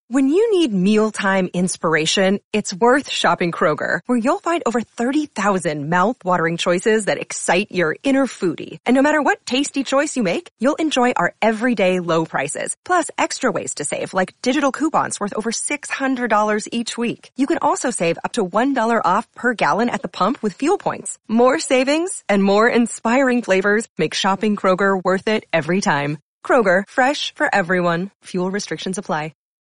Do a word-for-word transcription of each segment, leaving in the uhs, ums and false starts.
When you need mealtime inspiration, it's worth shopping Kroger, where you'll find over thirty thousand mouth-watering choices that excite your inner foodie. And no matter what tasty choice you make, you'll enjoy our everyday low prices, plus extra ways to save, like digital coupons worth over six hundred dollars each week. You can also save up to one dollar off per gallon at the pump with fuel points. More savings and more inspiring flavors make shopping Kroger worth it every time. Kroger, fresh for everyone. Fuel restrictions apply.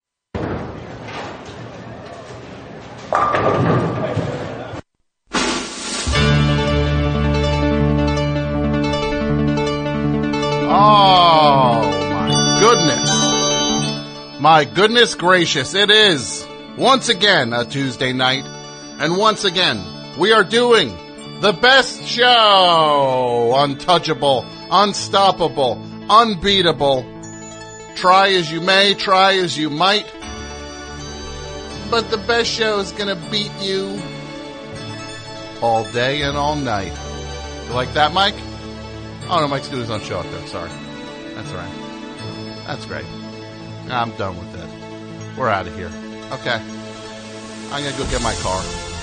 Oh, my goodness. My goodness gracious, it is once again a Tuesday night, and once again we are doing the best show. Untouchable, unstoppable, unbeatable. Try as you may, try as you might, but the best show is going to beat you all day and all night. You like that, Mike? Oh, no, Mike's doing his own show up there. Sorry. That's all right. That's great. I'm done with it. We're out of here. Okay. I'm going to go get my car.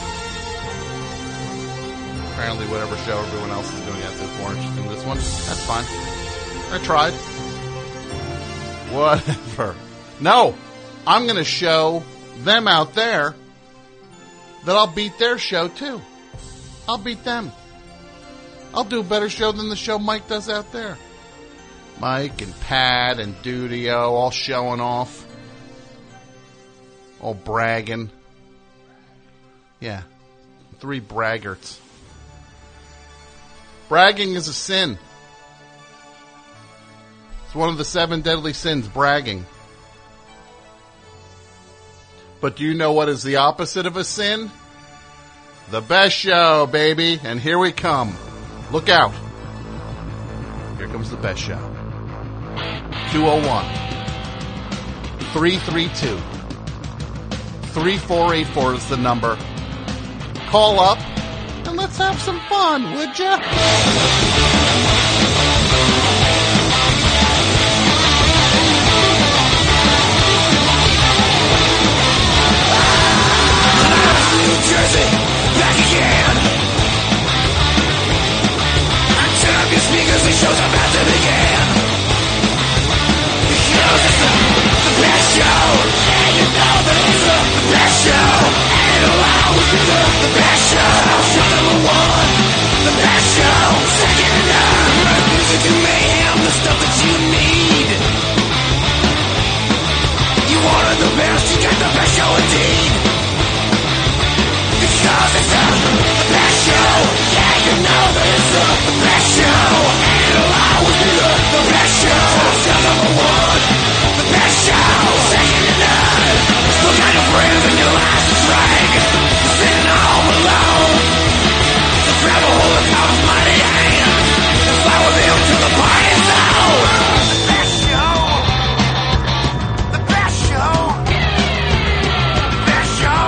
Apparently whatever show everyone else is doing out there is more interesting than this one. That's fine. I tried. Whatever. No. I'm going to show them out there that I'll beat their show too. I'll beat them. I'll do a better show than the show Mike does out there. Mike and Pat and Dudio all showing off. All bragging. Yeah. Three braggarts. Bragging is a sin. It's one of the seven deadly sins, bragging. But do you know what is the opposite of a sin? The best show, baby. And here we come. Look out. Here comes the best show. two oh one, three three two, three four eight four is the number. Call up and let's have some fun, would ya? New Jersey, back again. I turn up your speakers, the show's about to begin. Because it's the, the best show, and you know that it's the, the best show, and it'll always be the, the best show. Show number one, the best show, second to none. Music and mayhem, the stuff that you need. You wanted the best, you got the best show indeed. Because it's the, the best show. Yeah, you know that it's the, the best show. And it'll always be the, the best show. Show number one, the best show. Second to none. Still kind of friends in your lives to drag. Sitting home alone. So grab a hold of God's mighty hand and fly with him to the party zone. The best show. The best show. The best show.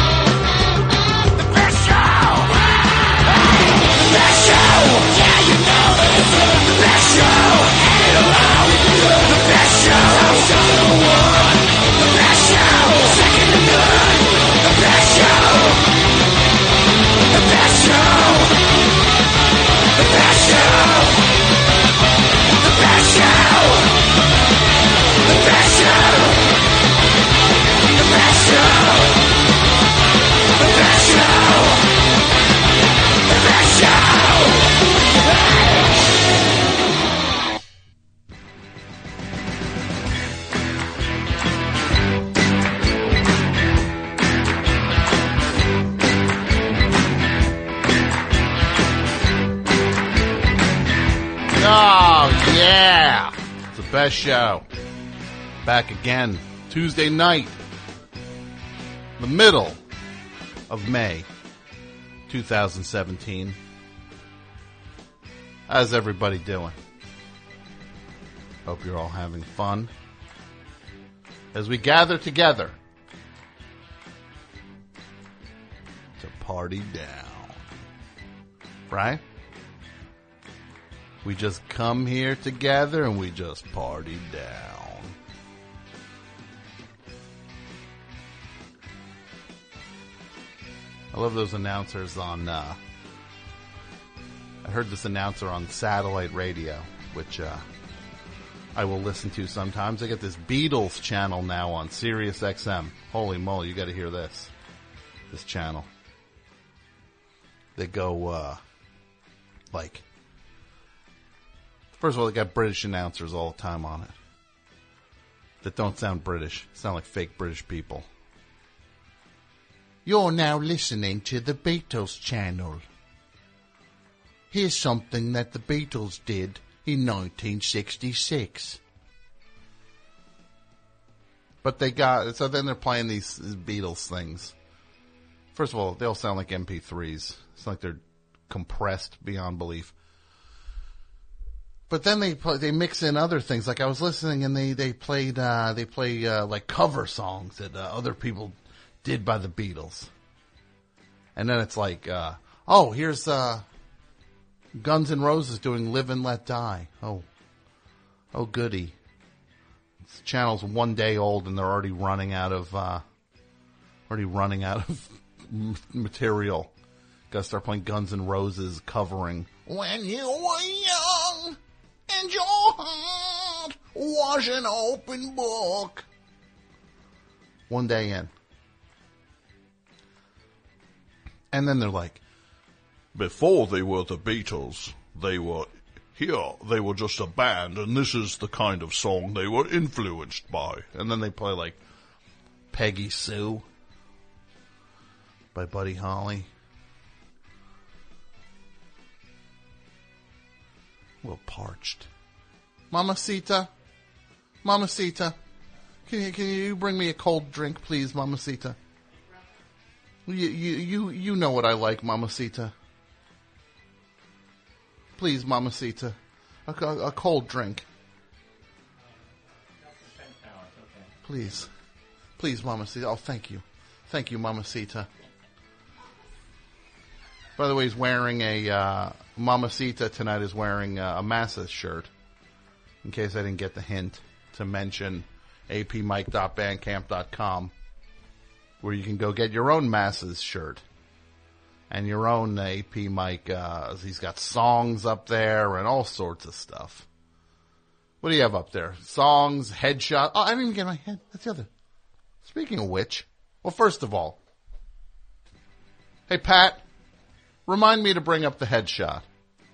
Yeah, you know that it's the, the best show. And it'll always be the, the best show. Show number one, the best show. Second to none, the best show. The best show. The best show. The best show. The best show. The best show. The best show. The best show. Oh, yeah. It's the best show. Back again. Tuesday night. The middle of May two thousand seventeen. How's everybody doing? Hope you're all having fun as we gather together to party down. Right? We just come here together and we just party down. I love those announcers on, uh, I heard this announcer on satellite radio, which, uh, I will listen to sometimes. I get this Beatles channel now on Sirius X M. Holy moly, you gotta hear this. This channel. They go, uh, like, first of all, they got British announcers all the time on it. That don't sound British. Sound like fake British people. You're now listening to the Beatles channel. Here's something that the Beatles did in nineteen sixty-six. But they got, so then they're playing these Beatles things. First of all, they all sound like M P threes. It's like they're compressed beyond belief. But then they play, they mix in other things. Like I was listening and they, they played, uh, they play, uh, like cover songs that, uh, other people did by the Beatles. And then it's like, uh, oh, here's, uh, Guns N' Roses doing Live and Let Die. Oh, oh goody. This channel's one day old and they're already running out of, uh, already running out of material. Gotta start playing Guns N' Roses covering When You Were Young and Your Heart Was an Open Book. One day in. And then they're like, before they were the Beatles, they were here, they were just a band, and this is the kind of song they were influenced by. And then they play like Peggy Sue by Buddy Holly. A little parched. Mamacita, Mamacita, can you, can you bring me a cold drink, please, Mamacita? You, you, you, you know what I like, Mamacita. Please, Mamacita, a, a, a cold drink. Please, please, Mamacita. Oh, thank you, thank you, Mamacita. By the way, he's wearing a, uh, Mamacita tonight is wearing a, a Massa shirt. In case I didn't get the hint to mention a p mike dot bandcamp dot com, where you can go get your own Massa's shirt. And your own A P Mike, uh, he's got songs up there and all sorts of stuff. What do you have up there? Songs, headshot. Oh, I didn't even get my head. That's the other. Speaking of which, well, first of all, hey, Pat, remind me to bring up the headshot.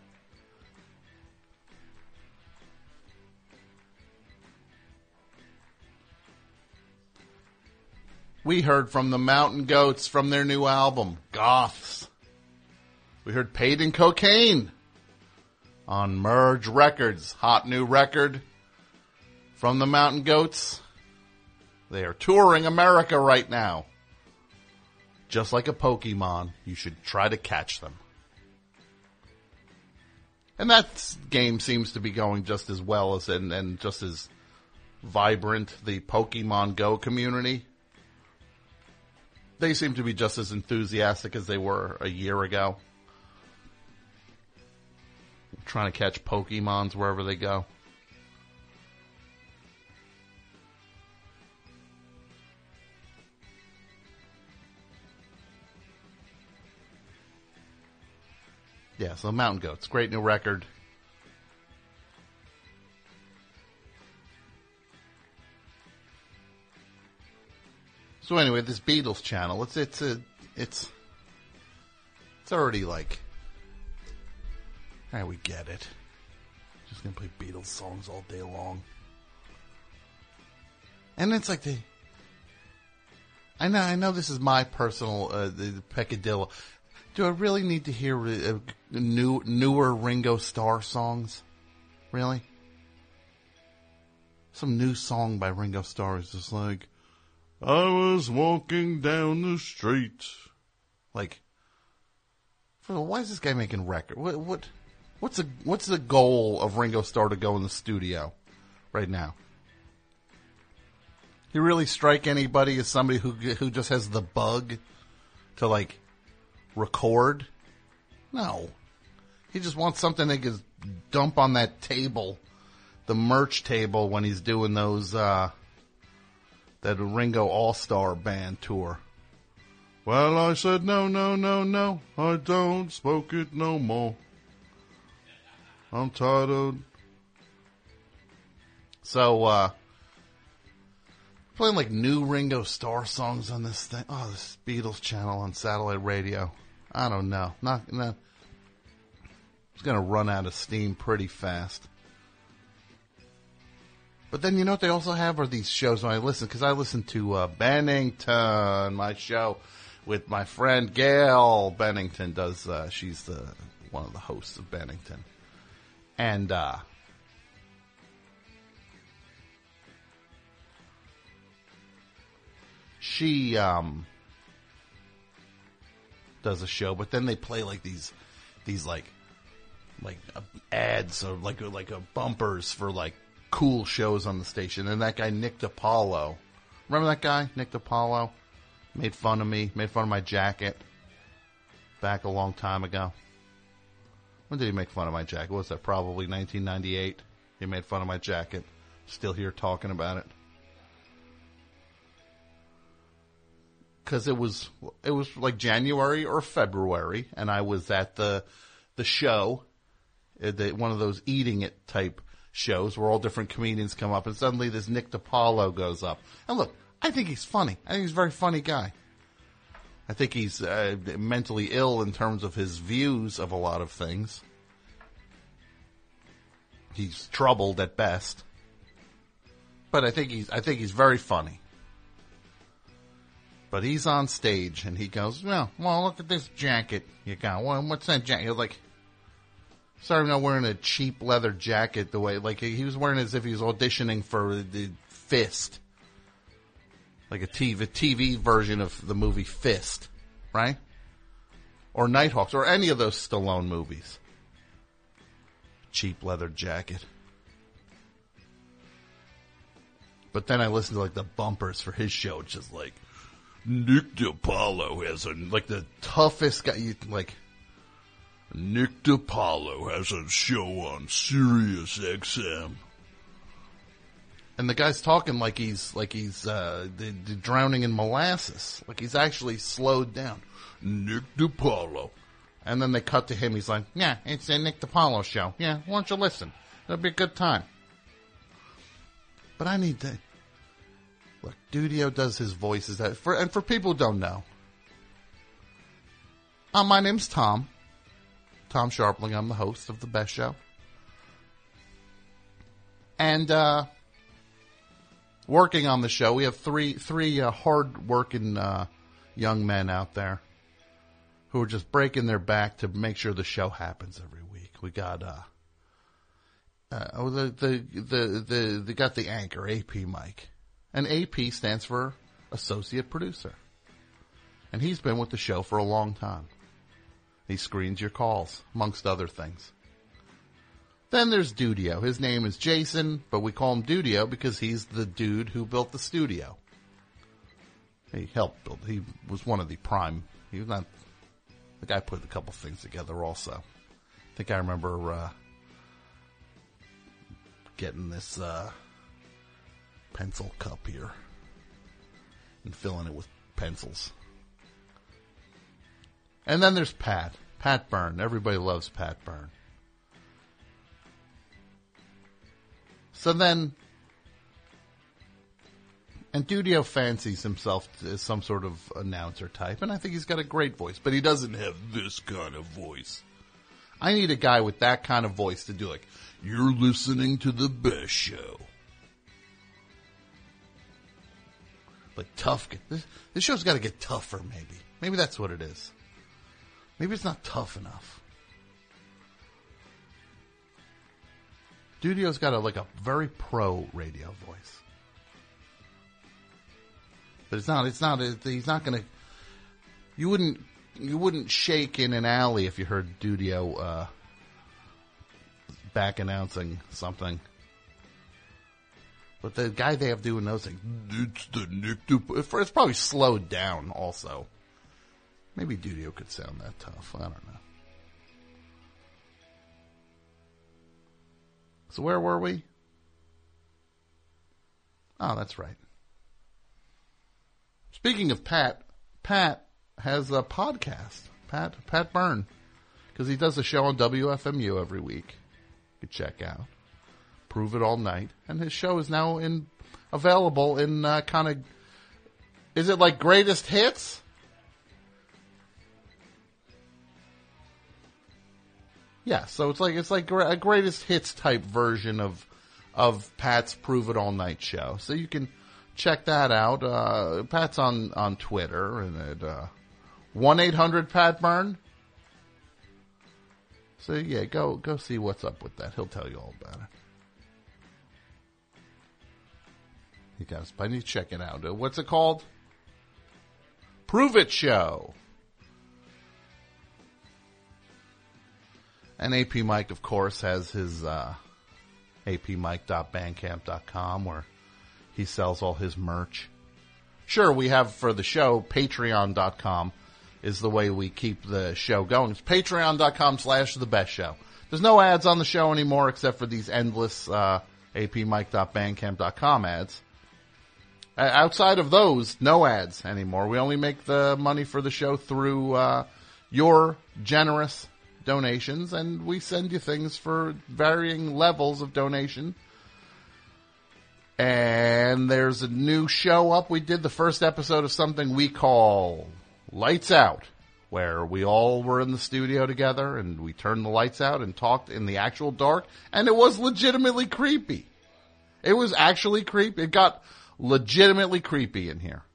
We heard from the Mountain Goats from their new album, Goths. We heard Paid in Cocaine on Merge Records. Hot new record from the Mountain Goats. They are touring America right now. Just like a Pokemon, you should try to catch them. And that game seems to be going just as well as and, and just as vibrant, the Pokemon Go community. They seem to be just as enthusiastic as they were a year ago. Trying to catch Pokemons wherever they go. Yeah, so Mountain Goats. Great new record. So anyway, this Beatles channel, it's, it's, a, it's, it's already like, alright, we get it. Just gonna play Beatles songs all day long. And it's like the, I know, I know this is my personal, uh, the, the peccadillo. Do I really need to hear uh, new, newer Ringo Starr songs? Really? Some new song by Ringo Starr is just like, I was walking down the street. Like, why is this guy making record? What, what, what's the, what's the goal of Ringo Starr to go in the studio right now? He really strike anybody as somebody who, who just has the bug to like record? No. He just wants something they can dump on that table, the merch table when he's doing those, uh, that Ringo All-Star Band tour. Well, I said, no, no, no, no, I don't smoke it no more. I'm tired of... So, uh, playing like new Ringo Starr songs on this thing. Oh, this Beatles channel on satellite radio. I don't know. Not, not, it's going to run out of steam pretty fast. But then you know what they also have are these shows when I listen, because I listen to uh, Bennington, my show with my friend Gail Bennington. Does uh, she's the one of the hosts of Bennington, and uh, she um, does a show. But then they play like these these like like uh, ads or like like uh, bumpers for like cool shows on the station. And that guy Nick DiPaolo, remember that guy Nick DiPaolo? Made fun of me, made fun of my jacket back a long time ago. When did he make fun of my jacket? What was that? Probably nineteen ninety-eight. He made fun of my jacket. Still here talking about it. Because it was, it was like January or February, and I was at the the show, the, one of those eating it type shows where all different comedians come up, and suddenly this Nick DiPaolo goes up. And look, I think he's funny. I think he's a very funny guy. I think he's uh, mentally ill in terms of his views of a lot of things. He's troubled at best. But I think he's I think he's very funny. But he's on stage and he goes, well, well, look at this jacket you got. Well, what's that jacket? You're like, sorry, I'm not wearing a cheap leather jacket the way, like he was wearing it as if he was auditioning for the Fist. Like a T V, T V version of the movie Fist, right? Or Nighthawks, or any of those Stallone movies. Cheap leather jacket. But then I listened to like the bumpers for his show, which is like, Nick DiPaolo has a, like the toughest guy, you, like, Nick DiPaolo has a show on Sirius X M. And the guy's talking like he's, like he's, uh, d- d- drowning in molasses. Like he's actually slowed down. Nick DiPaolo. And then they cut to him. He's like, yeah, it's a Nick DiPaolo show. Yeah, why don't you listen? It'll be a good time. But I need to, look, Dudio does his voices. That for, and for people who don't know, uh, my name's Tom. Tom Sharpling. I'm the host of The Best Show. And, uh, working on the show, we have three three uh, hard-working uh, young men out there who are just breaking their back to make sure the show happens every week. We got uh, uh oh the the the the they got the anchor A P Mike, and A P stands for associate producer, and he's been with the show for a long time. He screens your calls, amongst other things. Then there's Dudio. His name is Jason, but we call him Dudio because he's the dude who built the studio. He helped build. He was one of the prime. He was not. The guy put a couple things together also. I think I remember uh, getting this uh, pencil cup here and filling it with pencils. And then there's Pat. Pat Byrne. Everybody loves Pat Byrne. So then, and Dudio fancies himself as some sort of announcer type, and I think he's got a great voice, but he doesn't have this kind of voice. I need a guy with that kind of voice to do like, you're listening to The Best Show. Like tough. This, this show's got to get tougher, maybe. Maybe that's what it is. Maybe it's not tough enough. Dudio's got a, like a very pro radio voice, but it's not. It's not. He's not going to. You wouldn't. You wouldn't shake in an alley if you heard Dudio uh, back announcing something. But the guy they have doing those things, it's the Nick DiPaolo. It's probably slowed down. Also, maybe Dudio could sound that tough. I don't know. So where were we? Oh, that's right. Speaking of Pat, Pat has a podcast. Pat Pat Byrne, because he does a show on W F M U every week. You can check out. Prove It All Night, and his show is now in available in uh, kind of. Is it like greatest hits? Yeah, so it's like it's like a greatest hits type version of of Pat's Prove It All Night show. So you can check that out. Uh, Pat's on, on Twitter and at uh, one eight hundred Pat Byrne. So yeah, go go see what's up with that. He'll tell you all about it. You guys, I need to check it out. Uh, what's it called? Prove It Show. And A P Mike, of course, has his uh, a p mike dot bandcamp dot com where he sells all his merch. Sure, we have for the show, patreon dot com is the way we keep the show going. It's patreon dot com slash the best show. There's no ads on the show anymore except for these endless uh, a p mike dot bandcamp dot com ads. Uh, outside of those, no ads anymore. We only make the money for the show through uh, your generous donations, and we send you things for varying levels of donation. And there's a new show up. We did the first episode of something we call Lights Out, where we all were in the studio together and we turned the lights out and talked in the actual dark, and it was legitimately creepy. It was actually creepy. It got legitimately creepy in here.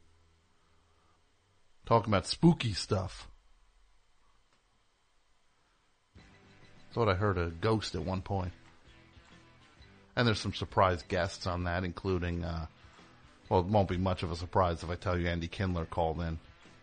Talking about spooky stuff. Thought I heard a ghost at one point. And there's some surprise guests on that, including, uh, well, it won't be much of a surprise if I tell you Andy Kindler called in.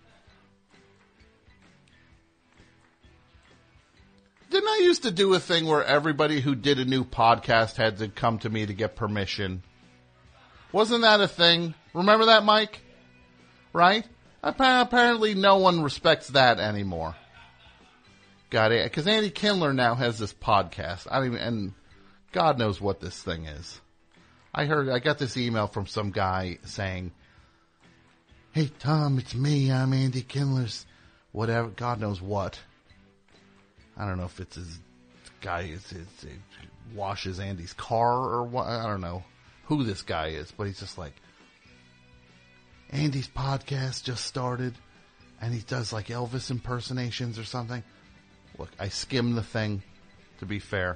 Didn't I used to do a thing where everybody who did a new podcast had to come to me to get permission? Wasn't that a thing? Remember that, Mike? Right? Apparently no one respects that anymore. Got it. Because Andy Kindler now has this podcast. I mean, and God knows what this thing is. I heard, I got this email from some guy saying, "Hey, Tom, it's me. I'm Andy Kindler's whatever. God knows what. I don't know if it's his guy, it's, it's, it washes Andy's car or what. I don't know who this guy is, but he's just like, Andy's podcast just started and he does like Elvis impersonations or something. Look, I skimmed the thing, to be fair.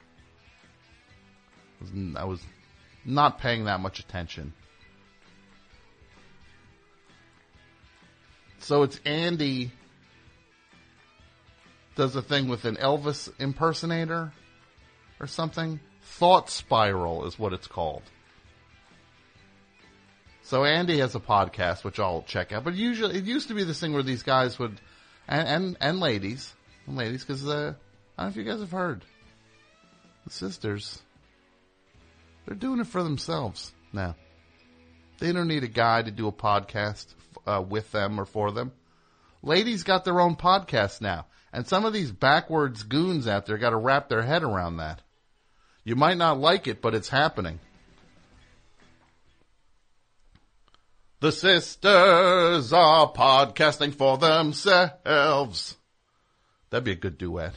I was not paying that much attention. So it's Andy does a thing with an Elvis impersonator or something. Thought Spiral is what it's called. So Andy has a podcast, which I'll check out. But usually, it used to be this thing where these guys would, and and, and ladies, and ladies, because uh, I don't know if you guys have heard, the sisters, they're doing it for themselves now. They don't need a guy to do a podcast uh, with them or for them. Ladies got their own podcast now. And some of these backwards goons out there got to wrap their head around that. You might not like it, but it's happening. The sisters are podcasting for themselves. That'd be a good duet.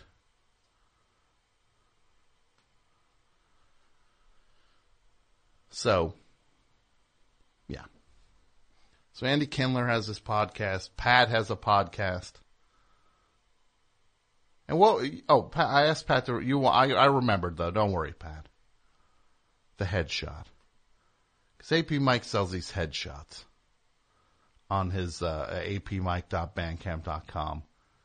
So, yeah. So Andy Kindler has this podcast. Pat has a podcast. And what? Oh, Pat, I asked Pat to you. I I remembered though. Don't worry, Pat. The headshot, because A P Mike sells these headshots on his uh, a p mike dot bandcamp dot com,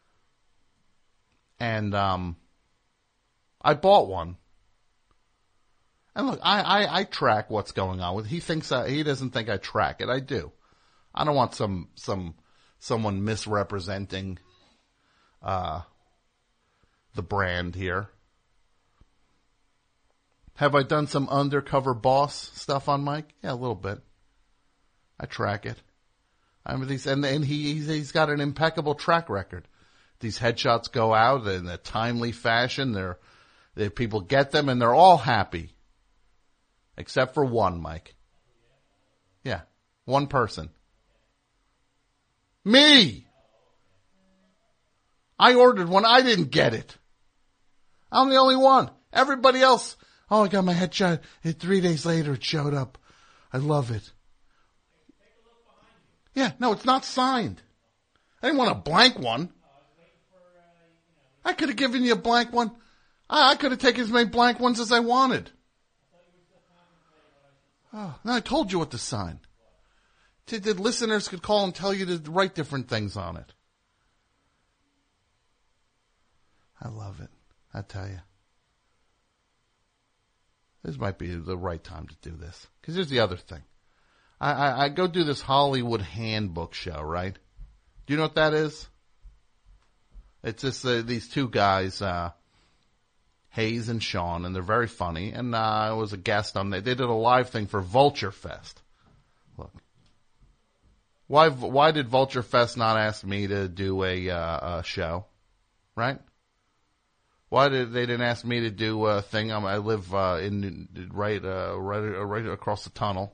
and um, I bought one. And look, I, I, I track what's going on with. He thinks I, he doesn't think I track it. I do. I don't want some some someone misrepresenting uh, the brand here. Have I done some undercover boss stuff on Mike? Yeah, a little bit. I track it. I mean, these and and he he's, he's got an impeccable track record. These headshots go out in a timely fashion. They're, they people get them and they're all happy. Except for one, Mike. Yeah. One person. Me! I ordered one. I didn't get it. I'm the only one. Everybody else, oh, I got my headshot. And three days later, it showed up. I love it. Yeah, no, it's not signed. I didn't want a blank one. I could have given you a blank one. I, I could have taken as many blank ones as I wanted. Oh, no, I told you what to sign. The listeners could call and tell you to write different things on it. I love it. I tell you. This might be the right time to do this. Because here's the other thing. I, I, I go do this Hollywood Handbook show, right? Do you know what that is? It's just uh, these two guys, uh, Hayes and Sean, and they're very funny. And uh, I was a guest on, they, they did a live thing for Vulture Fest. Look. Why why did Vulture Fest not ask me to do a, uh, a show? Right? Why did they didn't ask me to do a thing? I'm, I live uh, in right uh, right uh, right across the tunnel.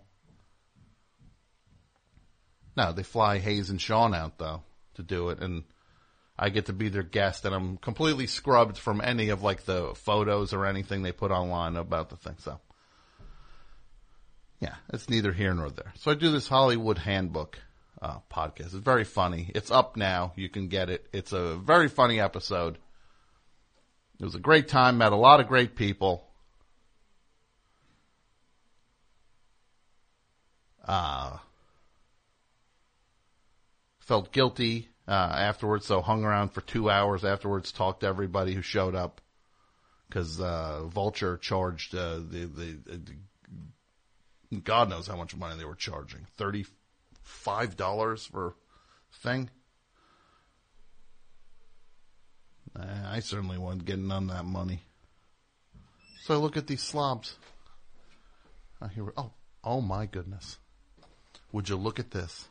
No, they fly Hayes and Sean out though to do it, and I get to be their guest, and I'm completely scrubbed from any of like the photos or anything they put online about the thing. So, yeah, it's neither here nor there. So I do this Hollywood Handbook uh, podcast. It's very funny. It's up now. You can get it. It's a very funny episode. It was a great time, met a lot of great people. Uh, felt guilty uh, afterwards, so hung around for two hours afterwards, talked to everybody who showed up. Because uh, Vulture charged, uh, the, the, the, God knows how much money they were charging. thirty-five dollars for thing. I certainly wasn't getting none of that money. So I look at these slobs. I hear, oh, oh my goodness. Would you look at this?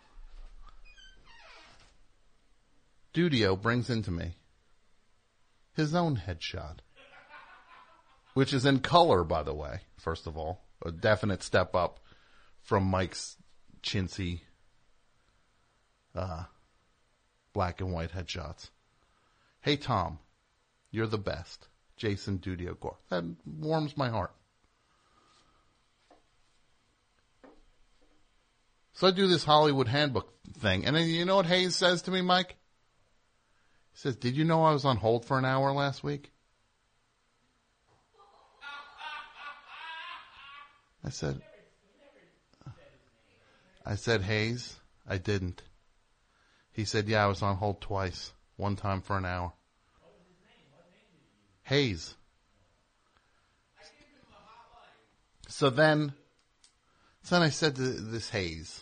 Dudio brings into me his own headshot. Which is in color, by the way, first of all. A definite step up from Mike's chintzy, uh, black and white headshots. Hey, Tom, you're the best. Jason Dudio Gore. That warms my heart. So I do this Hollywood Handbook thing. And then you know what Hayes says to me, Mike? He says, did you know I was on hold for an hour last week? I said, I said, Hayes, I didn't. He said, yeah, I was on hold twice. One time for an hour. Hayes. So then, so then I said to this Hayes,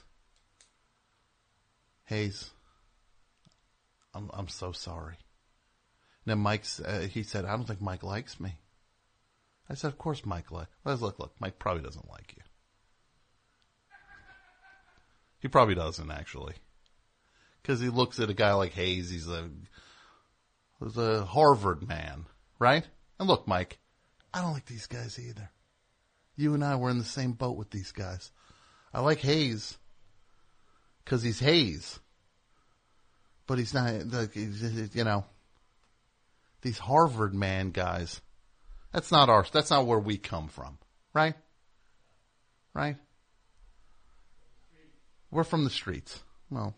Hayes, I'm I'm so sorry. And then Mike's, uh, he said, I don't think Mike likes me. I said, of course Mike likes. Well, look, look, Mike probably doesn't like you. He probably doesn't actually. Because he looks at a guy like Hayes, he's a, he's a Harvard man, right? And look, Mike, I don't like these guys either. You and I were in the same boat with these guys. I like Hayes because he's Hayes. But he's not, like, he's, you know, these Harvard man guys, that's not our, that's not where we come from, right? Right? We're from the streets. Well,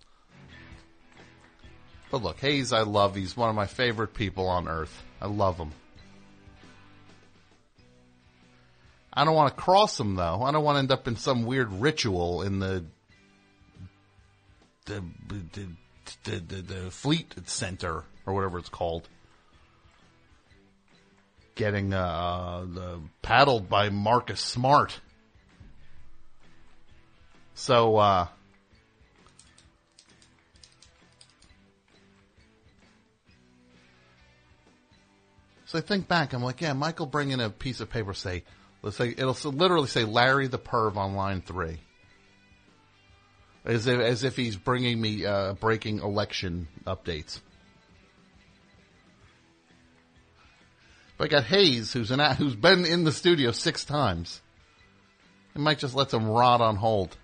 but look, Hayes, I love. He's one of my favorite people on earth. I love him. I don't want to cross him, though. I don't want to end up in some weird ritual in the the the, the, the, the Fleet Center or whatever it's called. Getting uh, the, paddled by Marcus Smart. So, uh... So I think back, I'm like, yeah, Michael bring in a piece of paper, say, let's say, it'll literally say Larry the Perv on line three. As if, as if he's bringing me, uh, breaking election updates. But I got Hayes, who's an, who's been in the studio six times. And Mike just lets him rot on hold.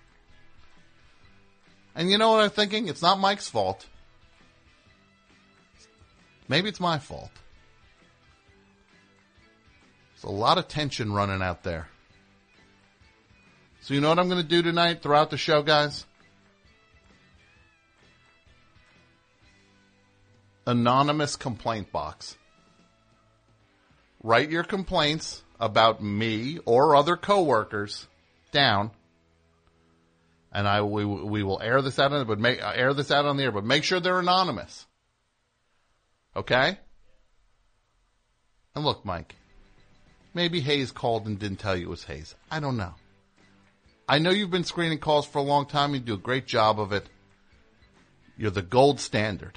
And you know what I'm thinking? It's not Mike's fault. Maybe it's my fault. There's a lot of tension running out there. So you know what I'm going to do tonight throughout the show, guys? Anonymous complaint box. Write your complaints about me or other coworkers down, and I we we will air this out on but make air this out on the air, but make sure they're anonymous. Okay? And look, Mike, maybe Hayes called and didn't tell you it was Hayes. I don't know. I know you've been screening calls for a long time. You do a great job of it. You're the gold standard.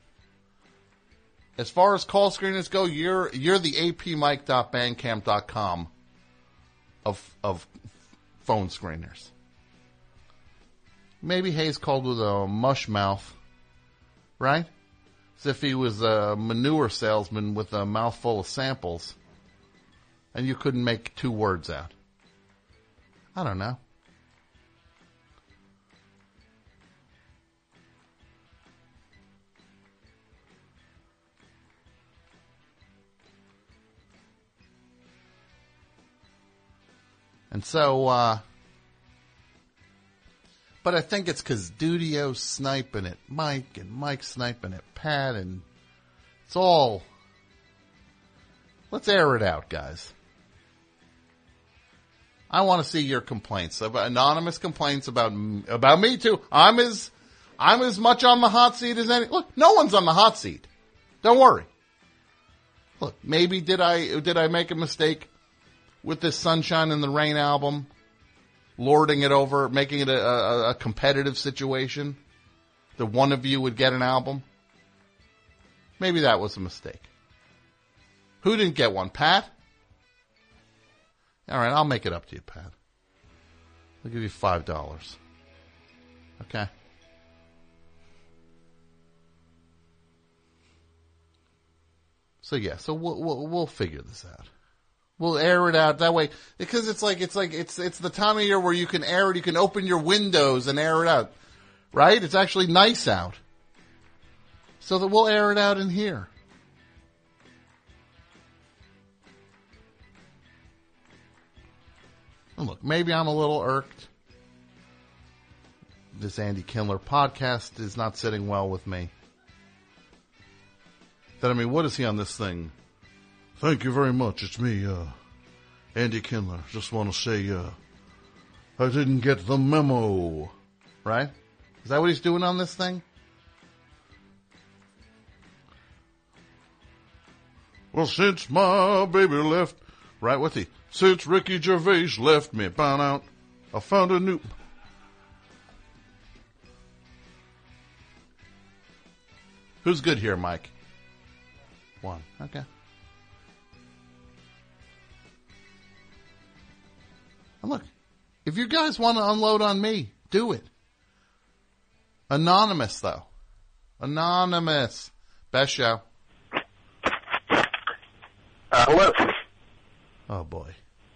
As far as call screeners go, you're you're the a p mike dot bandcamp dot com of of phone screeners. Maybe Hayes called with a mush mouth, right? As if he was a manure salesman with a mouthful of samples, and you couldn't make two words out. I don't know. And so, uh, but I think it's because Dudio's sniping at Mike, and Mike's sniping at Pat, and it's all, let's air it out, guys. I want to see your complaints, about anonymous complaints about, about me too. I'm as, I'm as much on the hot seat as any, look, no one's on the hot seat. Don't worry. Look, maybe did I, did I make a mistake with this Sunshine in the Rain album, lording it over, making it a, a, a competitive situation, that one of you would get an album? Maybe that was a mistake. Who didn't get one? Pat? All right, I'll make it up to you, Pat. I'll give you five dollars. Okay? So, yeah, so we'll, we'll, we'll figure this out. We'll air it out that way, because it's like, it's like, it's, it's the time of year where you can air it, you can open your windows and air it out, right? It's actually nice out. So that we'll air it out in here. And look, maybe I'm a little irked. This Andy Kindler podcast is not sitting well with me. That, I mean, what is he on this thing? Thank you very much. It's me, uh, Andy Kindler. Just want to say, uh, I didn't get the memo. Right? Is that what he's doing on this thing? Well, since my baby left, right? What's he? Since Ricky Gervais left me, found out, I found a new. Who's good here, Mike? One. Okay. Look, if you guys want to unload on me, do it. Anonymous, though. Anonymous. Best show. Uh, hello. Oh, boy.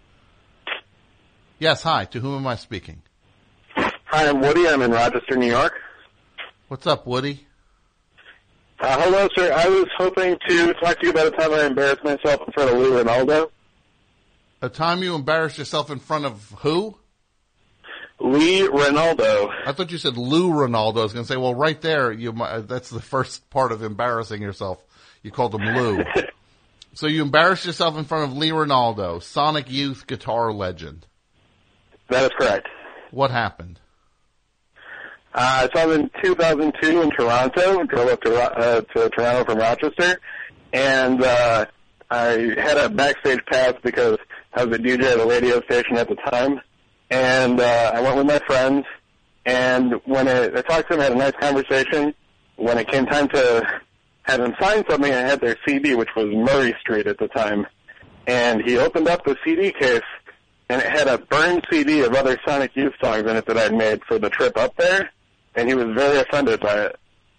Yes, hi. To whom am I speaking? Hi, I'm Woody. I'm in Rochester, New York. What's up, Woody? Uh, hello, sir. I was hoping to talk to you about a time I embarrassed myself in front of Lou Ronaldo. A time you embarrassed yourself in front of who? Lee Ronaldo. I thought you said Lou Ronaldo. I was going to say, well, right there, you that's the first part of embarrassing yourself. You called him Lou. So you embarrassed yourself in front of Lee Ronaldo, Sonic Youth guitar legend. That is correct. What happened? Uh, I saw him in two thousand two in Toronto. Drove up to, uh, to Toronto from Rochester. And uh, I had a backstage pass because I was a D J at a radio station at the time, and uh, I went with my friends, and when it, I talked to him, had a nice conversation. When it came time to have him sign something, I had their C D, which was Murray Street at the time, and he opened up the C D case, and it had a burned C D of other Sonic Youth songs in it that I'd made for the trip up there, and he was very offended by it.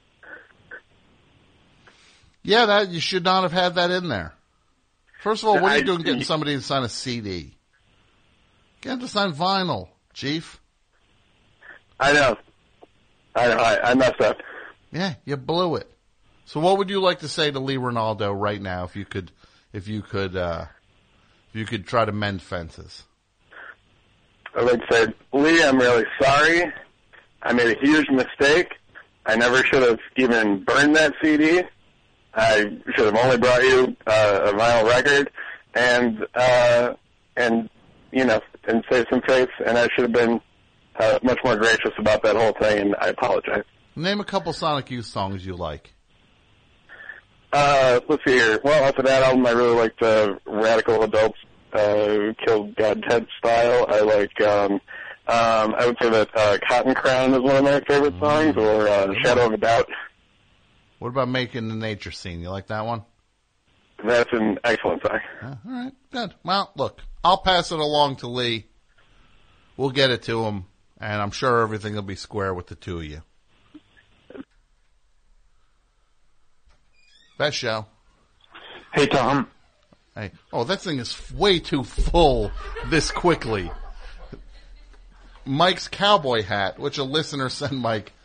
Yeah, that you should not have had that in there. First of all, what are you I, doing getting somebody to sign a C D? Get them to sign vinyl, Chief. I know. I know. I, I messed up. Yeah, you blew it. So what would you like to say to Lee Ranaldo right now if you could, if you could, uh, if you could try to mend fences? I'd like to say, Lee, I'm really sorry. I made a huge mistake. I never should have even burned that C D. I should have only brought you uh, a vinyl record and, uh, and, you know, and saved some face, and I should have been uh, much more gracious about that whole thing, and I apologize. Name a couple Sonic Youth songs you like. Uh, let's see here. Well, after that album, I really liked uh, Radical Adults, uh, Kill God Ted Style. I like, um, um, I would say that uh, Cotton Crown is one of my favorite songs, or uh, Shadow of a Doubt. What about Making the Nature Scene? You like that one? That's an excellent song. Uh, all right, good. Well, look, I'll pass it along to Lee. We'll get it to him, and I'm sure everything will be square with the two of you. Best show. Hey, Tom. Hey, oh, that thing is way too full this quickly. Mike's cowboy hat, which a listener sent Mike.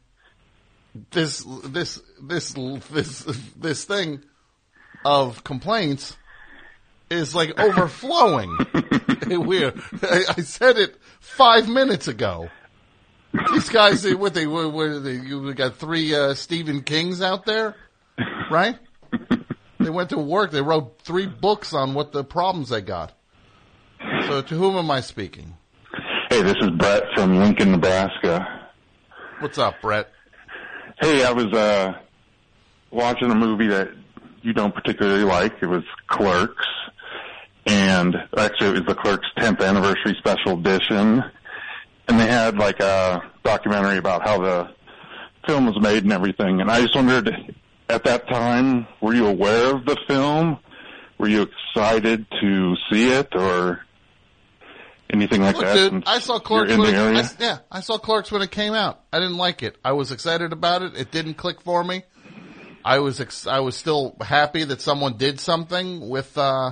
This, this, this, this, this thing of complaints is like overflowing. Weird. I, I said it five minutes ago. These guys, they, what they, what, what, they, we got three uh, Stephen Kings out there, right? They went to work. They wrote three books on what the problems they got. So to whom am I speaking? Hey, this is Brett from Lincoln, Nebraska. What's up, Brett? Hey, I was uh watching a movie that you don't particularly like. It was Clerks. And actually, it was the Clerks tenth anniversary special edition. And they had like a documentary about how the film was made and everything. And I just wondered, at that time, were you aware of the film? Were you excited to see it or anything like Look, that? dude, I saw Clerks in when the it, area? I, yeah, I saw Clerks when it came out. I didn't like it. I was excited about it. It didn't click for me. I was ex- I was still happy that someone did something with uh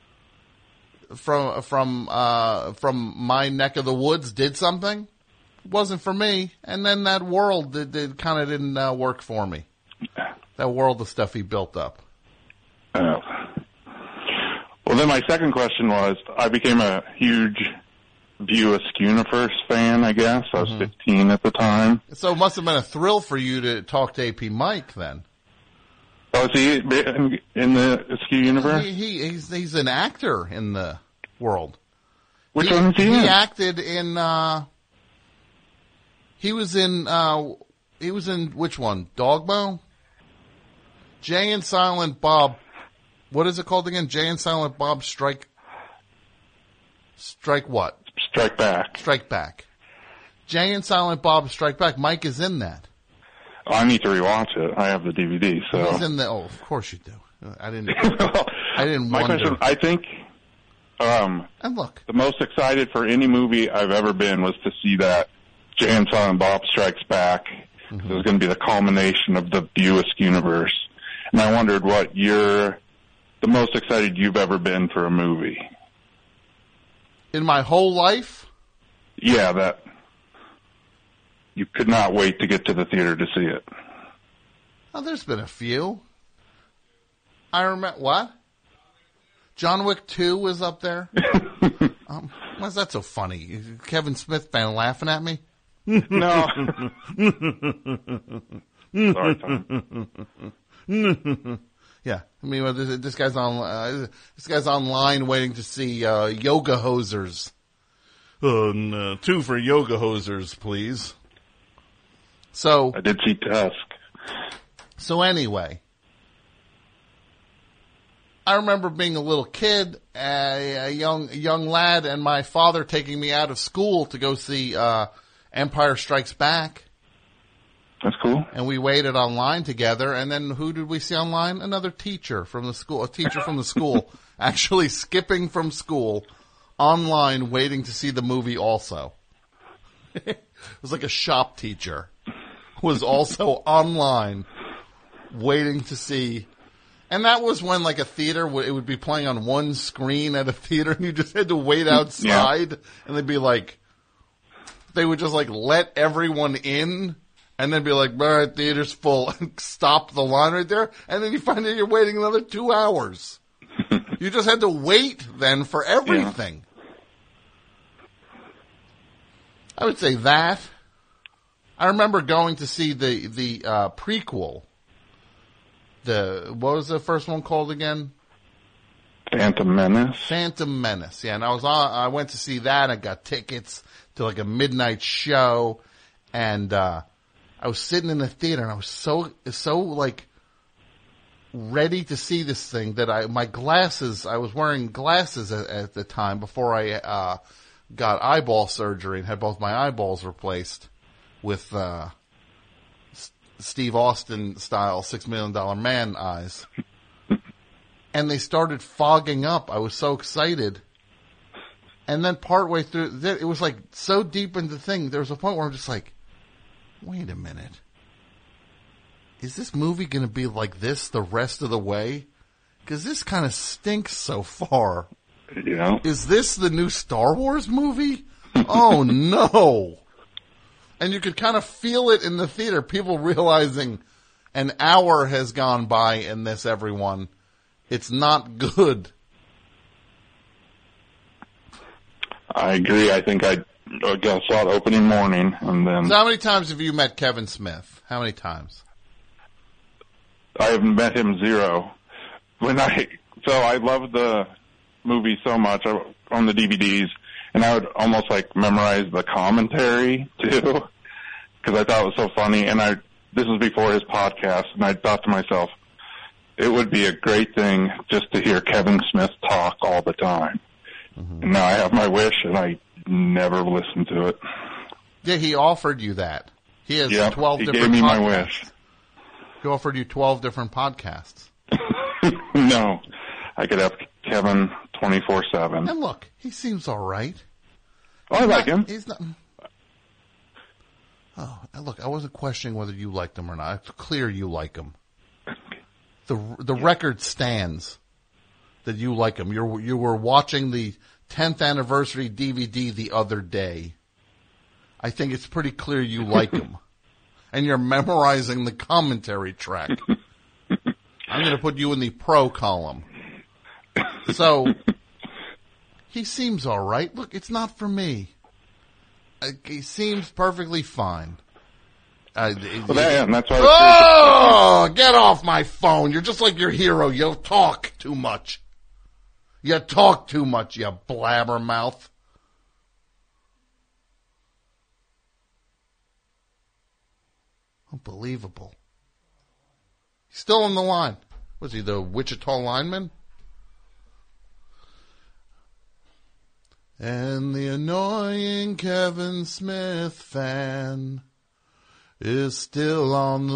from from uh from my neck of the woods did something. It wasn't for me. And then that world did, did kind of didn't uh, work for me. That world of stuff he built up. Oh. Well, then my second question was, I became a huge View Askew-Universe fan, I guess. I was mm-hmm. fifteen at the time. So it must have been a thrill for you to talk to A P Mike then. Oh, is he in, in the Askew-Universe? He, he, he's, he's an actor in the world. Which he, one is he He in? acted in, uh, he was in, uh, he was in which one? Dogmo? Jay and Silent Bob. What is it called again? Jay and Silent Bob Strike. Strike what? Strike Back. Strike Back. Jay and Silent Bob Strike Back. Mike is in that. Oh, I need to rewatch it. I have the D V D. So he's in the. Oh, of course you do. I didn't. I didn't. My wonder. question. I think. Um, and look, the most excited for any movie I've ever been was to see that Jay and Silent Bob Strikes Back. Mm-hmm. It was going to be the culmination of the View Askew-Universe. And I wondered what you're the most excited you've ever been for a movie. In my whole life? Yeah, that you could not wait to get to the theater to see it. Oh, there's been a few. I remember, what? John Wick two was up there? um, why's that so funny? Is Kevin Smith fan laughing at me? No. Sorry, Tom. Yeah, I mean, this, this guy's on. Uh, this guy's online waiting to see uh, Yoga Hosers. Uh, no, two for Yoga Hosers, please. So I did see Tusk. So anyway, I remember being a little kid, a, a young a young lad, and my father taking me out of school to go see uh, Empire Strikes Back. That's cool. And we waited online together, and then who did we see online? Another teacher from the school, a teacher from the school, actually skipping from school, online waiting to see the movie also. It was like a shop teacher, was also online waiting to see. And that was when like a theater, it would be playing on one screen at a theater, and you just had to wait outside, yeah. And they'd be like, they would just like let everyone in and then be like, all right, theater's full, and stop the line right there, and then you find out you're waiting another two hours. You just had to wait then for everything. Yeah. I would say that. I remember going to see the the uh, prequel. The what was the first one called again? Phantom Menace. Phantom Menace. Yeah, and I was on. I went to see that. I got tickets to like a midnight show, and uh, I was sitting in the theater, and I was so so like ready to see this thing that I my glasses. I was wearing glasses at, at the time before I uh, got eyeball surgery and had both my eyeballs replaced with uh, S- Steve Austin style Six Million Dollar Man eyes. And they started fogging up. I was so excited. And then partway through, it was like so deep into the thing, there was a point where I'm just like, wait a minute. Is this movie going to be like this the rest of the way? Because this kind of stinks so far. Yeah. Is this the new Star Wars movie? Oh, no. And you could kind of feel it in the theater, people realizing an hour has gone by in this, everyone. It's not good. I agree. I think I, I saw it opening morning, and then... So how many times have you met Kevin Smith? How many times? I haven't met him zero. When I So I loved the movie so much I, on the D V Ds, and I would almost like memorize the commentary, too, because I thought it was so funny. And I this was before his podcast, and I thought to myself, it would be a great thing just to hear Kevin Smith talk all the time. Mm-hmm. And now I have my wish, and I never listened to it. Yeah, he offered you that. He has yep, twelve he different gave me podcasts. my wish. He offered you twelve different podcasts. No, I could have Kevin twenty-four seven. And look, he seems all right. Oh, I he's like not, him. He's not. Oh, look, I wasn't questioning whether you liked him or not. It's clear you like him. The the record stands that you like him. You you were watching the tenth anniversary D V D the other day. I think it's pretty clear you like him. And you're memorizing the commentary track. I'm going to put you in the pro column. So, he seems all right. Look, it's not for me. Uh, he seems perfectly fine. Uh, well, that, yeah, that's why oh, get off my phone. You're just like your hero. You talk too much. You talk too much, you blabbermouth. Unbelievable. He's still on the line. Was he the Wichita lineman? And the annoying Kevin Smith fan is still on the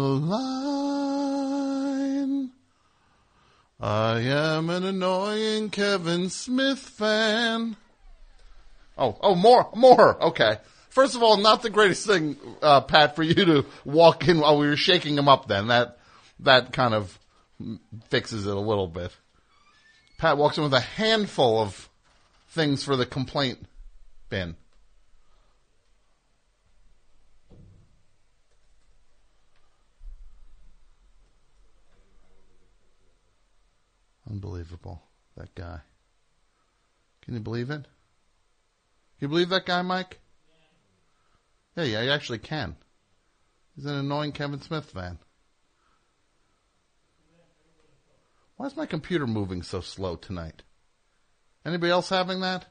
line. I am an annoying Kevin Smith fan. Oh, oh, more, more. Okay. First of all, not the greatest thing, uh, Pat, for you to walk in while we were shaking him up then. That, that kind of fixes it a little bit. Pat walks in with a handful of things for the complaint bin. Unbelievable. That guy. Can you believe it? Can you believe that guy, Mike? Yeah, yeah, you actually can. He's an annoying Kevin Smith fan. Why is my computer moving so slow tonight? Anybody else having that?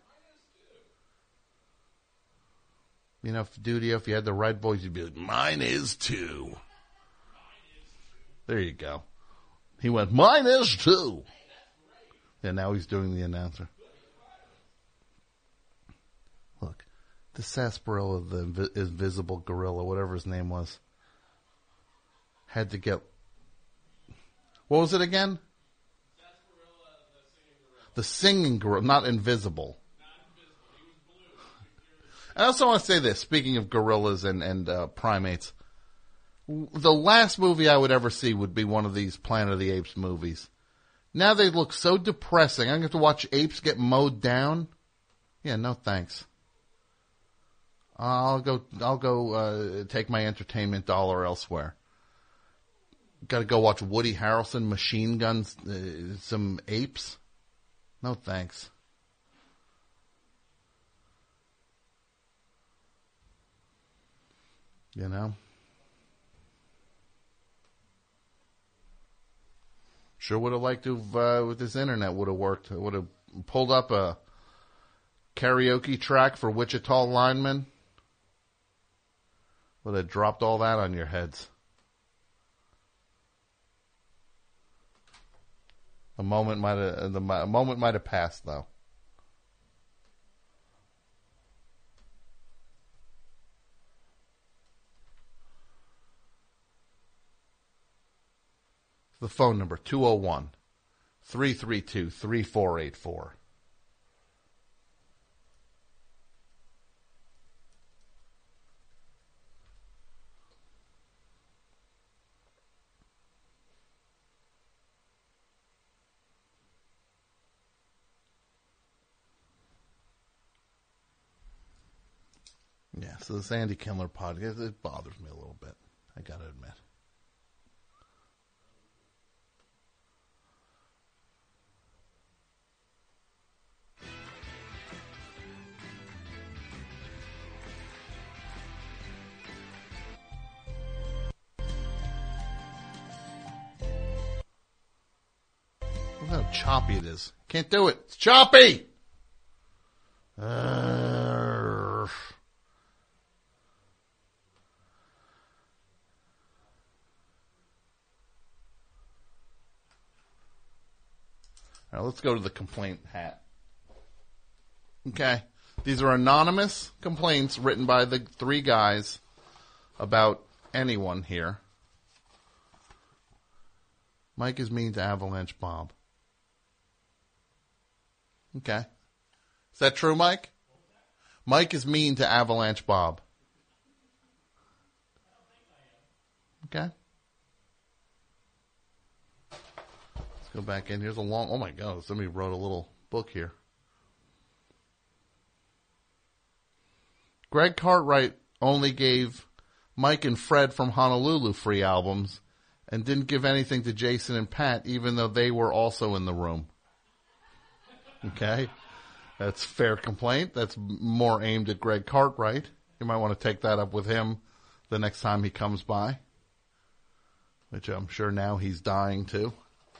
You know, if Dudio, if you had the right voice, you'd be like, mine is too. There you go. He went, mine is too. Yeah, now he's doing the announcer. Look, the sarsaparilla, the invi- invisible gorilla, whatever his name was, had to get... What was it again? The singing gorilla, not invisible. I also want to say this, speaking of gorillas and, and uh, primates. The last movie I would ever see would be one of these Planet of the Apes movies. Now they look so depressing. I'm going to have to watch apes get mowed down. Yeah, no thanks. I'll go. I'll go uh, take my entertainment dollar elsewhere. Got to go watch Woody Harrelson machine guns uh, some apes. No thanks. You know. Sure would have liked to have, uh, with this internet would have worked. Would have pulled up a karaoke track for Wichita linemen. Would have dropped all that on your heads. A moment might have, the a moment might have passed though. The phone number, two oh one, three three two, three four eight four. Yeah, so this Andy Kindler podcast, it bothers me a little bit. I gotta admit. Look how choppy it is. Can't do it. It's choppy! Uh, All right, let's go to the complaint hat. Okay. These are anonymous complaints written by the three guys about anyone here. Mike is mean to Avalanche Bob. Okay. Is that true, Mike? Mike is mean to Avalanche Bob. Okay. Go back in. Here's a long, oh my God, somebody wrote a little book here. Greg Cartwright only gave Mike and Fred from Honolulu free albums and didn't give anything to Jason and Pat, even though they were also in the room. Okay? That's fair complaint. That's more aimed at Greg Cartwright. You might want to take that up with him the next time he comes by, which I'm sure now he's dying to.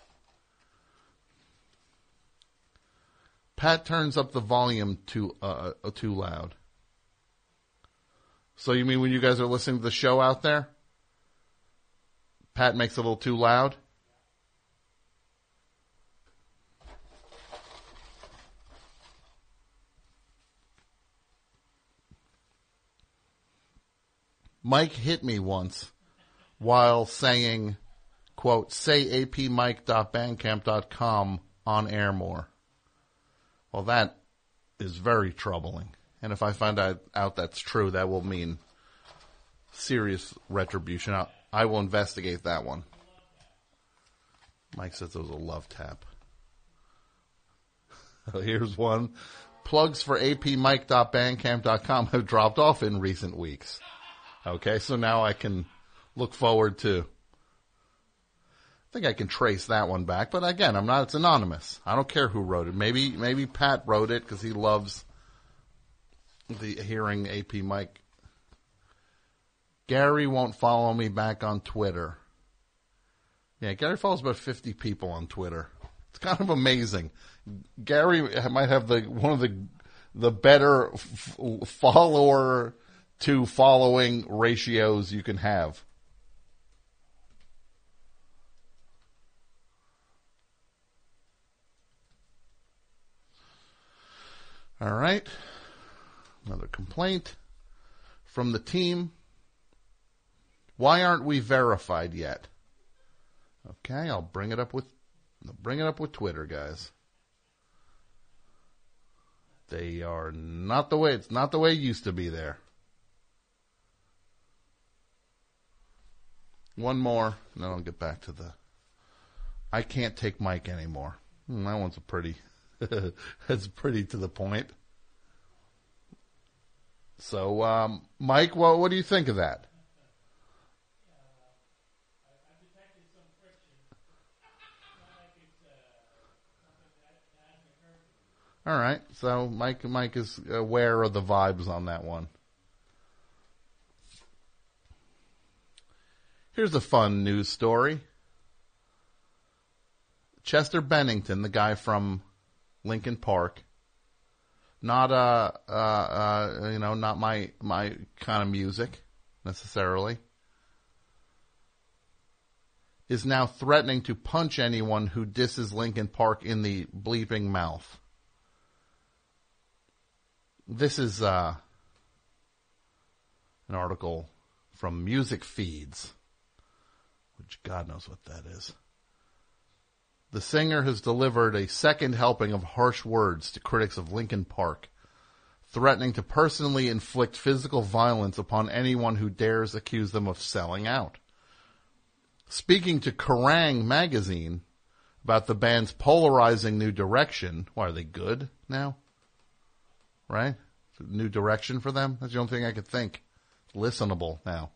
Pat turns up the volume too uh, too loud. So you mean when you guys are listening to the show out there, Pat makes it a little too loud? Mike hit me once while saying, quote, say a p mike dot bandcamp dot com on air more. Well, that is very troubling. And if I find out, out that's true, that will mean serious retribution. I, I will investigate that one. Mike says it was a love tap. Here's one. Plugs for a p mike dot bandcamp dot com have dropped off in recent weeks. Okay, so now I can look forward to... I think I can trace that one back, but again, I'm not. It's anonymous. I don't care who wrote it. Maybe maybe Pat wrote it because he loves the hearing A P Mike. Gary won't follow me back on Twitter. Yeah, Gary follows about fifty people on Twitter. It's kind of amazing. Gary might have the one of the the better f- follower to following ratios you can have. All right. Another complaint from the team. Why aren't we verified yet? Okay, I'll bring it up with I'll bring it up with Twitter, guys. They are not the way it's not the way it used to be there. One more, and then I'll get back to the I can't take Mike anymore. Hmm, that one's a pretty That's pretty to the point. So, um, Mike, what, what do you think of that? All right, so Mike, Mike is aware of the vibes on that one. Here's a fun news story. Chester Bennington, the guy from Linkin Park, not uh, uh, uh, you know, not my my kind of music necessarily, is now threatening to punch anyone who disses Linkin Park in the bleeping mouth. This is uh, an article from Music Feeds, which God knows what that is. The singer has delivered a second helping of harsh words to critics of Linkin Park, threatening to personally inflict physical violence upon anyone who dares accuse them of selling out. Speaking to Kerrang! Magazine about the band's polarizing new direction, why are they good now? Right? New direction for them? That's the only thing I could think. Listenable now.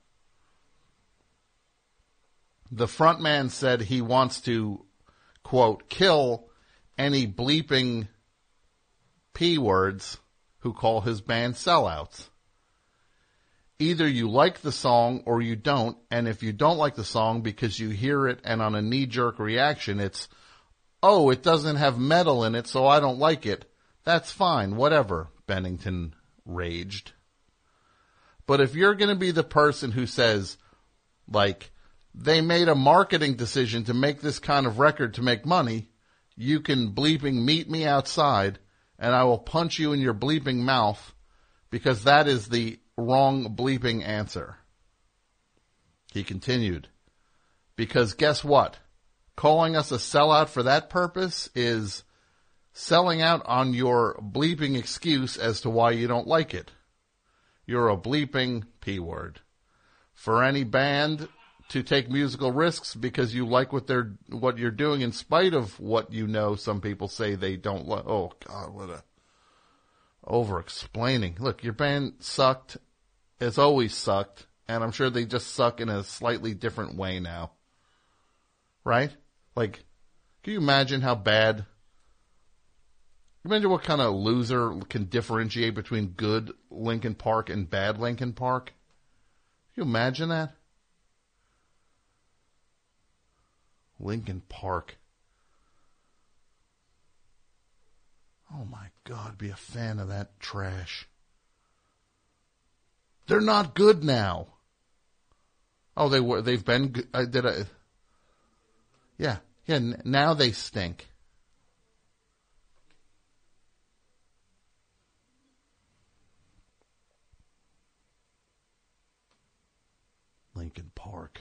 The frontman said he wants to, quote, kill any bleeping P words who call his band sellouts. Either you like the song or you don't, and if you don't like the song because you hear it and on a knee-jerk reaction it's, oh, it doesn't have metal in it so I don't like it, that's fine, whatever, Bennington raged. But if you're going to be the person who says, like, they made a marketing decision to make this kind of record to make money, you can bleeping meet me outside and I will punch you in your bleeping mouth because that is the wrong bleeping answer. He continued, because guess what? Calling us a sellout for that purpose is selling out on your bleeping excuse as to why you don't like it. You're a bleeping P word. For any band to take musical risks because you like what they're what you're doing in spite of what you know some people say they don't like. Oh God, what a over-explaining. Look, your band sucked, has always sucked, and I'm sure they just suck in a slightly different way now. Right? Like, can you imagine how bad? Imagine what kind of loser can differentiate between good Linkin Park and bad Linkin Park? Can you imagine that? Linkin Park. Oh my God, be a fan of that trash. They're not good now. Oh, they were. They've been. Good. I did a. Yeah, yeah. N- now they stink. Linkin Park.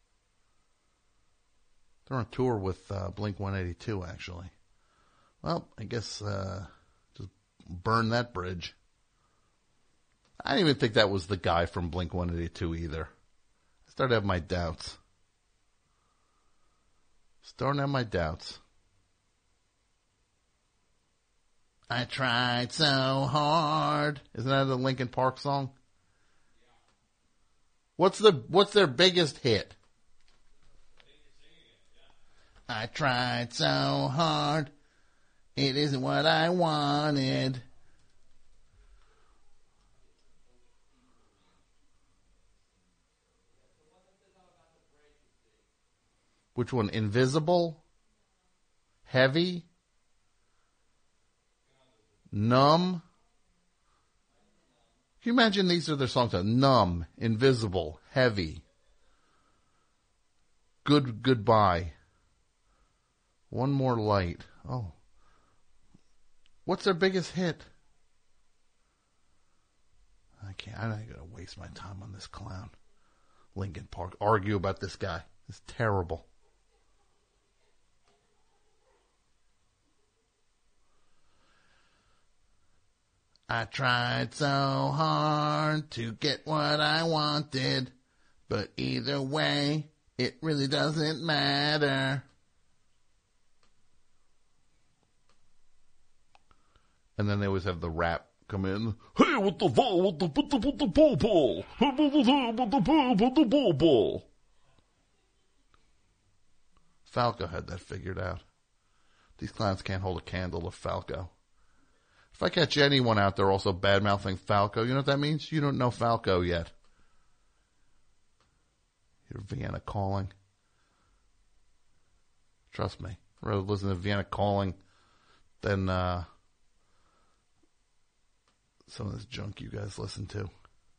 They're on tour with uh, Blink one eighty-two, actually. Well, I guess uh, just burn that bridge. I didn't even think that was the guy from Blink one eighty-two either. I started to have my doubts. Starting to have my doubts. I tried so hard. Isn't that a Linkin Park song? What's the what's their biggest hit? I tried so hard. It isn't what I wanted. Which one? Invisible? Heavy? Numb? Can you imagine these are their songs? Numb, Invisible, Heavy, Good Goodbye, One More Light. Oh. What's their biggest hit? I can't, I'm not going to waste my time on this clown. Linkin Park. Argue about this guy. It's terrible. I tried so hard to get what I wanted, but either way, it really doesn't matter. And then they always have the rap come in. Hey, what the ball, what the, what the, what the ball ball? What the ball, what the ball, what the ball ball? Falco had that figured out. These clowns can't hold a candle to Falco. If I catch anyone out there also bad-mouthing Falco, you know what that means? You don't know Falco yet. You're Vienna Calling. Trust me. I'd rather listen to Vienna Calling than uh, some of this junk you guys listen to.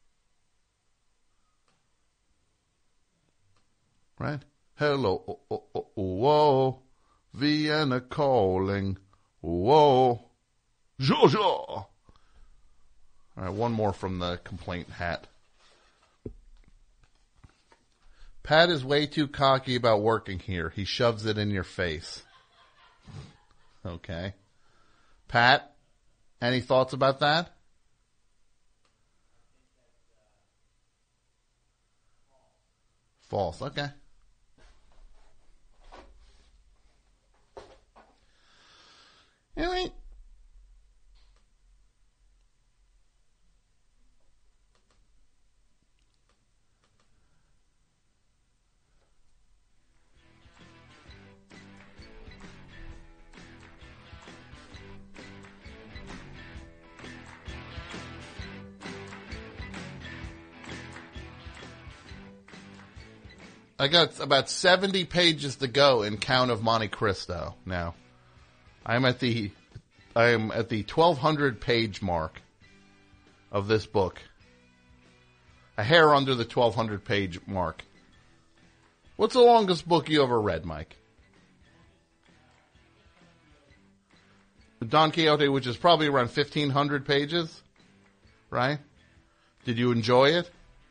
Right? Hello, oh, oh, oh, oh, whoa, Vienna Calling, whoa, Georgia. All right, one more from the complaint hat. Pat is way too cocky about working here. He shoves it in your face. Okay. Pat, any thoughts about that? False. Okay. Anyway. I got about seventy pages to go in Count of Monte Cristo now. I'm at the I am at the twelve hundred page mark of this book. A hair under the twelve hundred page mark. What's the longest book you ever read, Mike? Don Quixote, which is probably around fifteen hundred pages, right? Did you enjoy it?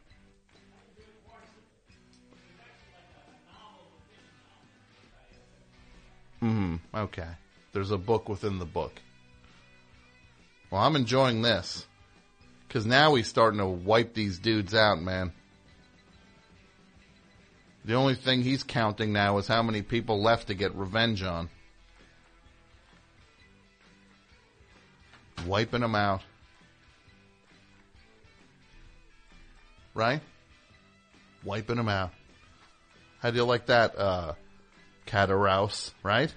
Hmm, okay. There's a book within the book. Well, I'm enjoying this. Because now he's starting to wipe these dudes out, man. The only thing he's counting now is how many people left to get revenge on. Wiping them out. Right? Wiping them out. How do you like that, uh... Catarouse, right?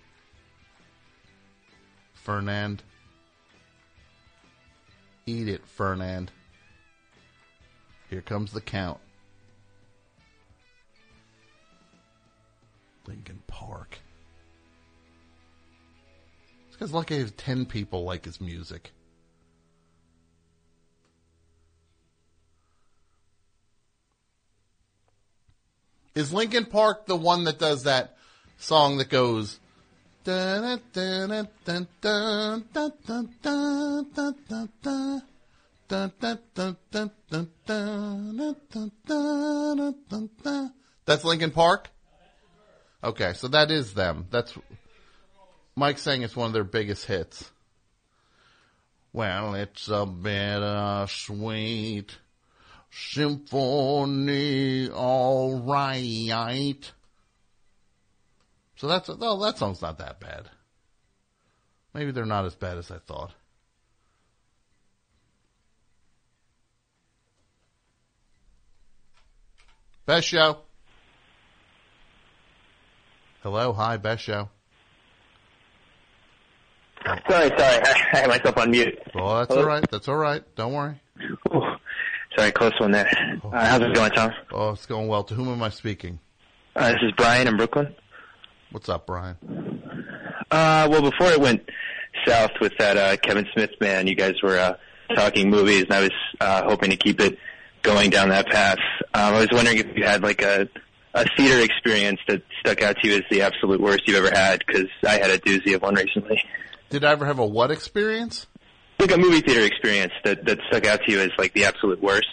Fernand. Eat it, Fernand. Here comes the count. Lincoln Park. This guy's lucky if ten people like his music. Is Lincoln Park the one that does that song that goes dun dun dun dun dun dun dun dun dun dun dun dun dun dun dun dun? That's Lincoln Park? Okay, so that is them. That's Mike's saying it's one of their biggest hits. Well, it's a bittersweet symphony, all right. So that's, oh, that song's not that bad. Maybe they're not as bad as I thought. Best show. Hello, hi, best show. Sorry, sorry, I, I had myself on mute. Oh, that's Hello? all right. That's all right. Don't worry. Ooh, sorry, close one there. Uh, how's it going, Tom? Oh, it's going well. To whom am I speaking? Uh, this is Brian in Brooklyn. What's up, Brian? Uh, well, before it went south with that uh, Kevin Smith man, you guys were uh, talking movies, and I was uh, hoping to keep it going down that path. Um, I was wondering if you had like a, a theater experience that stuck out to you as the absolute worst you've ever had, because I had a doozy of one recently. Did I ever have a what experience? Like a movie theater experience that, that stuck out to you as like the absolute worst.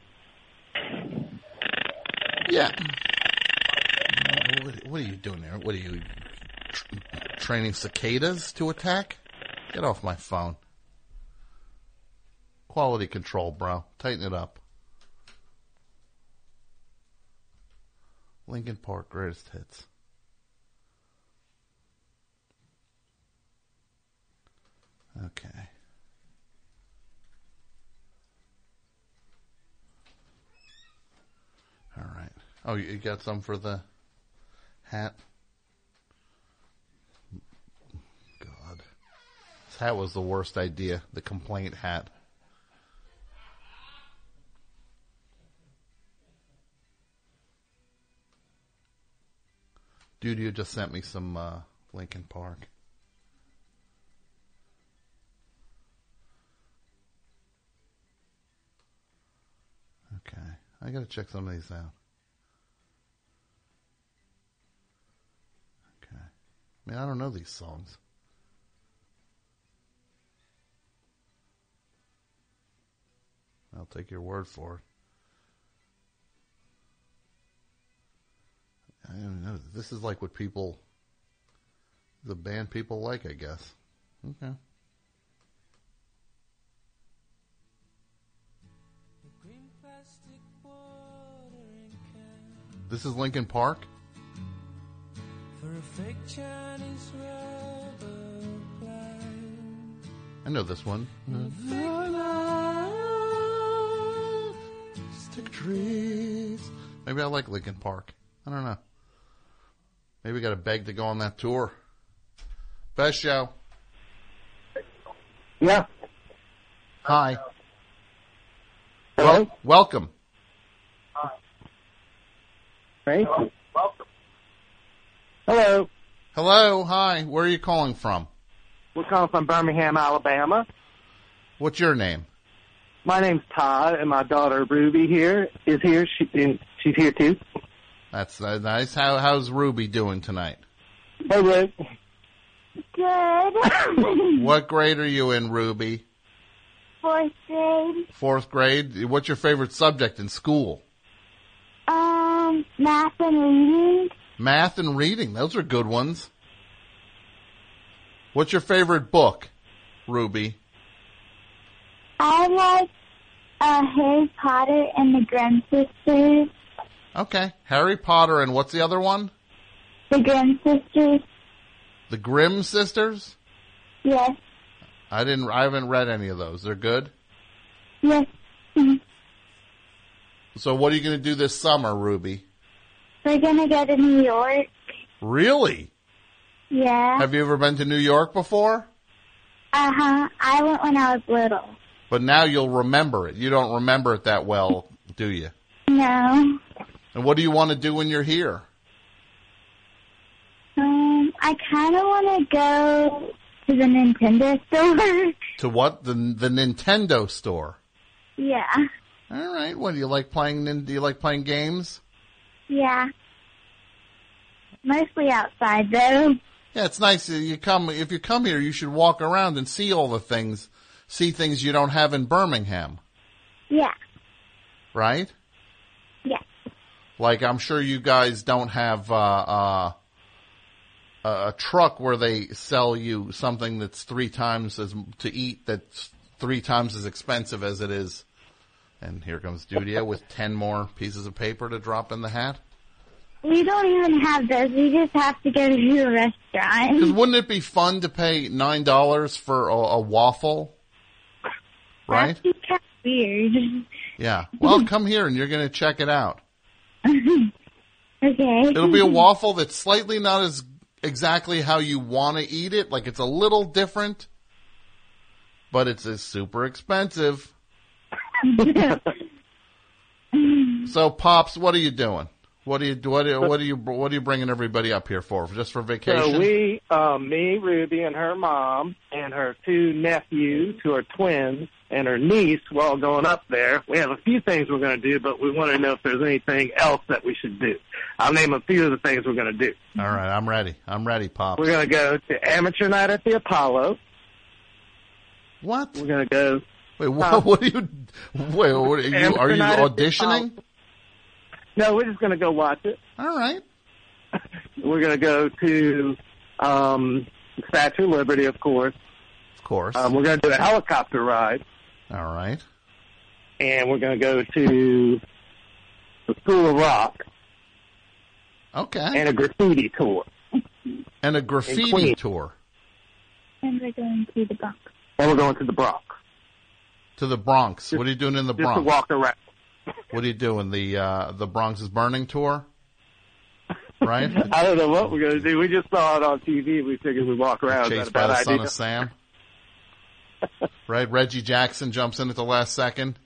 Yeah. What, what are you doing there? What are you tr- training cicadas to attack? Get off my phone. Quality control, bro. Tighten it up. Lincoln Park greatest hits. Okay. Oh, you got some for the hat? God. This hat was the worst idea. The complaint hat. Dude, you just sent me some uh, Linkin Park. Okay. I gotta check some of these out. Okay. I mean, I don't know these songs. I'll take your word for it. I don't know. This is like what people, the band people like, I guess. Okay. This is Linkin Park? For a fake Chinese rubber plant. I know this one. Stick trees. Maybe I like Linkin Park. I don't know. Maybe we got to beg to go on that tour. Best show. Yeah. Hi. Hello? Well, welcome. Thank you. Welcome. Hello. Hello. Hi. Where are you calling from? We're calling from Birmingham, Alabama. What's your name? My name's Todd, and my daughter Ruby here is here. She, and she's here too. That's uh, nice. How how's Ruby doing tonight? Hey, Ruby. Good. What grade are you in, Ruby? Fourth grade. Fourth grade. What's your favorite subject in school? Um, math and reading. Math and reading. Those are good ones. What's your favorite book, Ruby? I like uh, Harry Potter and the Grimm Sisters. Okay. Harry Potter and what's the other one? The Grimm Sisters. The Grimm Sisters? Yes. I didn't. I haven't read any of those. They're good? Yes. Mhm. So what are you going to do this summer, Ruby? We're going to go to New York. Really? Yeah. Have you ever been to New York before? Uh-huh. I went when I was little. But now you'll remember it. You don't remember it that well, do you? No. And what do you want to do when you're here? Um, I kind of want to go to the Nintendo store. To what? The the Nintendo store. Yeah. All right. What do you like playing? Do you like playing games? Yeah. Mostly outside, though. Yeah, it's nice. You come if you come here, you should walk around and see all the things, see things you don't have in Birmingham. Yeah. Right? Yeah. Like I'm sure you guys don't have uh, uh, a, a truck where they sell you something that's three times as to eat that's three times as expensive as it is. And here comes Dudia with ten more pieces of paper to drop in the hat. We don't even have those. We just have to go to a Because restaurant. wouldn't it be fun to pay nine dollars for a, a waffle? Right? That'd be kind of weird. Yeah. Well, come here and you're going to check it out. Okay. It'll be a waffle that's slightly not as exactly how you want to eat it. Like it's a little different, but it's uh, super expensive. So, Pops, what are you doing? What are you what are, what are you what are you bringing everybody up here for? Just for vacation? So we, um, me, Ruby, and her mom, and her two nephews, who are twins, and her niece, we're all going up there. We have a few things we're going to do, but we want to know if there's anything else that we should do. I'll name a few of the things we're going to do. All right, I'm ready. I'm ready, Pops. We're going to go to Amateur Night at the Apollo. What? We're going to go... Wait, what, what are you? Wait, what, are you, Amateur are you Night at the auditioning? Apollo. No, we're just going to go watch it. All right. We're going to go to um, Statue of Liberty, of course. Of course. Um, we're going to do a helicopter ride. All right. And we're going to go to the School of Rock. Okay. And a graffiti tour. And a In graffiti Queens. tour. And we're going to the Bronx. And we're going to the Bronx. To the Bronx. What are you doing in the Just Bronx? to walk around. What are you doing? The uh, the Bronx is Burning tour, right? I don't know what we're going to do. We just saw it on T V. We figured we'd walk around. Chased Is that a by bad the son idea? of Sam. Right? Reggie Jackson jumps in at the last second.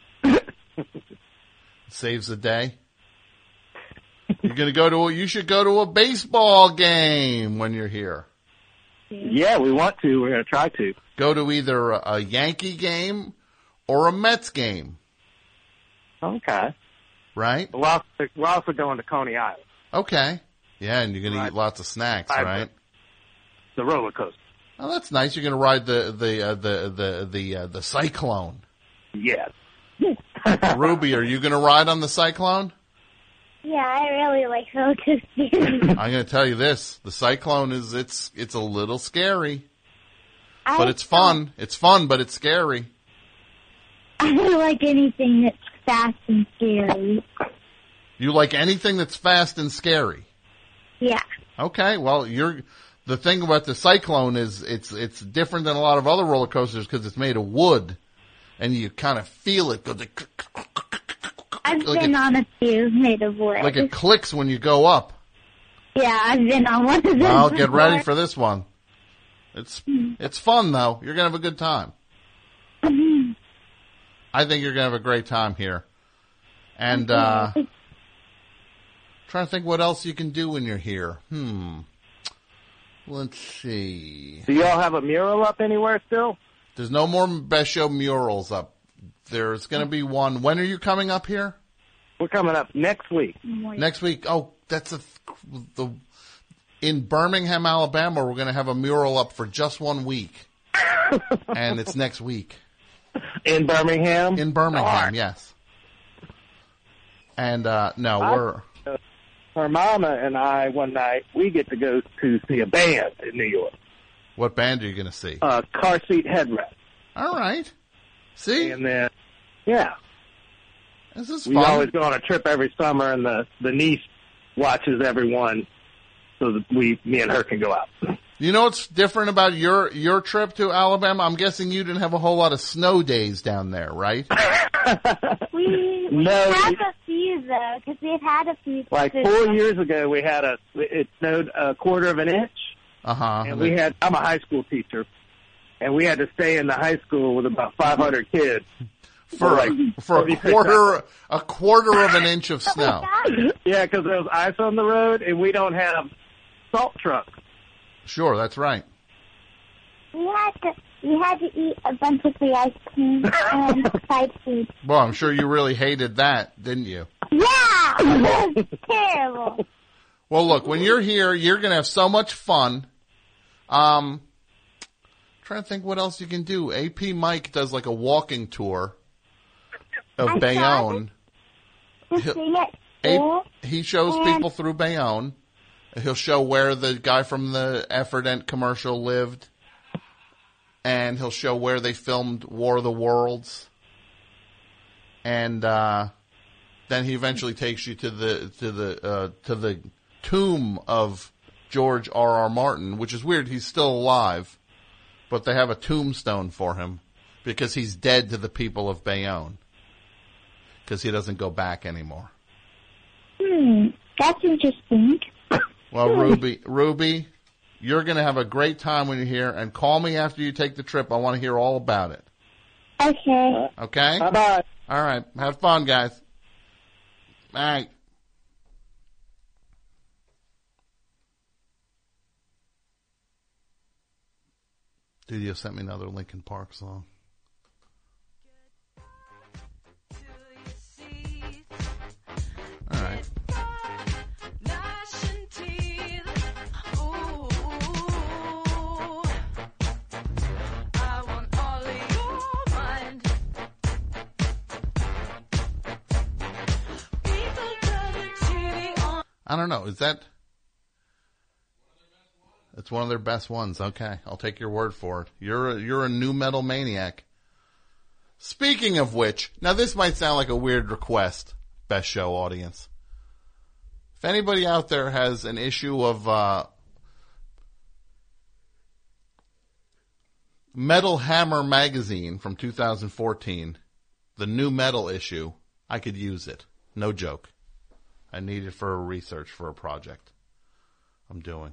Saves the day. You're going to go to a, you should go to a baseball game when you're here. Yeah, we want to. We're going to try to. Go to either a, a Yankee game or a Mets game. Okay. Right? We're also, we're also going to Coney Island. Okay. Yeah, and you're going Right. to eat lots of snacks, Right. right? The roller coaster. Oh, that's nice. You're going to ride the the uh, the the the uh, the Cyclone. Yes. Ruby, are you going to ride on the Cyclone? Yeah, I really like roller coasters. I'm going to tell you this: the Cyclone is it's it's a little scary, I but it's fun. It's fun, but it's scary. I don't like anything that's fast and scary. You like anything that's fast and scary? Yeah. Okay, well, you're the thing about the Cyclone is it's it's different than a lot of other roller coasters because it's made of wood, and you kind of feel it go. I've Like been it- on a few made of wood. Like it clicks when you go up. Yeah, I've been on one of those. Well, get before. ready for this one. It's it's fun though. You're gonna have a good time. I think you're gonna have a great time here. And uh trying to think what else you can do when you're here. Hmm. Let's see. Do y'all have a mural up anywhere still? There's no more Best Show murals up. There's gonna be one. When are you coming up here? We're coming up next week. Next week. Oh, that's a the in Birmingham, Alabama. We're going to have a mural up for just one week, and it's next week In Birmingham? in Birmingham. Darn. Yes. And uh no, I- we're Her mama and I, one night, we get to go to see a band in New York. what band are you going to see? Uh, Car Seat Headrest. All right. See, And then, yeah, this is we fun. always go on a trip every summer, and the, the niece watches everyone so that we, me and her can go out. You know what's different about your your trip to Alabama? I'm guessing you didn't have a whole lot of snow days down there, right? We, we No, have we- a few, though, because we've had a few. Like four years ago, we had a, it snowed a quarter of an inch, Uh huh. and we had, I'm a high school teacher, and we had to stay in the high school with about five hundred kids. for like for a forty-six quarter a quarter of an inch of snow. Yeah, because there was ice on the road, and we don't have salt trucks. Sure, that's right. We had to we had to eat a bunch of free ice cream and fried food. Well, I'm sure you really hated that, didn't you? Yeah, it was terrible. Well, look, when you're here, you're going to have so much fun. Um, trying to think what else you can do. A P Mike does like a walking tour of I Bayonne. To He'll- sing at A- school. he shows and- people through Bayonne. He'll show where the guy from the Effordent commercial lived. And he'll show where they filmed War of the Worlds. And uh, then he eventually takes you to the to the uh, to the tomb of George R. R. Martin, which is weird. He's still alive, but they have a tombstone for him because he's dead to the people of Bayonne because he doesn't go back anymore. Hmm, that's interesting. Well, Ruby, Ruby, you're going to have a great time when you're here, and call me after you take the trip. I want to hear all about it. Okay. Okay? Bye-bye. All right. Have fun, guys. All right. Dude, you sent me another Linkin Park song. All right. I don't know. Is that? It's one of their best ones. Okay, I'll take your word for it. You're a, you're a new metal maniac. Speaking of which, now this might sound like a weird request, Best Show audience. If anybody out there has an issue of uh, Metal Hammer magazine from two thousand fourteen, the new metal issue, I could use it. No joke. I need it for a research for a project I'm doing.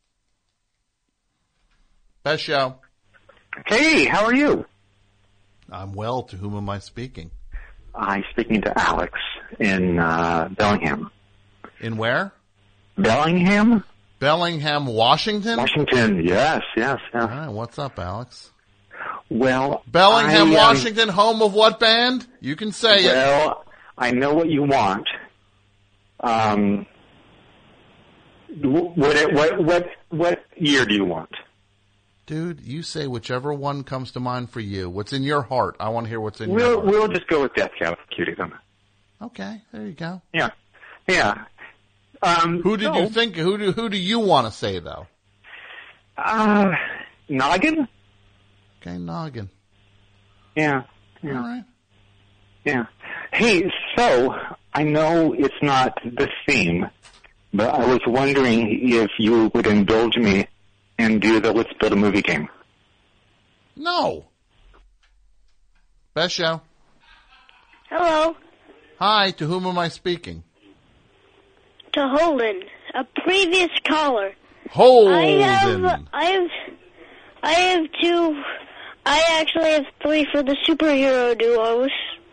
Best show. Hey, how are you? I'm well. To whom am I speaking? I'm speaking to Alex in uh, Bellingham. In where? Bellingham? Bellingham, Washington? Washington, yes, yes, yes. All right, what's up, Alex? Well, Bellingham, I, um, Washington, home of what band? You can say well, it. Well, I know what you want. Um, what, what, what, what year do you want? Dude, you say whichever one comes to mind for you. What's in your heart? I want to hear what's in we'll, your heart. We'll just go with Death Cab for Cutie then. Okay, there you go. Yeah, yeah. Um, who did so, you think? Who do who do you want to say though? Uh, Noggin. Okay, Noggin. Yeah. yeah. All right. Yeah. Hey, so I know it's not the theme, but I was wondering if you would indulge me and do the Let's Build a Movie game. No. Best show. Hello. Hi, to whom am I speaking? To Holden, a previous caller. Holden. I have, I have, I have two, I actually have three for the superhero duos.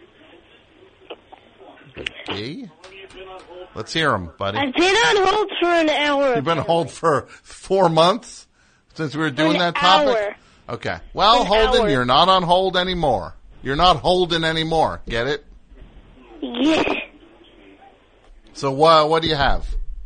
Okay. Let's hear them, buddy. I've been on hold for an hour. You've been on hold for four months since we were doing an that topic? Hour. Okay. Well, an Holden, hour. you're not on hold anymore. You're not holding anymore. Get it? Yes. So uh, what do you have?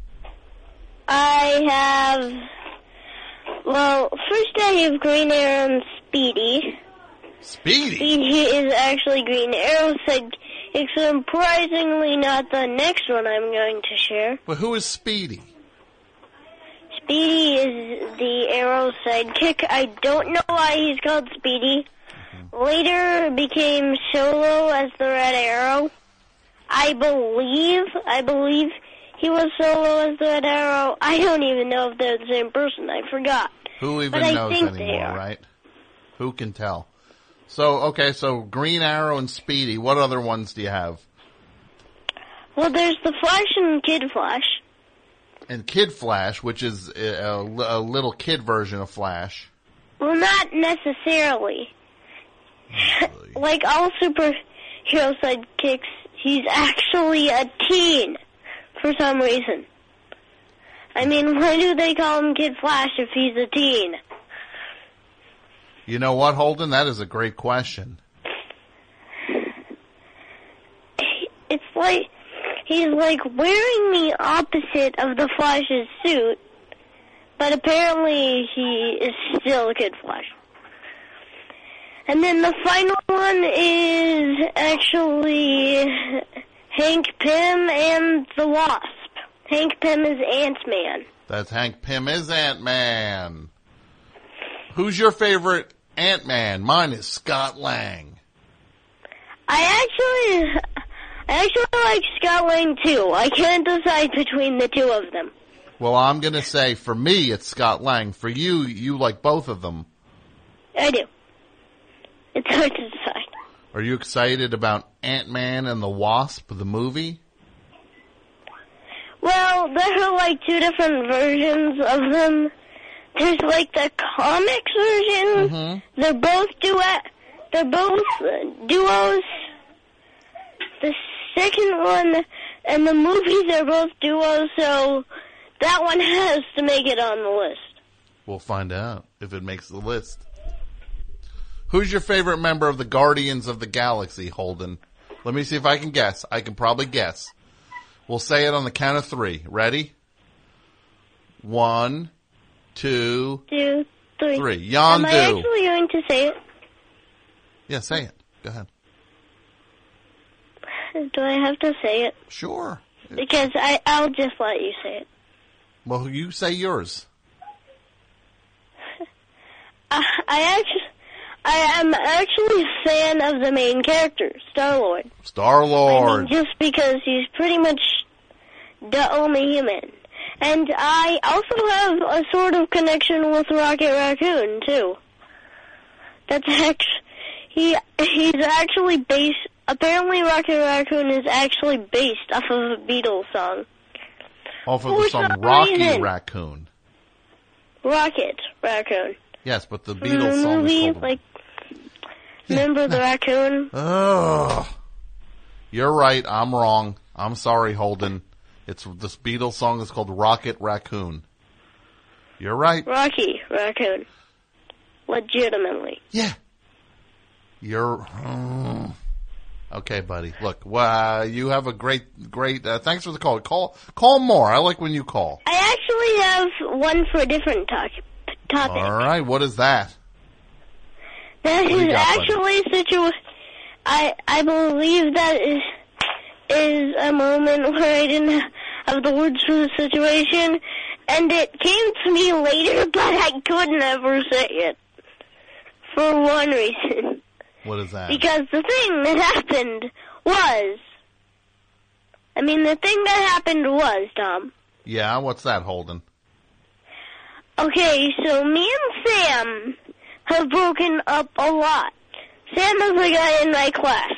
I have, well, first I have Green Arrow and Speedy. Speedy? Speedy is actually Green Arrow sidekick, surprisingly not the next one I'm going to share. But who is Speedy? Speedy is the Arrow sidekick. I don't know why he's called Speedy. Mm-hmm. Later became Solo as the Red Arrow. I believe, I believe he was Solo as the Red Arrow. I don't even know if they're the same person. I forgot. Who even but I knows think anymore, they are. right? Who can tell? So, okay, so Green Arrow and Speedy. What other ones do you have? Well, there's the Flash and Kid Flash. And Kid Flash, which is a, a little kid version of Flash. Well, not necessarily. Really? Like all superhero sidekicks, he's actually a teen for some reason. I mean, why do they call him Kid Flash if he's a teen? You know what, Holden? That is a great question. It's like he's like wearing the opposite of the Flash's suit, but apparently he is still Kid Flash. And then the final one is actually Hank Pym and the Wasp. Hank Pym is Ant-Man. That's Hank Pym is Ant-Man. Who's your favorite Ant-Man? Mine is Scott Lang. I actually, I actually like Scott Lang too. I can't decide between the two of them. Well, I'm going to say for me it's Scott Lang. For you, you like both of them. I do. It's hard to decide. Are you excited about Ant-Man and the Wasp, the movie? Well, there are like two different versions of them. There's like the comics version. Mm-hmm. They're both duet. They're both uh, duos. The second one and the movies are both duos, so that one has to make it on the list. We'll find out if it makes the list. Who's your favorite member of the Guardians of the Galaxy, Holden? Let me see if I can guess. I can probably guess. We'll say it on the count of three. Ready? One, two, Two, three. three. Yondu. Am I actually going to say it? Yeah, say it. Go ahead. Do I have to say it? Sure. Because I, I'll just let you say it. Well, you say yours. I, I actually... I am actually a fan of the main character, Star-Lord. Star-Lord. I mean, just because he's pretty much the only human. And I also have a sort of connection with Rocket Raccoon, too. That's actually... He, he's actually based... apparently Rocket Raccoon is actually based off of a Beatles song. Off of For the song some Rocky reason. Raccoon. Rocket Raccoon. Yes, but the From Beatles the song movie, is called... like, remember the raccoon? Oh, you're right. I'm wrong. I'm sorry, Holden. It's this Beatles song is called Rocket Raccoon. You're right. Rocky Raccoon. Legitimately. Yeah. You're... oh. Okay, buddy. Look, uh, you have a great, great... Uh, thanks for the call. Call call more. I like when you call. I actually have one for a different talk, topic. All right. What is that? That What do you is got, buddy? actually situa- I I believe that is is a moment where I didn't have the words for the situation, and it came to me later, but I could never say it for one reason. What is that? Because the thing that happened was, I mean, the thing that happened was, Tom. Yeah, what's that, Holden? Okay, so me and Sam have broken up a lot. Sam is the guy in my class.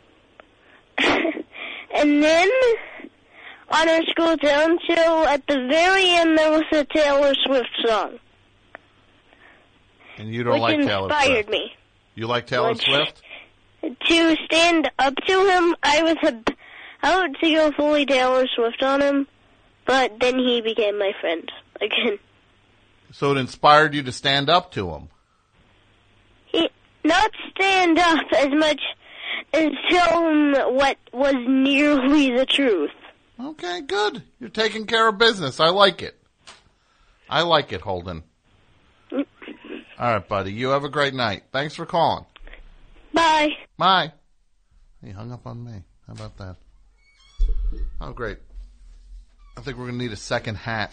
And then, on our school talent show, at the very end, there was a Taylor Swift song. And you don't which like Taylor inspired Swift? me. You like Taylor Which- Swift? To stand up to him, I was about to go fully Taylor Swift on him, but then he became my friend again. So it inspired you to stand up to him. He, not stand up as much as tell him what was nearly the truth. Okay, good. You're taking care of business. I like it. I like it, Holden. All right, buddy. You have a great night. Thanks for calling. Bye. Bye. He hung up on me. How about that? Oh, great. I think we're going to need a second hat.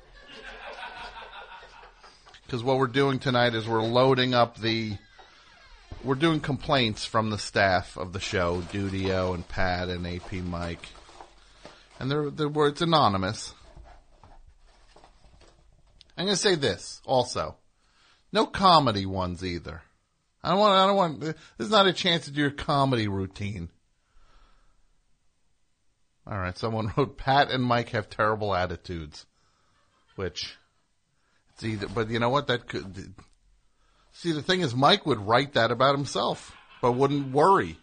Because what we're doing tonight is we're loading up the... We're doing complaints from the staff of the show, Dudio and Pat and A P Mike. And they're, they're, it's anonymous. I'm going to say this also. No comedy ones either. I don't want, I don't want, this is not a chance to do your comedy routine. All right, someone wrote, Pat and Mike have terrible attitudes. Which, it's either, but you know what, that could, see the thing is Mike would write that about himself, but wouldn't worry.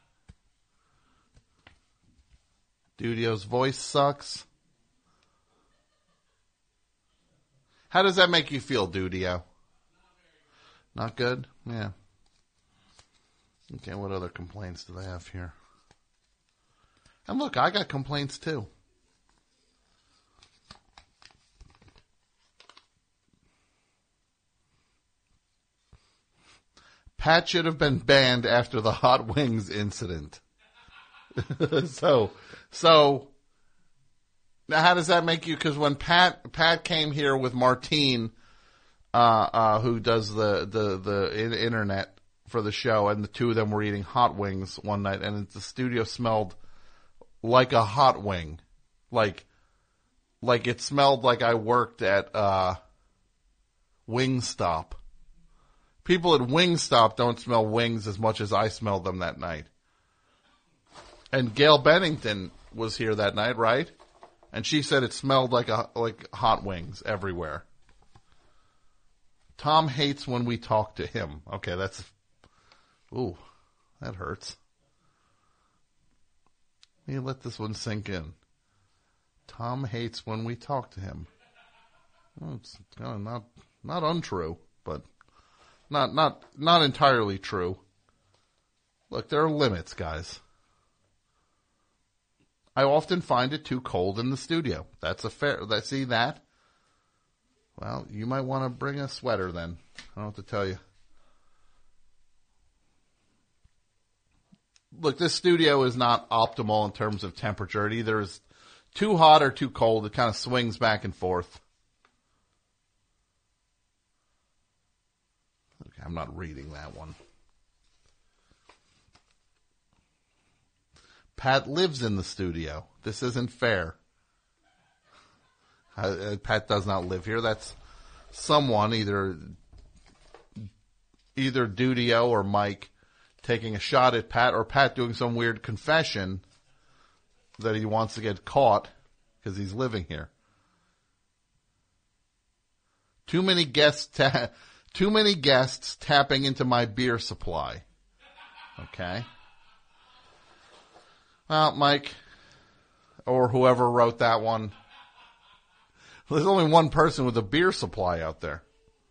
Dudio's voice sucks. How does that make you feel, Dudio? Not good? Yeah. Okay, what other complaints do they have here? And look, I got complaints too. Pat should have been banned after the Hot Wings incident. so, so, now how does that make you? Because when Pat, Pat came here with Martine, uh, uh, who does the, the, the in- internet for the show, and the two of them were eating hot wings one night, and the studio smelled like a hot wing. Like, like it smelled like I worked at, uh, Wingstop. People at Wingstop don't smell wings as much as I smelled them that night. And Gail Bennington was here that night, right? And she said it smelled like a, like hot wings everywhere. Tom hates when we talk to him. Okay, that's, ooh, that hurts. Let me let this one sink in. Tom hates when we talk to him. Well, it's kind of not, not untrue, but not, not, not entirely true. Look, there are limits, guys. I often find it too cold in the studio. That's a fair, that, see that? Well, you might want to bring a sweater then. I don't know what to tell you. Look, this studio is not optimal in terms of temperature. It either is too hot or too cold. It kind of swings back and forth. Okay, I'm not reading that one. Pat lives in the studio. This isn't fair. Uh, Pat does not live here. That's someone, either either Dudio or Mike, taking a shot at Pat, or Pat doing some weird confession that he wants to get caught because he's living here. Too many guests, ta- too many guests tapping into my beer supply. Okay. Well, Mike, or whoever wrote that one, there's only one person with a beer supply out there.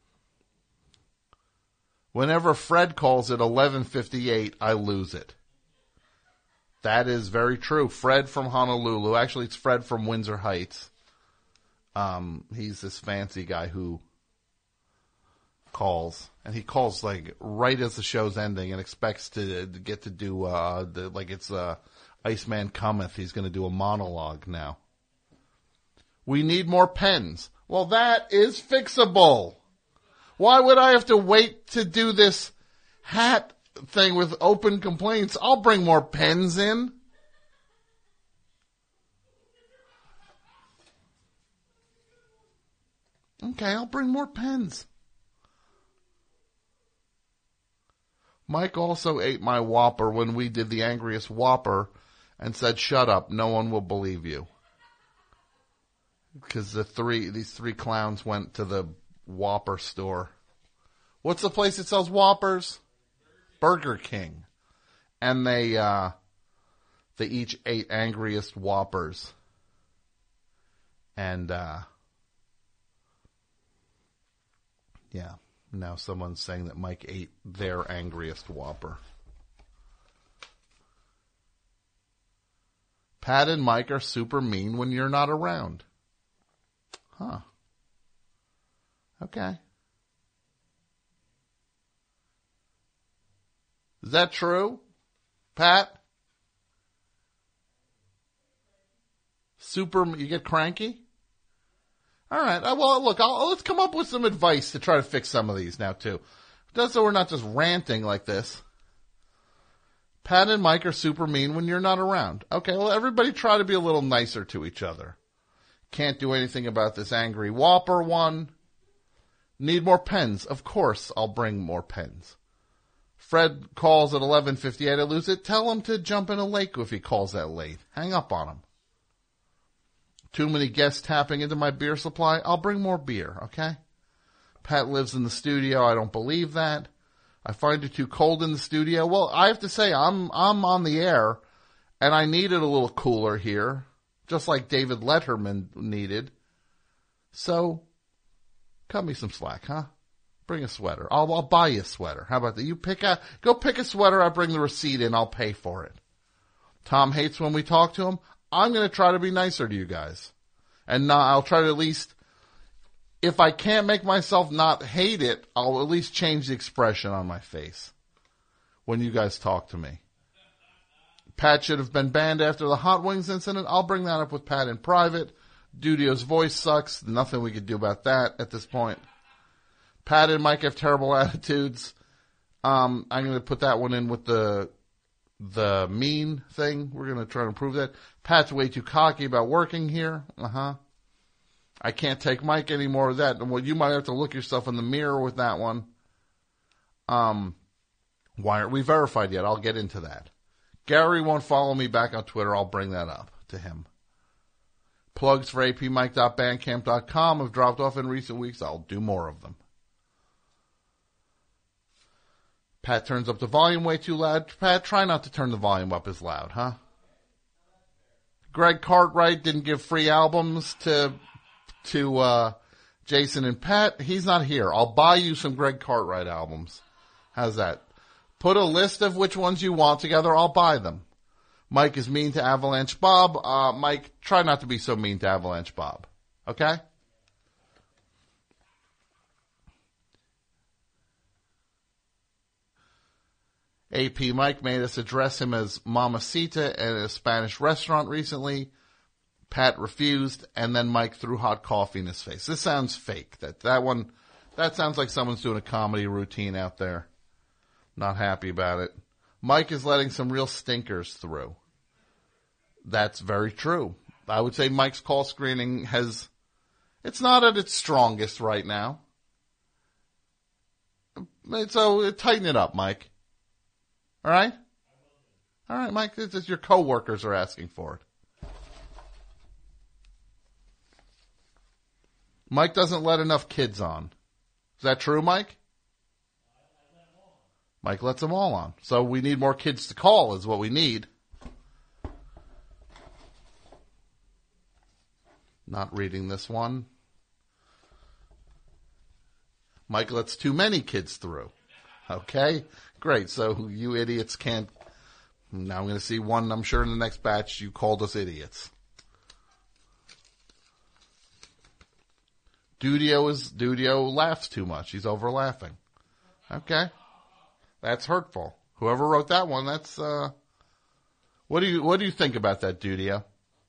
Whenever Fred calls at eleven fifty-eight, I lose it. That is very true. Fred from Honolulu. Actually, it's Fred from Windsor Heights. Um, he's this fancy guy who calls, and he calls like right as the show's ending and expects to, to get to do, uh, the, like it's, uh, Iceman Cometh. He's going to do a monologue now. We need more pens. Well, that is fixable. Why would I have to wait to do this hat thing with open complaints? I'll bring more pens in. Okay, I'll bring more pens. Mike also ate my Whopper when we did the Angriest Whopper and said, shut up, no one will believe you. Because the three, these three clowns went to the Whopper store. What's the place that sells Whoppers? Burger King. And they, uh, they each ate Angriest Whoppers. And, uh, yeah, now someone's saying that Mike ate their Angriest Whopper. Pat and Mike are super mean when you're not around. Huh. Okay. Is that true, Pat? Super, you get cranky? All right. Well, look, I'll, let's come up with some advice to try to fix some of these now, too. Just so we're not just ranting like this. Pat and Mike are super mean when you're not around. Okay, well, everybody try to be a little nicer to each other. Can't do anything about this angry Whopper one. Need more pens. Of course, I'll bring more pens. Fred calls at eleven fifty-eight. I lose it. Tell him to jump in a lake if he calls that late. Hang up on him. Too many guests tapping into my beer supply. I'll bring more beer, okay? Pat lives in the studio. I don't believe that. I find it too cold in the studio. Well, I have to say, I'm I'm on the air, and I needed a little cooler here, just like David Letterman needed. So, cut me some slack, huh? Bring a sweater. I'll, I'll buy you a sweater. How about that? You pick a, go pick a sweater. I'll bring the receipt in. I'll pay for it. Tom hates when we talk to him. I'm going to try to be nicer to you guys. And not, I'll try to at least, if I can't make myself not hate it, I'll at least change the expression on my face when you guys talk to me. Pat should have been banned after the Hot Wings incident. I'll bring that up with Pat in private. Dudio's voice sucks. Nothing we could do about that at this point. Pat and Mike have terrible attitudes. Um, I'm going to put that one in with the the mean thing. We're going to try to improve that. Pat's way too cocky about working here. Uh-huh. I can't take Mike anymore with that. Well, you might have to look yourself in the mirror with that one. Um, why aren't we verified yet? I'll get into that. Gary won't follow me back on Twitter. I'll bring that up to him. Plugs for a p mike dot bandcamp dot com have dropped off in recent weeks. I'll do more of them. Pat turns up the volume way too loud. Pat, try not to turn the volume up as loud, huh? Greg Cartwright didn't give free albums to to uh, Jason and Pat. He's not here. I'll buy you some Greg Cartwright albums. How's that? Put a list of which ones you want together. I'll buy them. Mike is mean to Avalanche Bob. Uh, Mike, try not to be so mean to Avalanche Bob. Okay? A P Mike made us address him as Mamacita at a Spanish restaurant recently. Pat refused, and then Mike threw hot coffee in his face. This sounds fake. That that one, that sounds like someone's doing a comedy routine out there. Not happy about it. Mike is letting some real stinkers through. That's very true. I would say Mike's call screening has, it's not at its strongest right now. So tighten it up, Mike. All right? All right, Mike, this is your coworkers are asking for it. Mike doesn't let enough kids on. Is that true, Mike? Mike lets them all on. So we need more kids to call is what we need. Not reading this one. Mike lets too many kids through. Okay, great. So you idiots can't. Now I'm going to see one, I'm sure in the next batch you called us idiots. Dudio is, Dudio laughs too much. He's over laughing. Okay. That's hurtful. Whoever wrote that one, that's, uh, what do you, what do you think about that, Dudio?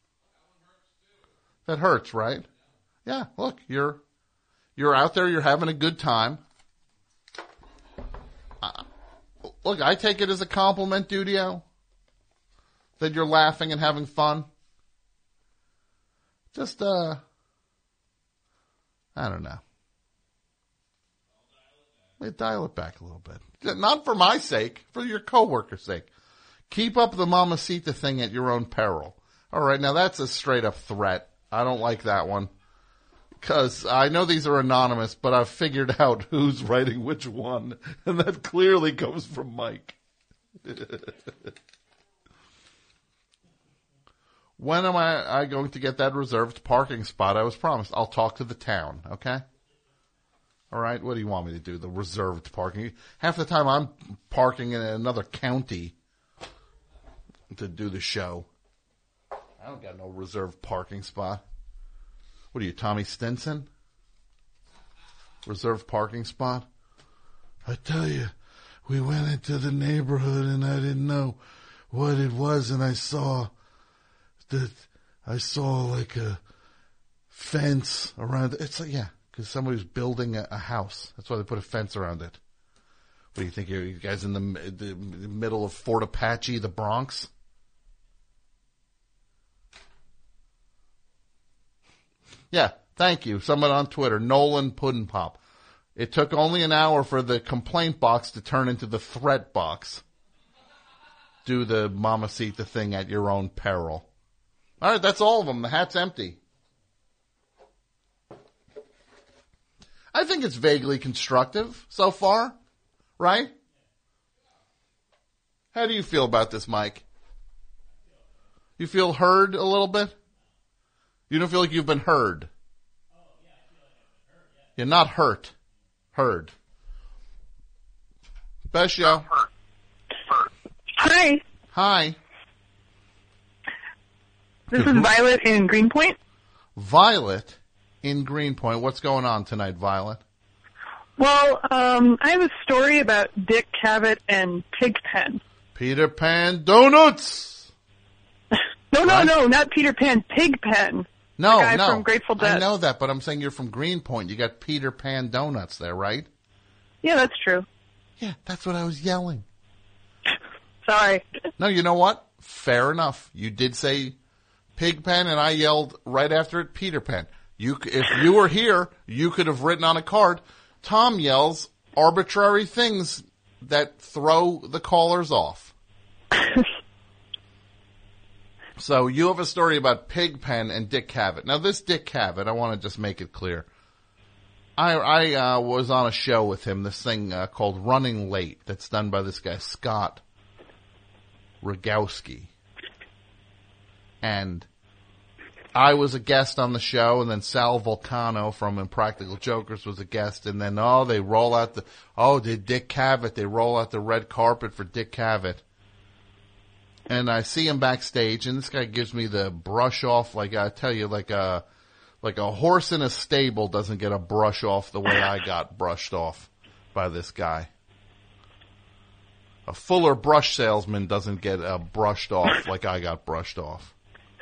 That hurts, right? Yeah, look, you're, you're out there, you're having a good time. Uh, look, I take it as a compliment, Dudio, that you're laughing and having fun. Just, uh, I don't know. Dial it back a little bit. Not for my sake, for your coworker's sake. Keep up the Mamacita thing at your own peril. All right, now that's a straight up threat. I don't like that one. Because I know these are anonymous, but I've figured out who's writing which one. And that clearly comes from Mike. When am I, I going to get that reserved parking spot I was promised? I'll talk to the town, okay? All right, what do you want me to do? The reserved parking. Half the time I'm parking in another county to do the show. I don't got no reserved parking spot. What are you, Tommy Stinson? Reserved parking spot? I tell you, we went into the neighborhood and I didn't know what it was, and I saw that I saw like a fence around it. It's like, yeah. Because somebody's building a, a house. That's why they put a fence around it. What do you think? You guys in the, the middle of Fort Apache, the Bronx? Yeah, thank you. Someone on Twitter, Nolan Puddin' Pop. It took only an hour for the complaint box to turn into the threat box. Do the Mamacita thing at your own peril. All right, that's all of them. The hat's empty. I think it's vaguely constructive so far, right? How do you feel about this, Mike? You feel heard a little bit? You don't feel like you've been heard? You're not hurt. Heard. Best show. Hi. Hi. This is Violet in Greenpoint. Violet in Greenpoint. What's going on tonight, Violet? Well, um, I have a story about Dick Cavett and Pigpen. Peter Pan Donuts! no, no, right? no, not Peter Pan, Pigpen. No, the guy no. from Grateful Dead. I know that, but I'm saying you're from Greenpoint. You got Peter Pan Donuts there, right? Yeah, that's true. Yeah, that's what I was yelling. Sorry. No, you know what? Fair enough. You did say Pigpen, and I yelled right after it, Peter Pan. You, if you were here, you could have written on a card, Tom yells arbitrary things that throw the callers off. So you have a story about Pigpen and Dick Cavett. Now this Dick Cavett, I want to just make it clear. I, I uh, was on a show with him, this thing uh, called Running Late, that's done by this guy, Scott Rogowski. And I was a guest on the show, and then Sal Vulcano from Impractical Jokers was a guest, and then, oh, they roll out the, oh, did Dick Cavett, they roll out the red carpet for Dick Cavett. And I see him backstage, and this guy gives me the brush off, like I tell you, like a, like a horse in a stable doesn't get a brush off the way I got brushed off by this guy. A Fuller brush salesman doesn't get uh, brushed off like I got brushed off.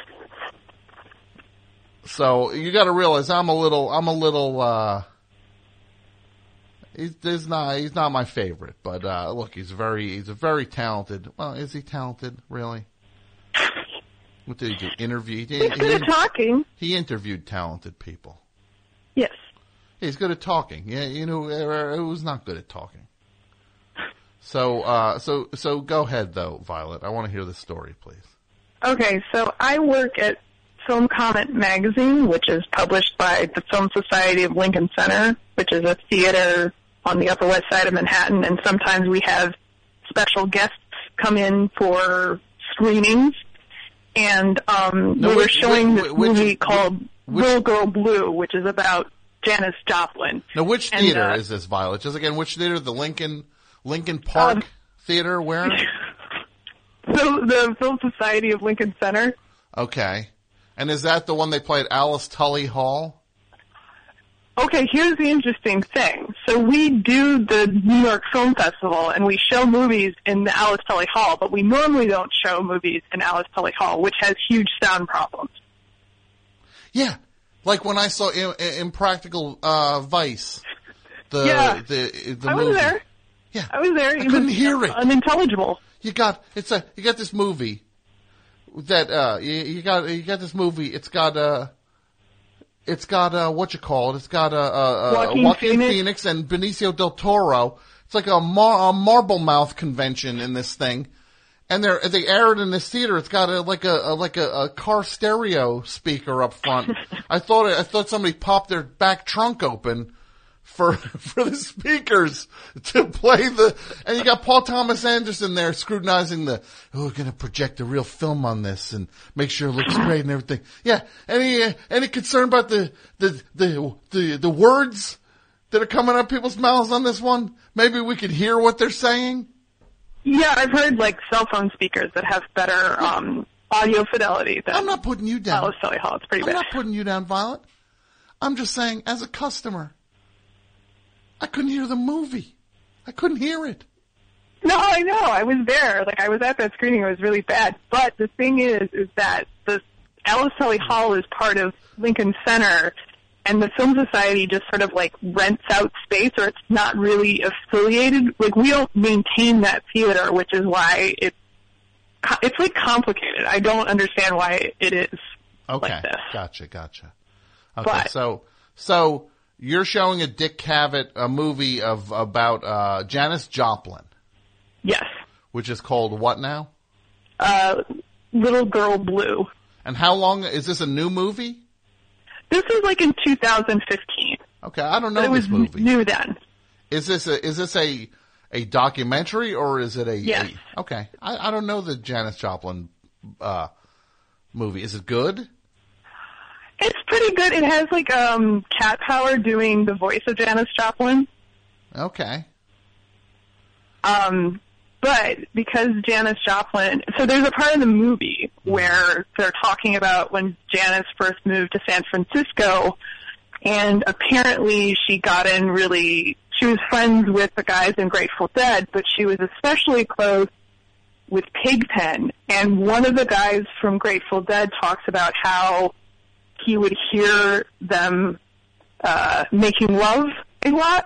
So you got to realize I'm a little, I'm a little. Uh, he's, he's not, he's not my favorite, but uh, look, he's very, he's a very talented. Well, is he talented, really? What did he do? Interview? He, He's good at talking. He interviewed talented people. Yes. He's good at talking. Yeah, you know, who's not good at talking? So, uh, so, so go ahead though, Violet. I want to hear the story, please. Okay, so I work at Film Comment magazine, which is published by the Film Society of Lincoln Center, which is a theater on the Upper West Side of Manhattan, and sometimes we have special guests come in for screenings. And um, No, we were which- showing which- this which- movie called which- Little Girl Blue, which is about Janis Joplin. Now, which And, theater uh, is this, Violet? Just again, which theater? The Lincoln, Lincoln Park Um, Theater? Where? So the Film Society of Lincoln Center. Okay. And is that the one they play at Alice Tully Hall? Okay, here's the interesting thing. So we do the New York Film Festival, and we show movies in the Alice Tully Hall, but we normally don't show movies in Alice Tully Hall, which has huge sound problems. Yeah. Like when I saw I- I- Impractical uh, Vice. The, Yeah. the, the I movie. was there. Yeah. I was there. I It couldn't was hear it. Unintelligible. You got it's a you got this movie that uh you, you got you got this movie. It's got uh it's got uh what you call it. It's got uh, uh, uh Joaquin Phoenix. Phoenix and Benicio del Toro. It's like a, mar- a marble mouth convention in this thing, and they they air it in this theater. It's got a like a, a like a, a car stereo speaker up front. I thought I thought somebody popped their back trunk open for for the speakers to play the, and you got Paul Thomas Anderson there scrutinizing the, oh, we're gonna project a real film on this and make sure it looks great and everything. Yeah, any uh, any concern about the the the the the words that are coming out of people's mouths on this one? Maybe we could hear what they're saying. Yeah, I've heard like cell phone speakers that have better um, audio fidelity than I'm not putting you down. Alice Tully Hall. It's pretty I'm bad. not putting you down, Violet. I'm just saying, as a customer, I couldn't hear the movie. I couldn't hear it. No, I know. I was there. Like, I was at that screening. It was really bad. But the thing is, is that the Alice Tully Hall is part of Lincoln Center, and the Film Society just sort of, like, rents out space, or it's not really affiliated. Like, we don't maintain that theater, which is why it's, it's like, complicated. I don't understand why it is Okay, like this. gotcha, gotcha. Okay, But- so so you're showing a Dick Cavett a movie of about uh, Janis Joplin, Yes. which is called what now? Uh, Little Girl Blue. And how long is this a new movie? This was, like, in two thousand fifteen. Okay, I don't But know it was this movie. new then. Is this a is this a a documentary or is it a? Yes. a- okay, I, I don't know the Janis Joplin uh, movie. Is it good? It's pretty good. It has, like, um, Cat Power doing the voice of Janis Joplin. Okay. Um, but because Janis Joplin, so there's a part of the movie where they're talking about when Janis first moved to San Francisco, and apparently she got in really, she was friends with the guys in Grateful Dead, but she was especially close with Pigpen, and one of the guys from Grateful Dead talks about how he would hear them uh, making love a lot,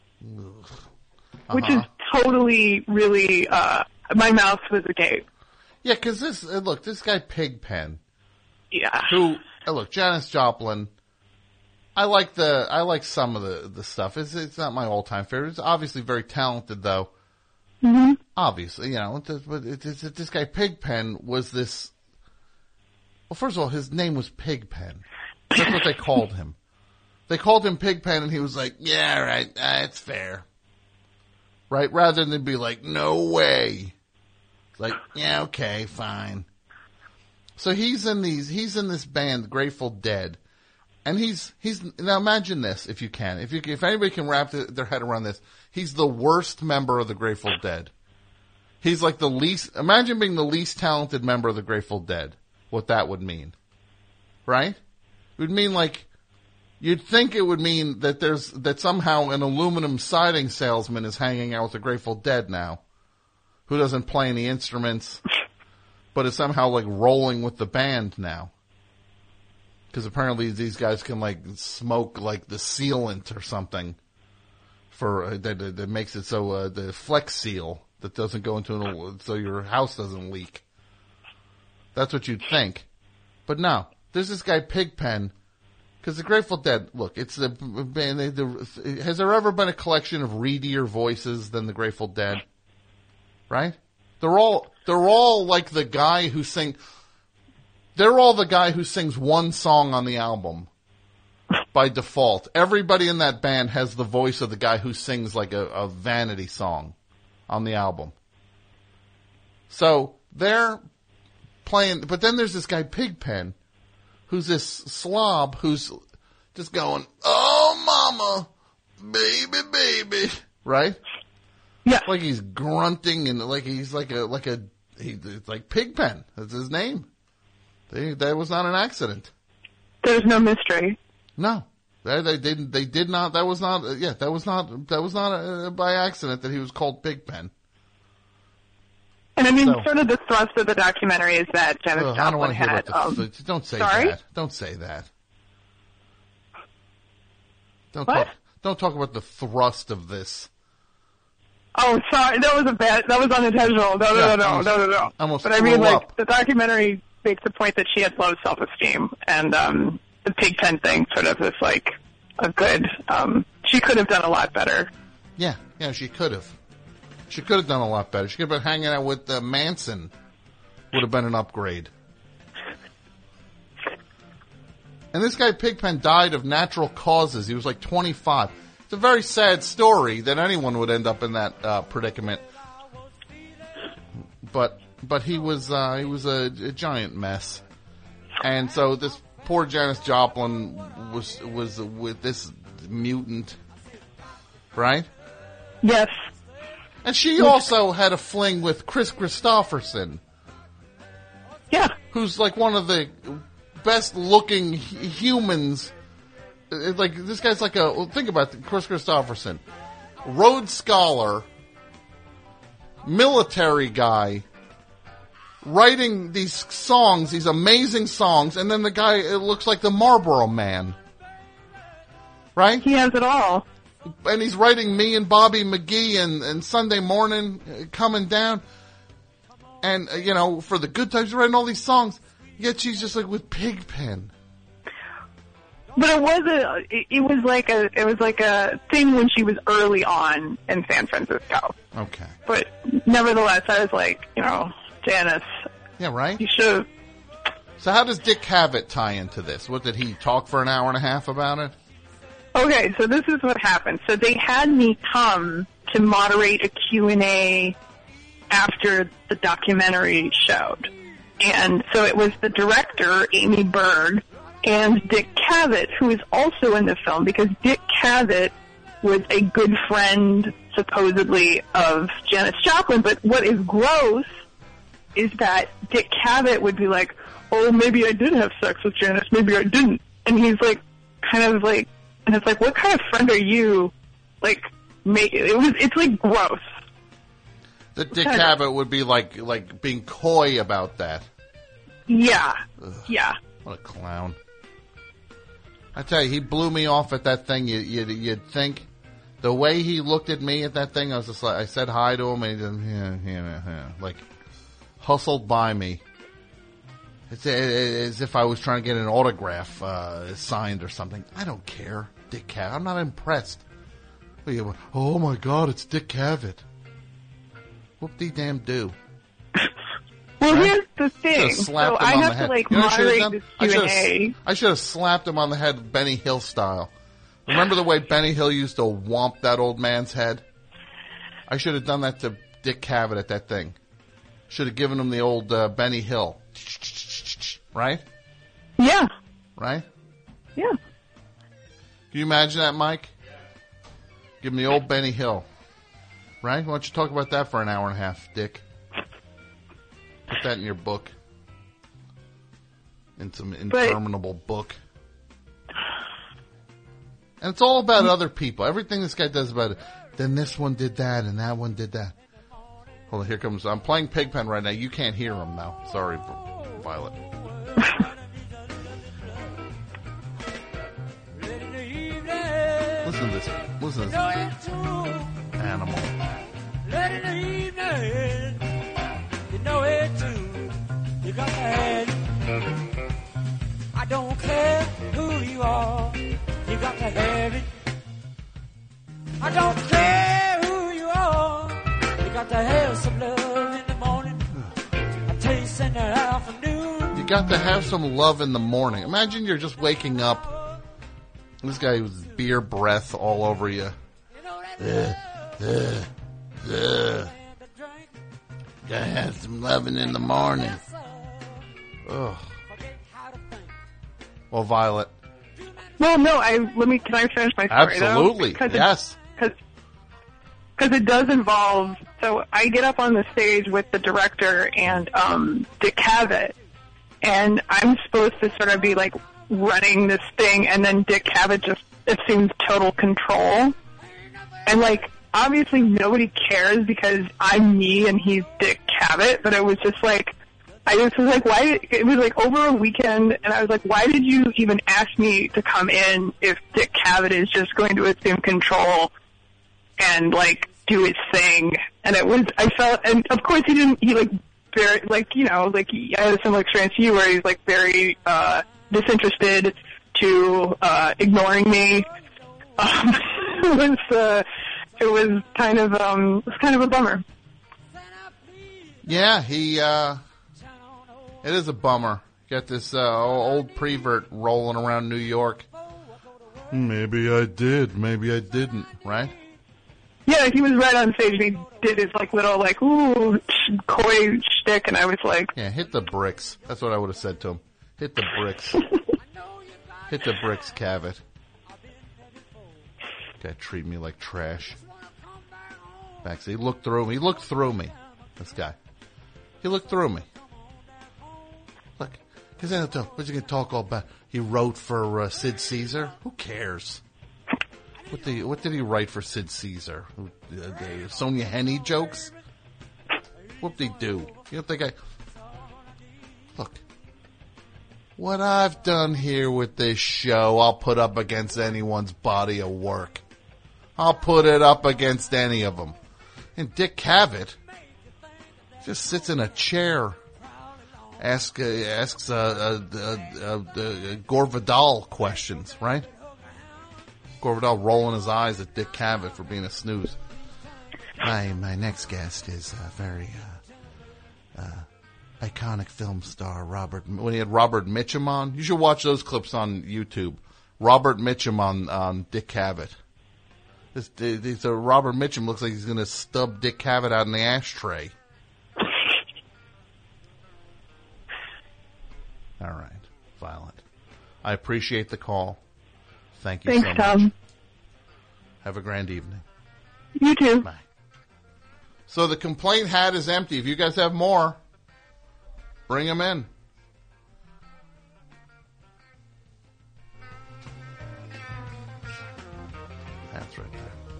which Uh-huh. is totally, really, uh, my mouth was agape. Yeah, because this uh, look, this guy Pigpen, Yeah. who uh, look Janis Joplin. I like the I like some of the the stuff. It's it's not my all time favorite. It's obviously very talented though. Mm-hmm. Obviously, you know, it's- but it's, it's, this guy Pigpen was this. Well, first of all, his name was Pigpen. That's what they called him. They called him Pigpen, and he was like, "Yeah, right, uh, it's fair." Right, rather than be like, "No way." Like, yeah, okay, fine. So he's in these. He's in this band, Grateful Dead, and he's he's now imagine this if you can, if you if anybody can wrap the, their head around this, he's the worst member of the Grateful Dead. He's like the least. Imagine being the least talented member of the Grateful Dead. What that would mean, right? It would mean like you'd think it would mean that there's that somehow an aluminum siding salesman is hanging out with the Grateful Dead now, who doesn't play any instruments, but is somehow like rolling with the band now. Because apparently these guys can like smoke like the sealant or something for uh, that, that makes it so uh, the Flex Seal that doesn't go into an, so your house doesn't leak. That's what you'd think, but no. There's this guy Pigpen. Because the Grateful Dead, look, it's the band. The, the, has there ever been a collection of reedier voices than the Grateful Dead? right? They're all they're all like the guy who sing. They're all the guy who sings one song on the album by default. Everybody in that band has the voice of the guy who sings like a, a vanity song on the album. So they're playing, but then there's this guy Pigpen, who's this slob who's just going, "Oh, mama, baby, baby," right? Yeah, like he's grunting and like he's like a like a he, it's like Pigpen. That's his name. They, that was not an accident. There's no mystery. No, they, they didn't. They did not. That was not. Uh, yeah, that was not. That was not uh, by accident that he was called Pigpen. And I mean, so, sort of the thrust of the documentary is that Janis uh, Joplin I don't want to hear had. about the, Um, don't say sorry? that. Don't say that. Don't what? talk. Don't talk about the thrust of this. Oh, sorry. That was a bad. That was unintentional. No, no, Yeah, no, no, almost, no, no, no. Almost But I mean, like up. the documentary makes the point that she had low self-esteem, and um, the Pigpen thing sort of is like a good. Um, she could have done a lot better. Yeah, yeah, she could have. She could have done a lot better. She could have been hanging out with uh, Manson. Would have been an upgrade. And this guy Pigpen died of natural causes. He was like twenty-five. It's a very sad story that anyone would end up in that uh, predicament. But but he was uh, he was a, a giant mess. And so this poor Janis Joplin was was with this mutant, right? Yes. And she also had a fling with Chris Christopherson. Yeah. Who's like one of the best looking h- humans. It's like, this guy's like a, think about it, Chris Christopherson. Rhodes Scholar, military guy, writing these songs, these amazing songs, and then the guy, it looks like the Marlboro Man. Right? He has it all. And he's writing Me and Bobby McGee and, and Sunday Morning uh, Coming Down. And, uh, you know, for the good times, he's writing all these songs. Yet she's just like with Pigpen. But it was a, it, it was like a, it was like a thing when she was early on in San Francisco. Okay. But nevertheless, I was like, you know, Janis. Yeah, right? You should have. So how does Dick Cavett tie into this? What, did he talk for an hour and a half about it? Okay, so this is what happened. So they had me come to moderate a Q and A after the documentary showed. And so it was the director, Amy Berg, and Dick Cavett, who is also in the film, because Dick Cavett was a good friend, supposedly, of Janis Joplin. But what is gross is that Dick Cavett would be like, oh, maybe I did have sex with Janis, maybe I didn't. And he's like, kind of like, and it's like, what kind of friend are you? Like, make, it was, it's like gross. That Dick Cavett would be like, like being coy about that. Yeah. Ugh. Yeah. What a clown. I tell you, he blew me off at that thing. You, you, you'd think the way he looked at me at that thing, I was just like, I said hi to him and he just, yeah, yeah, yeah, like hustled by me. It's as if I was trying to get an autograph uh, signed or something. I don't care, Dick Cavett. I'm not impressed. Oh my God, it's Dick Cavett. Whoop-de-damn-do. Well, right? here's the thing. So I have to, like, you know moderate this I Q and A. I should have slapped him on the head Benny Hill style. Remember the way Benny Hill used to whomp that old man's head? I should have done that to Dick Cavett at that thing. Should have given him the old uh, Benny Hill. Right? Yeah. Right? Yeah. Can you imagine that, Mike? Give him the old Benny Hill. Right? Why don't you talk about that for an hour and a half, Dick? Put that in your book. In some interminable but, book. And it's all about other people. Everything this guy does about it. Then this one did that and that one did that. Hold on, here comes... I'm playing Pigpen right now. You can't hear him now. Sorry, Violet. Listen to this. Listen to this. Animal. Late in the evening, you know it too. You got to have it. I don't care who you are. You got to have it. I don't care who you are. You got to have some love. You got to have some love in the morning. Imagine you're just waking up. This guy with beer breath all over you. Ugh, ugh, ugh. Gotta have some loving in the morning. Ugh. Well, Violet. Well, no, I let me. Can I finish my story? Absolutely, though? yes. Because it does involve. So I get up on the stage with the director and um, Dick Cavett, and I'm supposed to sort of be like running this thing, and then Dick Cavett just assumes total control, and like obviously nobody cares because I'm me and he's Dick Cavett, but it was just like. I just was like, why did, it was like over a weekend, and I was like, why did you even ask me to come in if Dick Cavett is just going to assume control and, like, do his thing? And it was, I felt, and of course he didn't, he, like, very, like, you know, like, he, I had a similar experience to you where he's, like, very, uh, disinterested to, uh, ignoring me. Um, it was, uh, it was kind of, um, it was kind of a bummer. Yeah, he, uh, it is a bummer. Got this uh, old prevert rolling around New York. Maybe I did, maybe I didn't, right? Yeah, he was right on stage and he did his like little like ooh coy shtick, and I was like, yeah, hit the bricks. That's what I would have said to him. Hit the bricks. Hit the bricks, Cavett. Guy treat me like trash. Back, he looked through me. He looked through me. This guy. He looked through me. Look, because I don't know, what's he going to talk all about? He wrote for uh, Sid Caesar? Who cares? What did, he, what did he write for Sid Caesar? Uh, uh, Sonia Henney jokes? What did he do? You don't think I... Look, what I've done here with this show, I'll put up against anyone's body of work. I'll put it up against any of them. And Dick Cavett just sits in a chair. Ask, uh, asks uh, uh, uh, uh, Gore Vidal questions, right? Gore Vidal rolling his eyes at Dick Cavett for being a snooze. My my next guest is a very uh, uh, iconic film star, Robert. When he had Robert Mitchum on, you should watch those clips on YouTube. Robert Mitchum on, on Dick Cavett. This, this uh, Robert Mitchum looks like he's going to stub Dick Cavett out in the ashtray. All right, Violet. I appreciate the call. Thank you Thanks, so much. Tom. Have a grand evening. You too. Bye. So the complaint hat is empty. If you guys have more, bring them in. That's right there.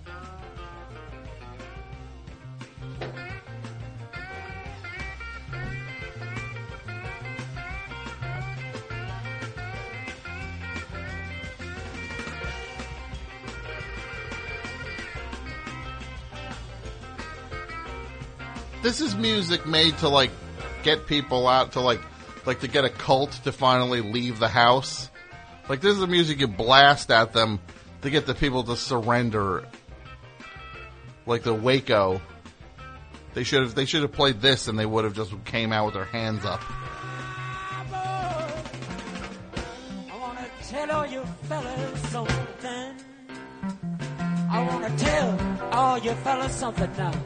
This is music made to, like, get people out, to, like, like to get a cult to finally leave the house. Like, this is the music you blast at them to get the people to surrender. Like the Waco. They should have, they should have played this and they would have just came out with their hands up. I want to tell all you fellas something. I want to tell all you fellas something now.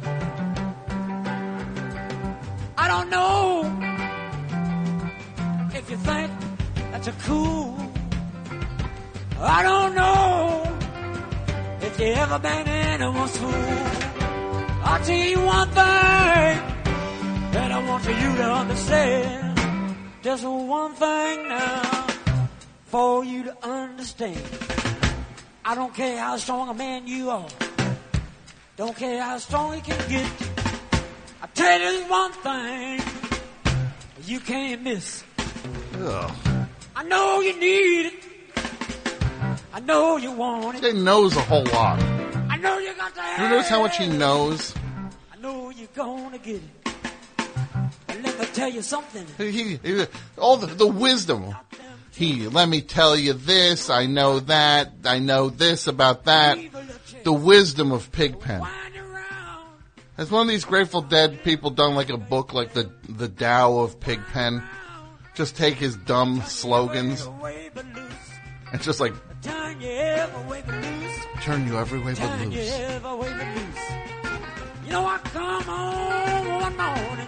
I don't know if you think that you're cool. I don't know if you ever been anyone's fool. I'll tell you one thing that I want for you to understand. Just one thing now for you to understand. I don't care how strong a man you are. Don't care how strong you can get. I tell you one thing you can't miss. Ugh. I know you need it. I know you want it. He knows a whole lot. I know you got to have You notice how much he knows? I know you're gonna get it. And let me tell you something. He, he, all the, the wisdom. He, let me tell you this, I know that, I know this about that. The wisdom of Pigpen. Has one of these Grateful Dead people done like a book like the, the Tao of Pigpen? just take his dumb slogans and just like Turn you every way but loose. turn you every way but Turn you loose. every way but loose. You know I come home one morning.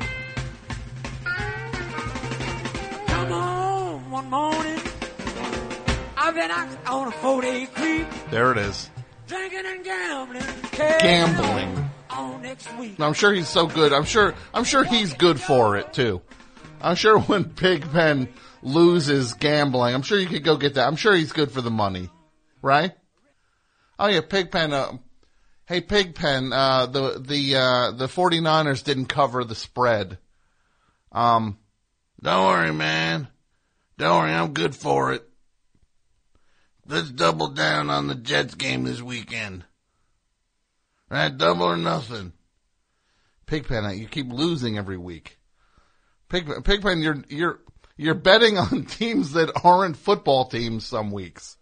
I come home one morning. I've been out on a four-day creep. There it is. Drinking and gambling. Gambling. On next week. No, I'm sure he's so good. I'm sure. I'm sure he's good for it too. I'm sure when Pigpen loses gambling, I'm sure you could go get that. I'm sure he's good for the money, right? Oh yeah, Pigpen. Uh, hey, Pigpen. Uh, the the uh, the 49ers didn't cover the spread. Um, don't worry, man. Don't worry, I'm good for it. Let's double down on the Jets game this weekend. Right, double or nothing. Pigpen, you keep losing every week. Pigpen, Pigpen, you're you're you're betting on teams that aren't football teams some weeks.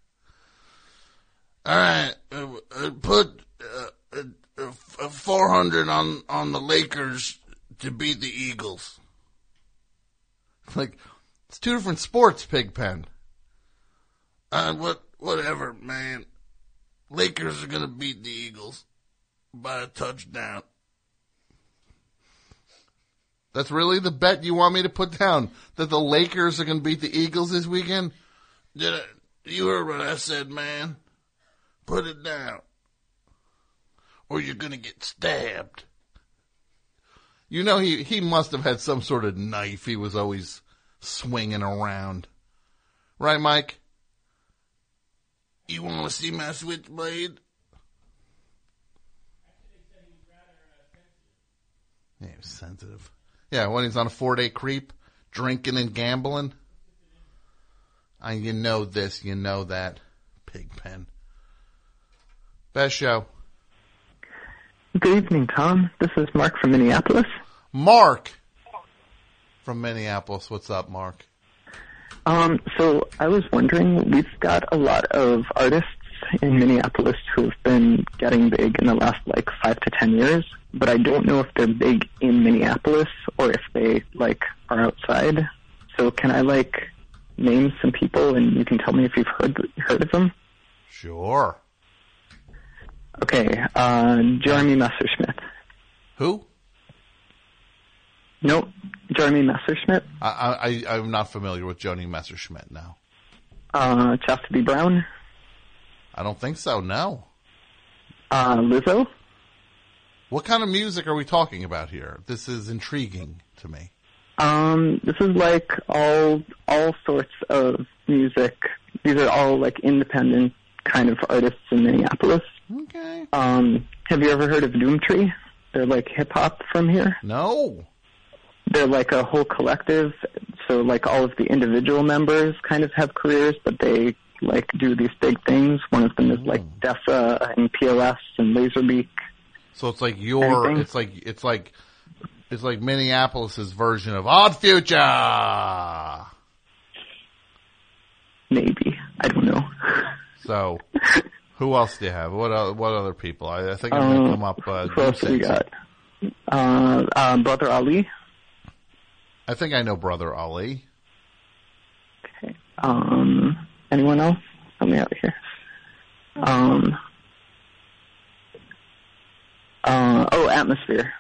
All right, uh, uh, put uh, uh, uh, four hundred on on the Lakers to beat the Eagles. Like it's two different sports, Pigpen. Uh, what whatever, man. Lakers are gonna beat the Eagles by a touchdown. That's really the bet you want me to put down? That the Lakers are going to beat the Eagles this weekend? Did I, you heard what I said, man? Put it down. Or you're going to get stabbed. You know, he, he must have had some sort of knife he was always swinging around. Right, Mike? You want to see my switchblade? Yeah, he was sensitive. Yeah, when he's on a four-day creep, drinking and gambling. I, you know this, you know that. Pigpen. Best show. Good evening, Tom. This is Mark from Minneapolis. Mark from Minneapolis. What's up, Mark? Um, so I was wondering, we've got a lot of artists in Minneapolis who have been getting big in the last like five to ten years, but I don't know if they're big in Minneapolis or if they like are outside. So can I like name some people and you can tell me if you've heard heard of them? Sure. Okay, uh, Jeremy Messerschmidt. Who? Nope, Jeremy Messerschmidt. I, I, I'm not familiar with Joni Messerschmidt now. Uh, Chastity Brown. I don't think so, no. Uh, Lizzo. What kind of music are we talking about here? This is intriguing to me. Um, this is like all all sorts of music. These are all like independent kind of artists in Minneapolis. Okay. Um, have you ever heard of Doomtree? They're like hip hop from here. No. They're like a whole collective. So like all of the individual members kind of have careers, but they like do these big things. One of them is like Dessa and P O S and Laserbeak. So it's like your, Anything? it's like, it's like, it's like Minneapolis's version of Odd Future. Maybe. I don't know. So, who else do you have? What other, what other people? I, I think I'm going to Um, come up. Uh, Who else do do we say got? Uh, uh, Brother Ali. I think I know Brother Ali. Um, anyone else? Help me out here. Um, uh, oh, Atmosphere.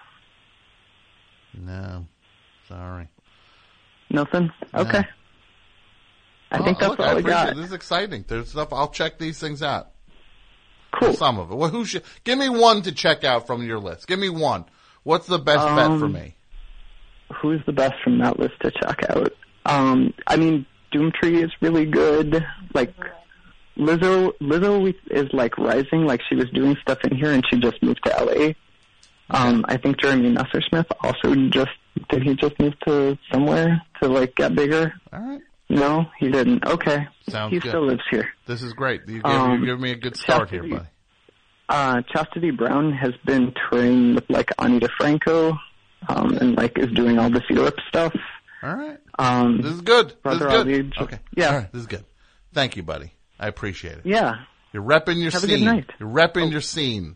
No, sorry. Nothing? No. Okay. I think Oh, that's look, all I appreciate got. it. This is exciting. There's stuff. I'll check these things out. Cool. Some of it. Well, who should? Give me one to check out from your list. Give me one. What's the best bet for Um, me? Who's the best from that list to check out? Um, I mean, Doomtree is really good. Like, Lizzo, Lizzo is like rising. Like, she was doing stuff in here and she just moved to L A. Um, I think Jeremy Messerschmidt also just, did he just move to somewhere to like get bigger? All right. No, he didn't. Okay. Sounds he good. still lives here. This is great. You give, Um, you give me a good start Chastity, here, buddy. Uh, Chastity Brown has been touring with like Anita Franco, um, and like is doing all this Europe stuff. All right. Um, This is good. This is Brother good. Ali, j- Okay. Yeah. All right. This is good. Thank you, buddy. I appreciate it. Yeah. You're repping your Have a scene. good night. You're repping your scene.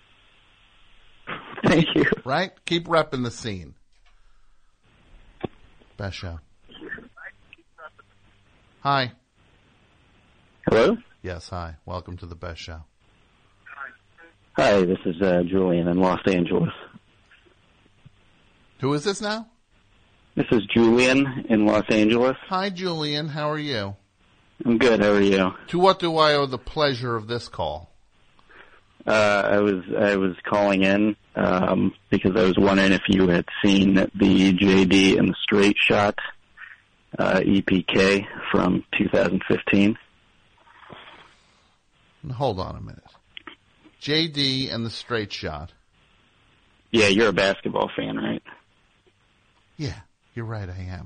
Thank you. Right? Keep repping the scene. Best show. Hi. Hello? Yes, hi. Welcome to the best show. Hi, this is uh, Julian in Los Angeles. Who is this now? This is Julian in Los Angeles. Hi, Julian. How are you? I'm good. How are you? To what do I owe the pleasure of this call? Uh, I was I was calling in um, because I was wondering if you had seen the J D and the Straight Shot uh, E P K from two thousand fifteen. Hold on a minute. J D and the Straight Shot. Yeah, you're a basketball fan, right? Yeah, you're right, I am.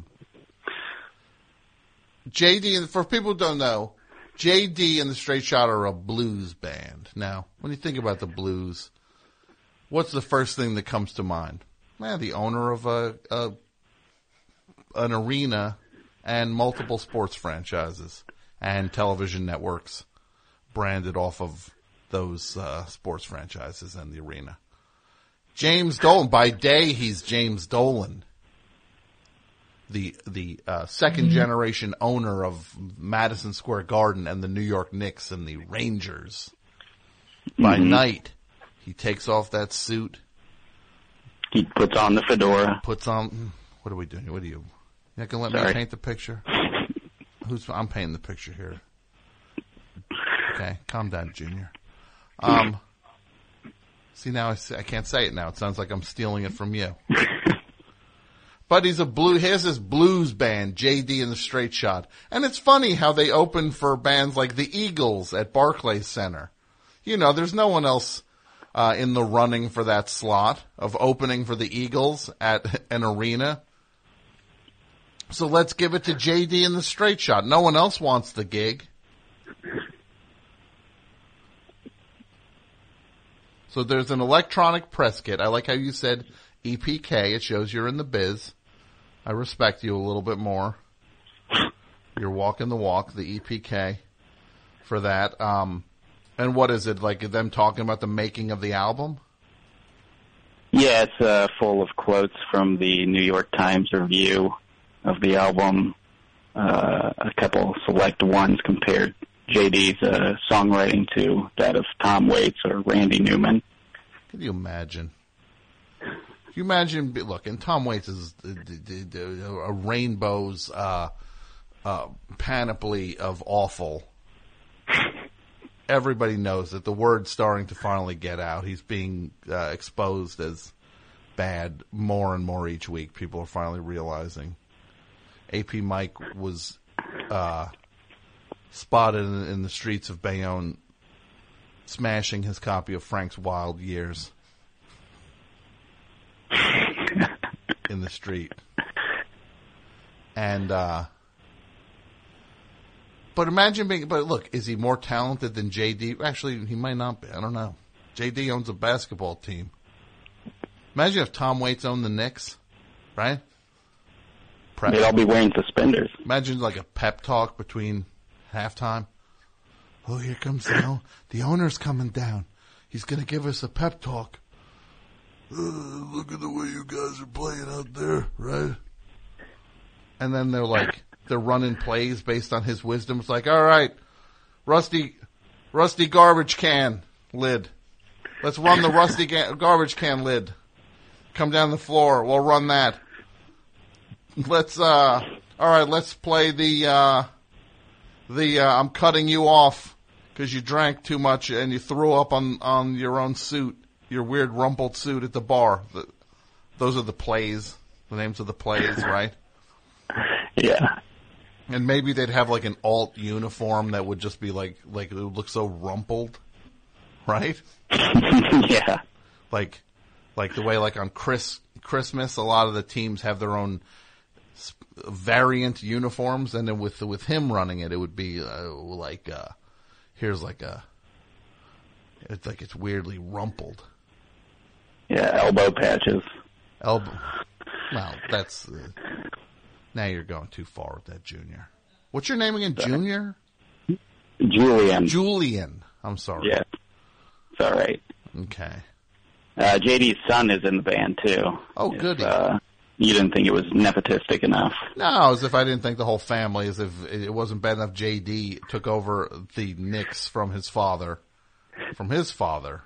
J D, for people who don't know, J D and the Straight Shot are a blues band. Now, when you think about the blues, what's the first thing that comes to mind? Man, the owner of a, a an arena and multiple sports franchises and television networks branded off of those uh, sports franchises and the arena. James Dolan, by day he's James Dolan, the the uh, second generation owner of Madison Square Garden and the New York Knicks and the Rangers. By Mm-hmm. night, he takes off that suit. He puts on the fedora. Puts on. What are we doing? What are you? You not gonna let Sorry. me paint the picture? Who's? I'm painting the picture here. Okay, calm down, Junior. Um, see now I, say, I can't say it now. It sounds like I'm stealing it from you. But he's a blue. Here's this blues band, J D and the Straight Shot, and it's funny how they open for bands like the Eagles at Barclays Center. You know, there's no one else uh, in the running for that slot of opening for the Eagles at an arena. So let's give it to J D and the Straight Shot. No one else wants the gig. So there's an electronic press kit. I like how you said E P K. It shows you're in the biz. I respect you a little bit more. You're walking the walk, the E P K for that. Um, and what is it, like them talking about the making of the album? Yeah, it's uh, full of quotes from the New York Times review of the album. Uh, a couple select ones compared J D's uh, songwriting to that of Tom Waits or Randy Newman. Can you imagine? Can you imagine? Look, and Tom Waits is a rainbow's uh, uh, panoply of awful. Everybody knows that the word's starting to finally get out. He's being uh, exposed as bad more and more each week. People are finally realizing. A P Mike was uh, spotted in, in the streets of Bayonne smashing his copy of Frank's Wild Years in the street. And, uh, but imagine being, but look, is he more talented than J D? Actually, he might not be. I don't know. J D owns a basketball team. Imagine if Tom Waits owned the Knicks, right? Prep. They'd all be wearing suspenders. Imagine like a pep talk between halftime. Oh, here comes the, the owner's coming down. He's going to give us a pep talk. Uh, look at the way you guys are playing out there, right? And then they're like, they're running plays based on his wisdom. It's like, all right, rusty, rusty garbage can lid. Let's run the rusty ga- garbage can lid. Come down the floor. We'll run that. Let's, uh, all right, let's play the, uh, the, uh, I'm cutting you off because you drank too much and you threw up on, on your own suit, your weird rumpled suit at the bar. The, those are the plays, the names of the plays, right? Yeah. And maybe they'd have like an alt uniform that would just be like, like it would look so rumpled, right? Yeah. Like, like the way like on Chris, Christmas, a lot of the teams have their own variant uniforms, and then with with him running it, it would be uh, like uh, here's like a it's like it's weirdly rumpled. Yeah, elbow patches. Elbow. Well, that's uh, now you're going too far with that, Junior. What's your name again, Junior? Julian. Julian. I'm sorry. Yeah, it's all right. Okay. Uh, J D's son is in the band too. Oh, If, goody. Uh, you didn't think it was nepotistic enough. No, as if I didn't think the whole family, as if it wasn't bad enough J D took over the Knicks from his father, from his father.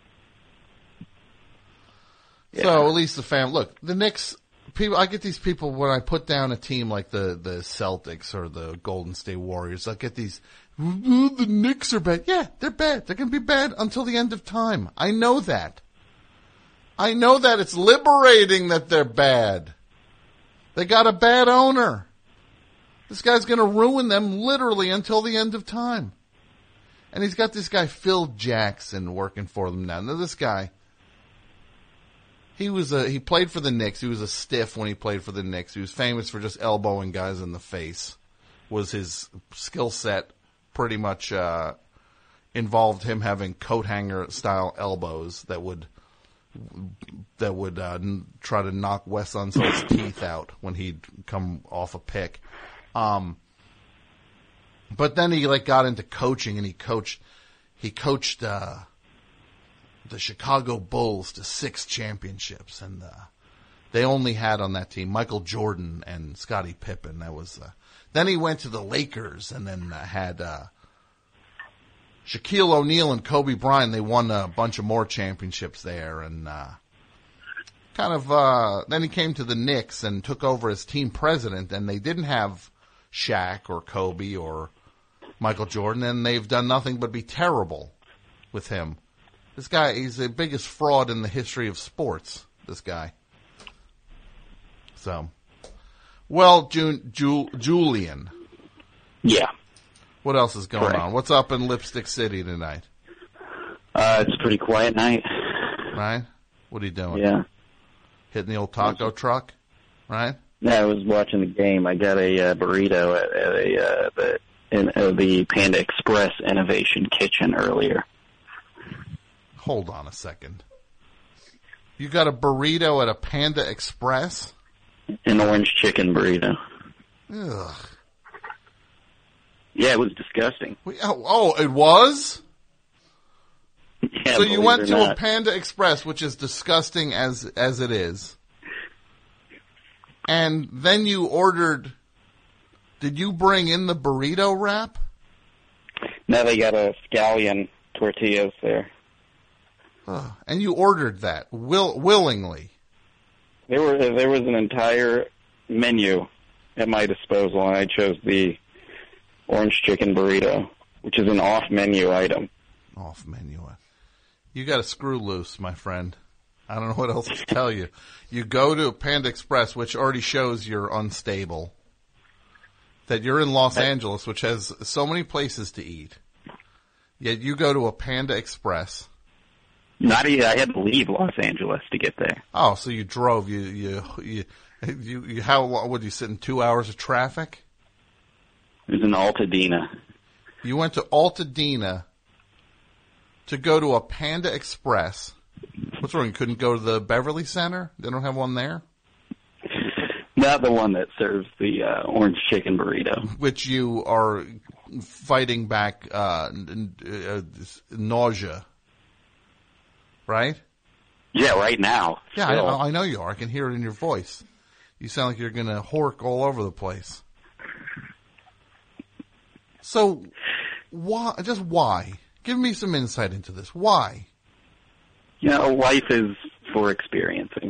Yeah. So at least the family, look, the Knicks, people, I get these people when I put down a team like the, the Celtics or the Golden State Warriors, I get these, oh, the Knicks are bad. Yeah, they're bad. They're going to be bad until the end of time. I know that. I know that. It's liberating that they're bad. They got a bad owner. This guy's going to ruin them literally until the end of time. And he's got this guy, Phil Jackson, working for them now. Now, this guy, he was a, he played for the Knicks. He was a stiff when he played for the Knicks. He was famous for just elbowing guys in the face. Was his skill set pretty much uh, involved him having coat hanger style elbows that would that would uh, n- try to knock Wes Unsel's teeth out when he'd come off a pick. Um, but then he like got into coaching, and he coached he coached uh, the Chicago Bulls to six championships, and uh, they only had on that team Michael Jordan and Scottie Pippen. That was uh, then he went to the Lakers, and then uh, had uh, Shaquille O'Neal and Kobe Bryant. They won a bunch of more championships there, and uh, kind of uh, then he came to the Knicks and took over as team president, and they didn't have Shaq or Kobe or Michael Jordan, and they've done nothing but be terrible with him. This guy, he's the biggest fraud in the history of sports, this guy. So, well, June, Ju- Julian. Yeah. What else is going Correct. on? What's up in Lipstick City tonight? Uh, it's a pretty quiet night. Right? What are you doing? Yeah. Hitting the old taco truck? Right? No, I was watching the game. I got a uh, burrito at, at a uh, the in uh, the Panda Express Innovation Kitchen earlier. Hold on a second. You got a burrito at a Panda Express? An orange chicken burrito. Ugh. Yeah, it was disgusting. We, oh, oh, it was? Yeah, so you believe went it or to a not. Panda Express, which is disgusting as as it is, and then you ordered. Did you bring in the burrito wrap? No, they got a scallion tortillas there. Ugh. And you ordered that will willingly. There were there was an entire menu at my disposal, and I chose the orange chicken burrito, which is an off-menu item. Off-menu. You got to screw loose, my friend. I don't know what else to tell you. You go to Panda Express, which already shows you're unstable. That you're in Los Angeles, which has so many places to eat. Yet you go to a Panda Express. Not even, I had to leave Los Angeles to get there. Oh, so you drove. You you you you, you how long would you sit in two hours of traffic? It was in Altadena. You went to Altadena to go to a Panda Express. What's wrong? You couldn't go to the Beverly Center? They don't have one there? Not the one that serves the uh, orange chicken burrito. Which you are fighting back uh, n- uh, nausea. Right? Yeah, right now. Yeah, I, Still. I know you are. I can hear it in your voice. You sound like you're going to hork all over the place. So, why? Just why? Give me some insight into this. Why? You know, life is for experiencing.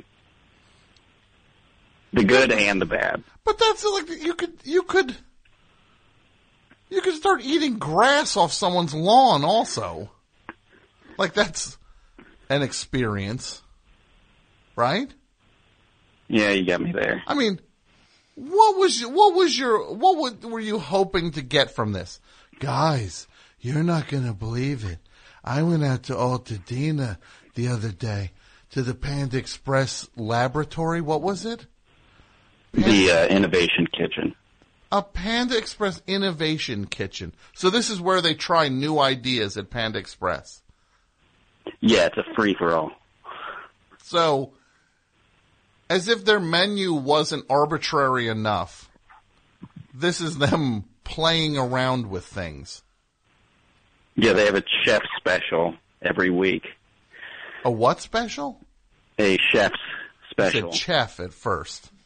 The good and the bad. But that's like you could you could you could start eating grass off someone's lawn also. Like that's an experience, right? Yeah, you got me there. I mean, what was your, what was your what would, were you hoping to get from this, guys? You're not gonna believe it. I went out to Altadena the other day to the Panda Express laboratory. What was it? Panda, the uh, Innovation Kitchen. A Panda Express Innovation Kitchen. So this is where they try new ideas at Panda Express. Yeah, it's a free-for-all. So, as if their menu wasn't arbitrary enough, this is them playing around with things. Yeah, they have a chef special every week. A what special? A chef's special. You said chef at first.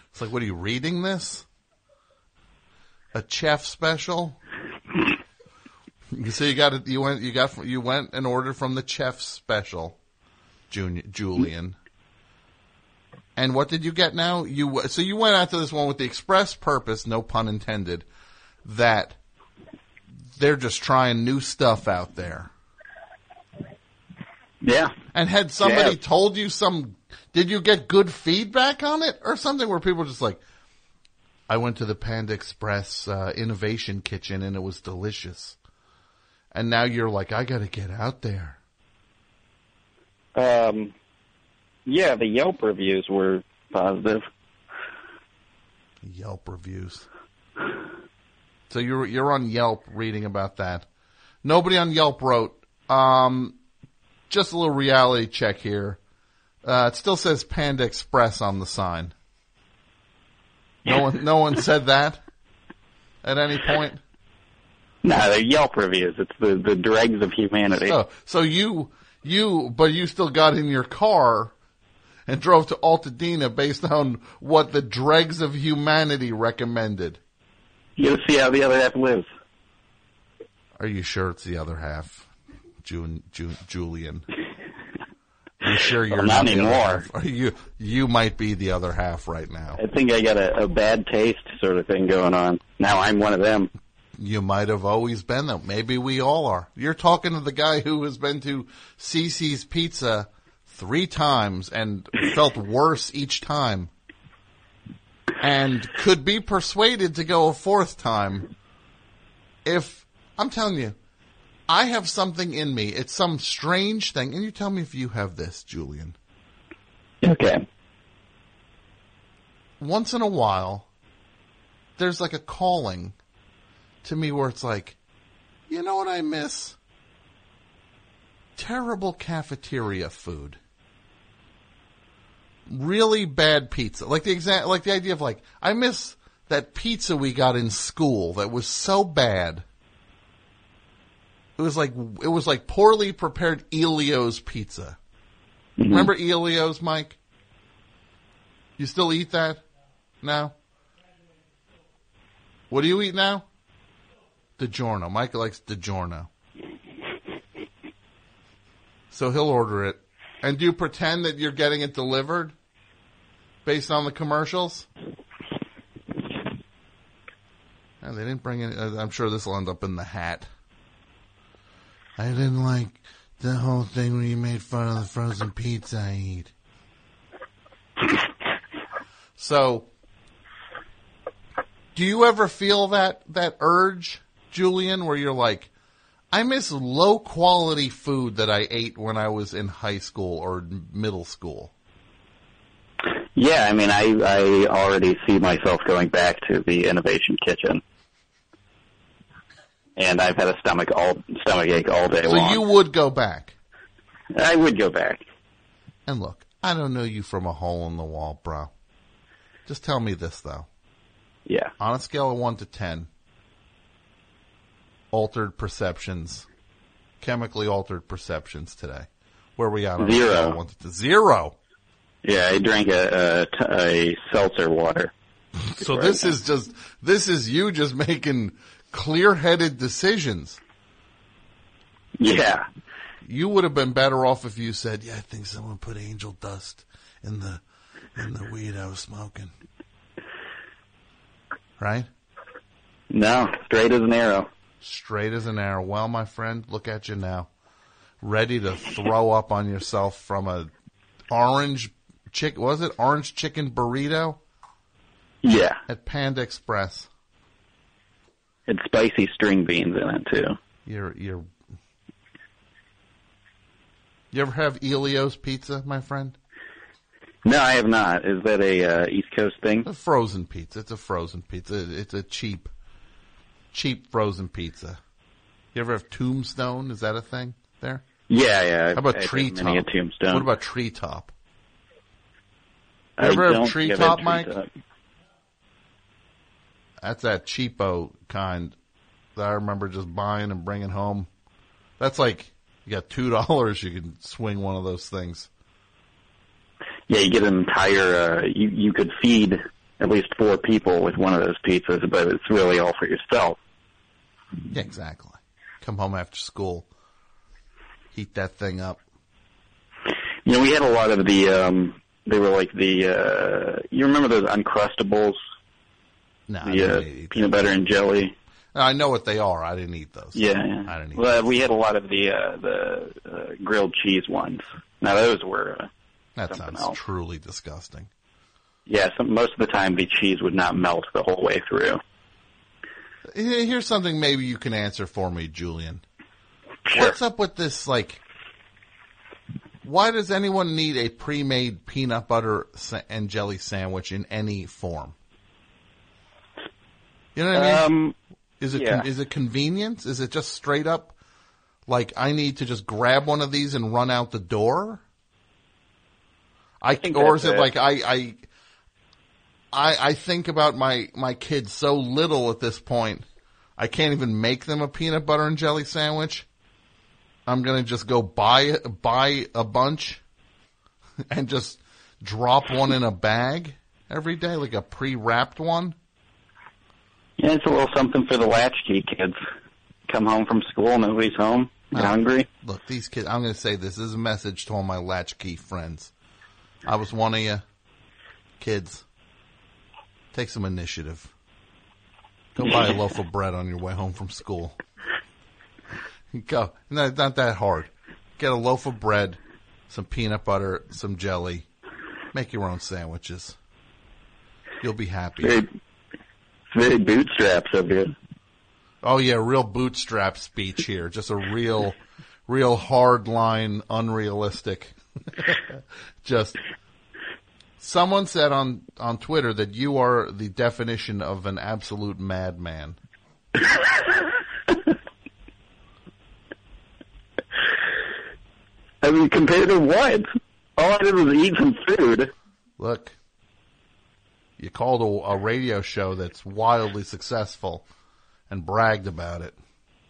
It's like, what are you reading this? A chef special? You see, you got it. You went. You got. You went and ordered from the chef special, Junior, Julian. And what did you get now? You so you went out to this one with the express purpose, no pun intended, that they're just trying new stuff out there. Yeah. And had somebody Yeah. told you some? Did you get good feedback on it, or something where people were just like, I went to the Panda Express uh, Innovation Kitchen and it was delicious. And now you're like, I got to get out there. Um, yeah, the Yelp reviews were positive. Yelp reviews. So you're you're on Yelp reading about that. Nobody on Yelp wrote. Um, just a little reality check here. Uh, it still says Panda Express on the sign. No one, no one said that at any point. No, they're Yelp reviews. It's the, the dregs of humanity. So, so you, you, but you still got in your car and drove to Altadena based on what the dregs of humanity recommended. You gotta see how the other half lives. Are you sure it's the other half, June, June, Julian? Are you sure you're well, not the other anymore? half? Are you, you might be the other half right now. I think I got a, a bad taste sort of thing going on. Now I'm one of them. You might have always been them. Maybe we all are. You're talking to the guy who has been to Cece's Pizza three times and felt worse each time and could be persuaded to go a fourth time if, I'm telling you, I have something in me. It's some strange thing. And you tell me if you have this, Julian. Okay. Once in a while, there's like a calling to me where it's like, you know what I miss? Terrible cafeteria food. Really bad pizza. Like the exa- like the idea of like, I miss that pizza we got in school that was so bad. It was like, it was like poorly prepared Elio's pizza. Mm-hmm. Remember Elio's, Mike? You still eat that now? What do you eat now? DiGiorno. Mike likes DiGiorno. So he'll order it. And do you pretend that you're getting it delivered based on the commercials? And they didn't bring it. I'm sure this will end up in the hat. I didn't like the whole thing when you made fun of the frozen pizza I eat. So, do you ever feel that, that urge, Julian, where you're like, I miss low quality food that I ate when I was in high school or middle school? Yeah, I mean, I, I already see myself going back to the Innovation Kitchen. And I've had a stomach all stomach ache all day so long. So you would go back? I would go back. And look, I don't know you from a hole in the wall, bro. Just tell me this, though. Yeah. On a scale of one to ten, altered perceptions, chemically altered perceptions today. Where are we at? On Zero. A scale of one to two? Zero. Yeah, I drank a, a, a seltzer water. So this is just, this is you just making clear-headed decisions. Yeah. You would have been better off if you said, yeah, I think someone put angel dust in the in the weed I was smoking. Right? No, straight as an arrow. Straight as an arrow. Well, my friend, look at you now. Ready to throw up on yourself from a orange chick, was it? Orange chicken burrito? Yeah. At Panda Express. It's spicy string beans in it, too. You're, you're, you ever have Elio's pizza, my friend? No, I have not. Is that a uh, East Coast thing? A frozen pizza. It's a frozen pizza. It's a cheap, cheap frozen pizza. You ever have Tombstone? Is that a thing there? Yeah, yeah. How about I've Treetop? many a Tombstone. What about Treetop? You I ever don't have think I've Treetop, had Mike? Treetop. That's that cheapo kind that I remember just buying and bringing home. That's like, you got two dollars, you can swing one of those things. Yeah, you get an entire, uh, you, you could feed at least four people with one of those pizzas, but it's really all for yourself. Yeah, exactly. Come home after school, heat that thing up. You know, we had a lot of the, um, they were like the, uh, you remember those Uncrustables? No, the uh, peanut butter and jelly. I know what they are. I didn't eat those. Yeah, yeah. I didn't eat well, those. we had a lot of the uh, the uh, grilled cheese ones. Now those were uh, that something sounds else. truly disgusting. Yeah, some, most of the time the cheese would not melt the whole way through. Here's something maybe you can answer for me, Julian. Sure. What's up with this, like, why does anyone need a pre-made peanut butter sa- and jelly sandwich in any form? You know what I mean? Um, is it yeah. con- is it convenience? Is it just straight up, like, I need to just grab one of these and run out the door? I, I think or is that's it, it. like I, I I I think about my my kids so little at this point, I can't even make them a peanut butter and jelly sandwich. I'm gonna just go buy buy a bunch and just drop one in a bag every day, like a pre-wrapped one. Yeah, it's a little something for the latchkey kids. Come home from school, nobody's home, you're Oh, hungry. Look, these kids, I'm going to say this. This is a message to all my latchkey friends. I was one of you. Kids, take some initiative. Go buy a loaf of bread on your way home from school. Go. No, it's not that hard. Get a loaf of bread, some peanut butter, some jelly. Make your own sandwiches. You'll be happy. Very, very bootstraps of you. Oh yeah, real bootstrap speech here. Just a real, real hard line, unrealistic. Just someone said on on Twitter that you are the definition of an absolute madman. I mean, compared to what? All I did was eat some food. Look, you called a, a radio show that's wildly successful and bragged about it.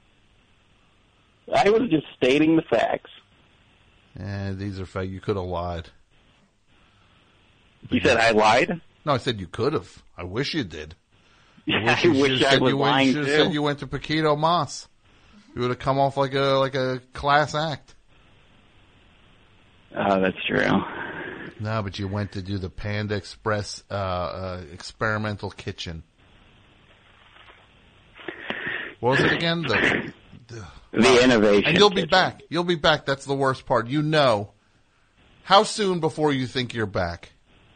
I was just stating the facts. And these are fa- you could have lied. You said I lied? No, I said you could have. I wish you did. Yeah, I you wish should've I said was you went- lying you should have too. said you went to Paquito Mas. You would have come off like a like a class act. Oh, that's true. No, but you went to do the Panda Express uh, uh, experimental kitchen. What was it again? The, the, The innovation And you'll be kitchen. back. You'll be back. That's the worst part. You know. How soon before you think you're back?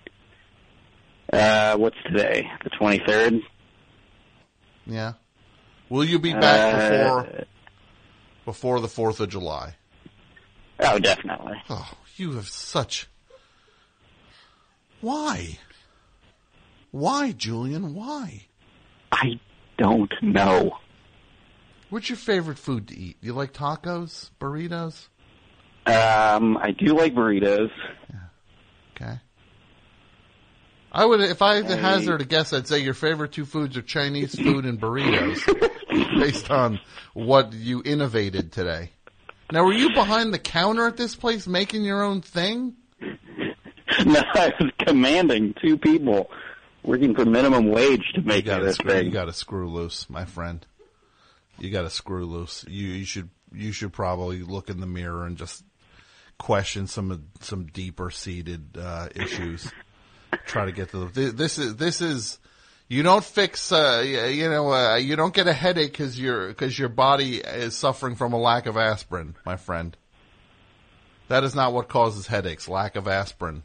Uh, what's today? The twenty-third? Yeah. Will you be back Uh, before before the fourth of July? Oh, definitely. Oh, you have such... Why? Why, Julian? Why? I don't know. What's your favorite food to eat? Do you like tacos? Burritos? Um, I do like burritos. Okay. I would, if I had to Hey. hazard a guess, I'd say your favorite two foods are Chinese food and burritos, based on what you innovated today. Now, were you behind the counter at this place making your own thing? No, I was commanding two people working for minimum wage to make You gotta this screw, thing. you gotta screw loose, my friend. You gotta screw loose. You, you should, you should probably look in the mirror and just question some, some deeper seated, uh, issues. Try to get to the, this is, this is, you don't fix, uh, you know, uh, you don't get a headache because your, because your body is suffering from a lack of aspirin, my friend. That is not what causes headaches, lack of aspirin.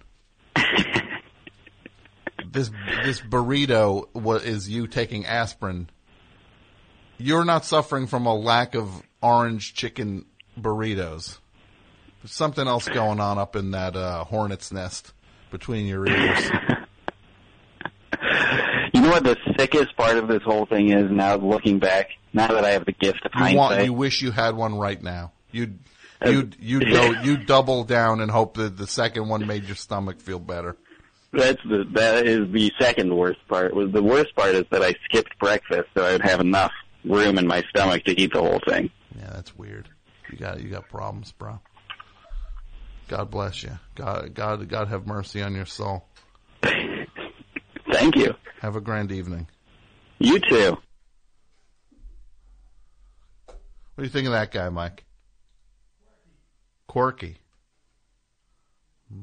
This, this burrito wa- is you taking aspirin. You're not suffering from a lack of orange chicken burritos. There's something else going on up in that, uh, hornet's nest between your ears. You know what the sickest part of this whole thing is now, looking back, now that I have the gift of You hindsight? want, you wish you had one right now. You'd, you'd, you'd go, you'd double down and hope that the second one made your stomach feel better. That's the, that is the second worst part. Was the worst part is that I skipped breakfast so I would have enough room in my stomach to eat the whole thing. Yeah, that's weird. You got, you got problems, bro. God bless you. God, God, God have mercy on your soul. Thank you. Have a grand evening. You too. What do you think of that guy, Mike? Quirky. Hmm.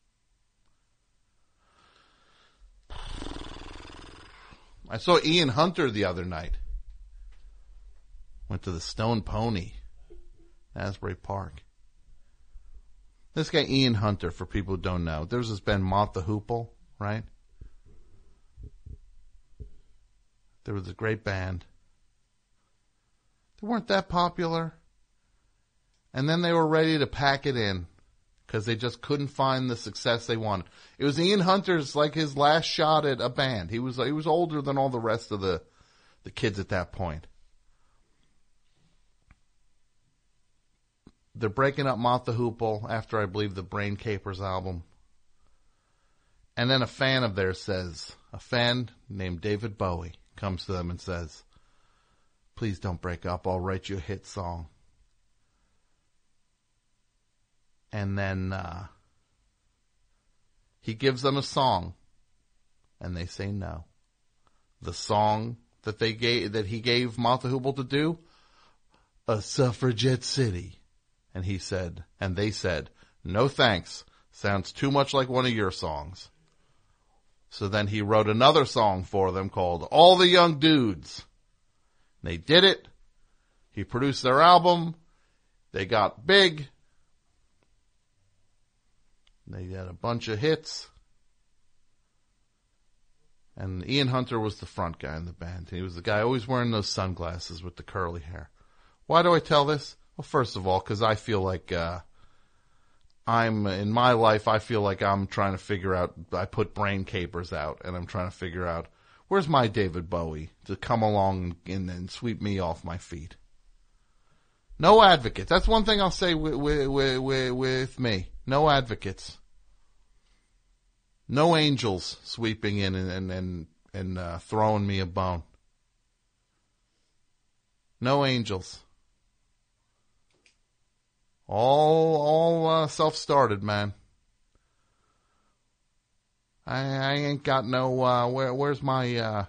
I saw Ian Hunter the other night. Went to the Stone Pony, Asbury Park. This guy Ian Hunter, for people who don't know, there's this band Mott the Hoople, right? There was a great band. They weren't that popular. And then they were ready to pack it in because they just couldn't find the success they wanted. It was Ian Hunter's, like, his last shot at a band. He was he was older than all the rest of the the kids at that point. They're breaking up Mott the Hoople after, I believe, the Brain Capers album. And then a fan of theirs says, a fan named David Bowie comes to them and says, please don't break up. I'll write you a hit song. And then uh, he gives them a song, and they say no. The song that they gave, that he gave Mott the Hoople to do, A Suffragette City. And he said, and they said, no thanks. Sounds too much like one of your songs. So then he wrote another song for them called All the Young Dudes. They did it. He produced their album. They got big. They had a bunch of hits. And Ian Hunter was the front guy in the band. He was the guy always wearing those sunglasses with the curly hair. Why do I tell this? Well, first of all, because I feel like uh, I'm, in my life, I feel like I'm trying to figure out, I put Brain Capers out, and I'm trying to figure out, where's my David Bowie to come along and, and sweep me off my feet? No advocates. That's one thing I'll say with, with, with, with me. No advocates. No angels sweeping in and, and, and, and uh, throwing me a bone. No angels. All, all uh, self-started, man. I, I ain't got no, uh, where, where's my, uh,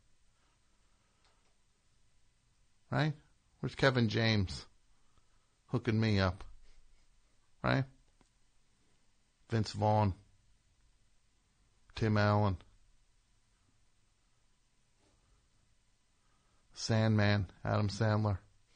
right? Where's Kevin James hooking me up? Right? Vince Vaughn. Tim Allen. Sandman. Adam Sandler.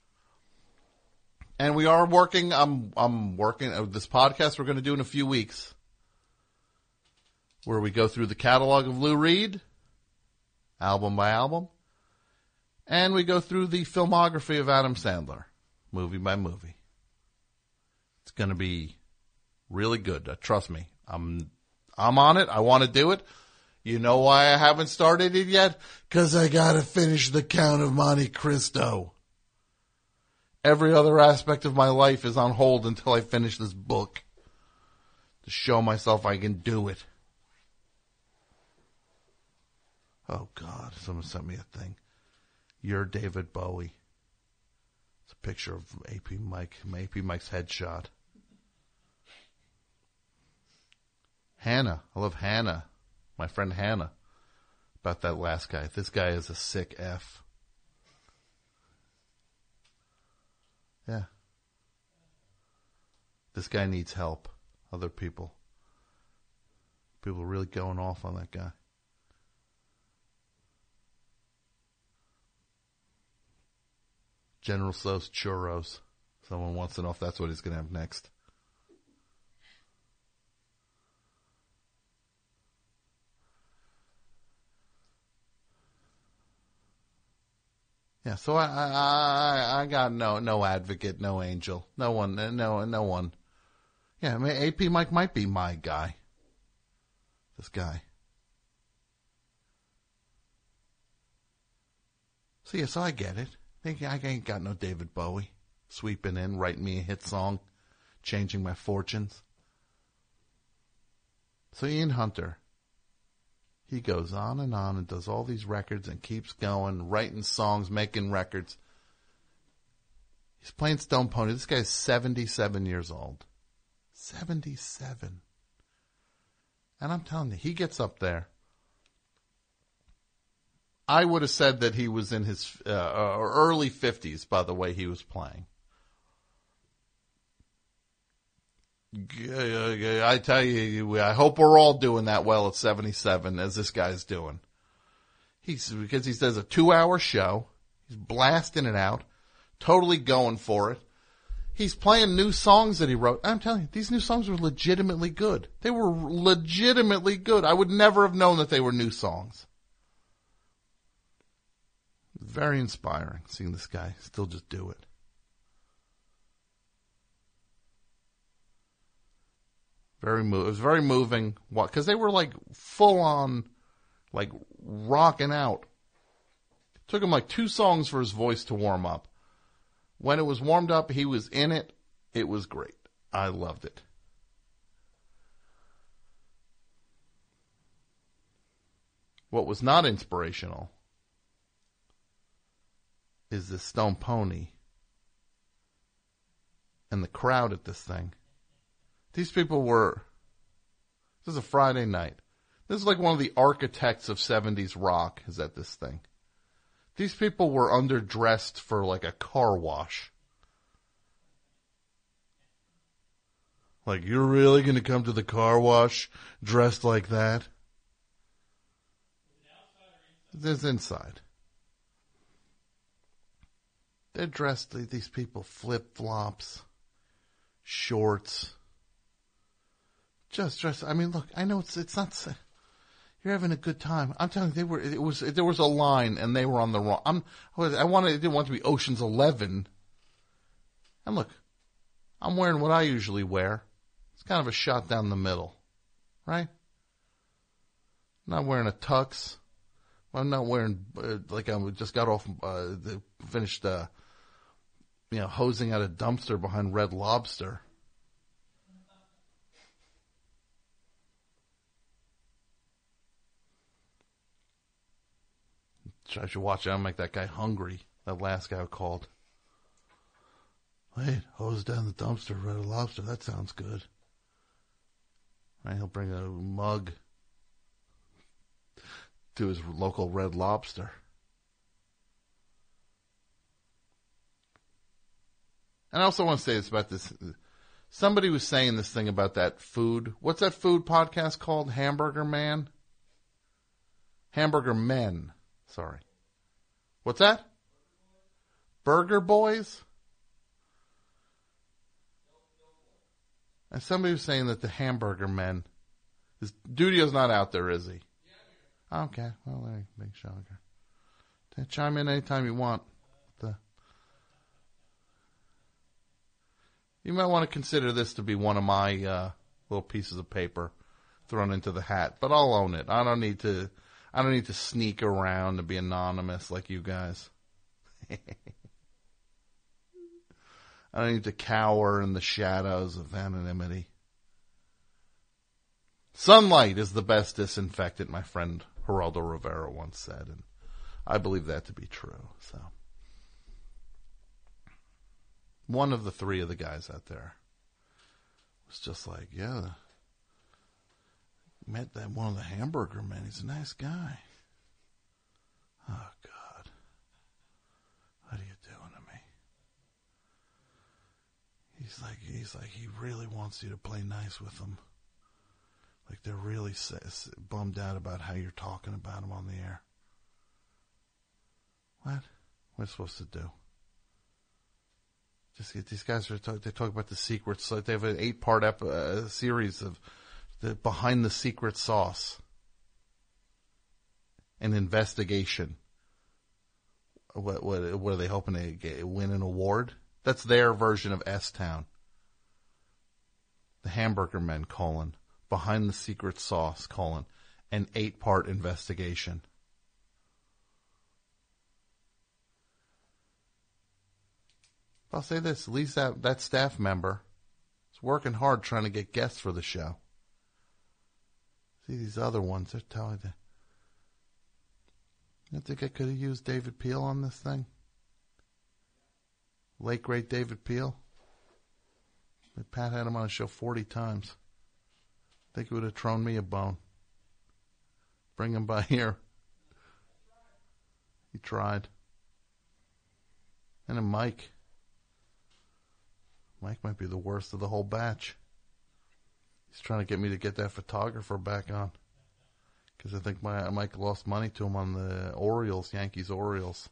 And we are working, I'm, I'm working, uh, this podcast we're going to do in a few weeks, where we go through the catalog of Lou Reed, album by album, and we go through the filmography of Adam Sandler, movie by movie. It's going to be really good. Uh, trust me. I'm, I'm on it. I want to do it. You know why I haven't started it yet? 'Cause I got to finish The Count of Monte Cristo. Every other aspect of my life is on hold until I finish this book. To show myself I can do it. Oh, God. Someone sent me a thing. You're David Bowie. It's a picture of A P Mike. A P Mike's headshot. Hannah. I love Hannah. My friend Hannah. About that last guy. This guy is a sick F. Yeah. This guy needs help. Other people. People are really going off on that guy. General Tso's churros. Someone wants to know if that's what he's going to have next. Yeah, so I, I, I, I got no, no advocate, no angel, no one, no, no one. Yeah, I mean, A P Mike might be my guy. This guy. So yeah, so I get it. I ain't got no David Bowie sweeping in, writing me a hit song, changing my fortunes. So Ian Hunter, he goes on and on and does all these records and keeps going, writing songs, making records. He's playing Stone Pony. This guy's seventy-seven years old. seventy-seven. And I'm telling you, he gets up there I would have said that he was in his uh, early fifties by the way he was playing. I tell you, I hope we're all doing that well at seventy-seven as this guy's doing. He's because he does a two-hour show. He's blasting it out, totally going for it. He's playing new songs that he wrote. I'm telling you, these new songs were legitimately good. They were legitimately good. I would never have known that they were new songs. Very inspiring seeing this guy still just do it. Very move. It was very moving. What? Because they were like full on, like rocking out. It took him like two songs for his voice to warm up. When it was warmed up, he was in it. It was great. I loved it. What was not inspirational is the Stone Pony and the crowd at this thing. These people were, this is a Friday night. This is like one of the architects of seventies rock is at this thing. These people were underdressed for like a car wash. Like, you're really going to come to the car wash dressed like that? This inside. They're dressed, these people, flip-flops, shorts. Just dressed. I mean, look, I know it's it's not. You're having a good time. I'm telling you, they were. It was there was a line, and they were on the wrong. I'm. I wanted. I didn't want it to be Ocean's Eleven. And look, I'm wearing what I usually wear. It's kind of a shot down the middle, right? I'm not wearing a tux. I'm not wearing uh, like I just got off. Uh, the, finished. Uh, you know, hosing out a dumpster behind Red Lobster. I should watch it. I'll make that guy hungry. That last guy called. Wait, hose down the dumpster, Red Lobster. That sounds good. Right, he'll bring a mug to his local Red Lobster. And I also want to say this about this. Somebody was saying this thing about that food. What's that food podcast called? Hamburger Man? Hamburger Men. Sorry. What's that? Burger Boys? And somebody was saying that the Hamburger Men, his Dudio's not out there, is he? Okay. Well, there you big show. Okay. Chime in anytime you want. The, you might want to consider this to be one of my uh, little pieces of paper thrown into the hat, but I'll own it. I don't need to. I don't need to sneak around and be anonymous like you guys. I don't need to cower in the shadows of anonymity. Sunlight is the best disinfectant, my friend Geraldo Rivera once said, and I believe that to be true. So, one of the three of the guys out there was just like, yeah, met that one of the Hamburger Men. He's a nice guy. Oh, God. What are you doing to me? He's like, he's like, he really wants you to play nice with him. Like they're really bummed out about how you're talking about him on the air. What? What are we supposed to do? Just get these guys are talk, they talk about the secrets. Like they have an eight-part ep, uh, series of the behind the secret sauce, an investigation. What what what are they hoping to get, win an award? That's their version of S-Town. The Hamburger Men, colon, behind the secret sauce, colon, an eight-part investigation. I'll say this, at least that, that staff member is working hard trying to get guests for the show. See these other ones, they're telling you. I think I could have used David Peel on this thing. Late great David Peel. Pat had him on a show forty times. I think it would have thrown me a bone. Bring him by here. He tried. And then Mike. Mike might be the worst of the whole batch. He's trying to get me to get that photographer back on. Because I think my Mike lost money to him on the Orioles, Yankees Orioles.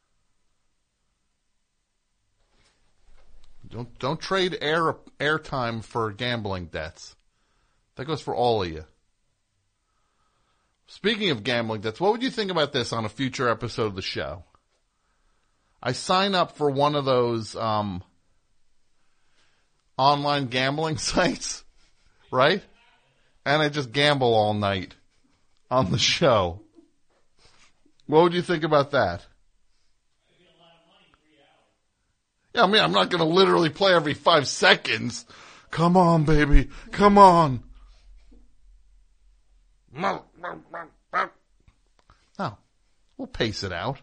Don't don't trade air airtime for gambling debts. That goes for all of you. Speaking of gambling debts, what would you think about this on a future episode of the show? I sign up for one of those um, online gambling sites, right? And I just gamble all night on the show. What would you think about that? Yeah, I mean, I'm not going to literally play every five seconds. Come on, baby. Come on. No, we'll pace it out.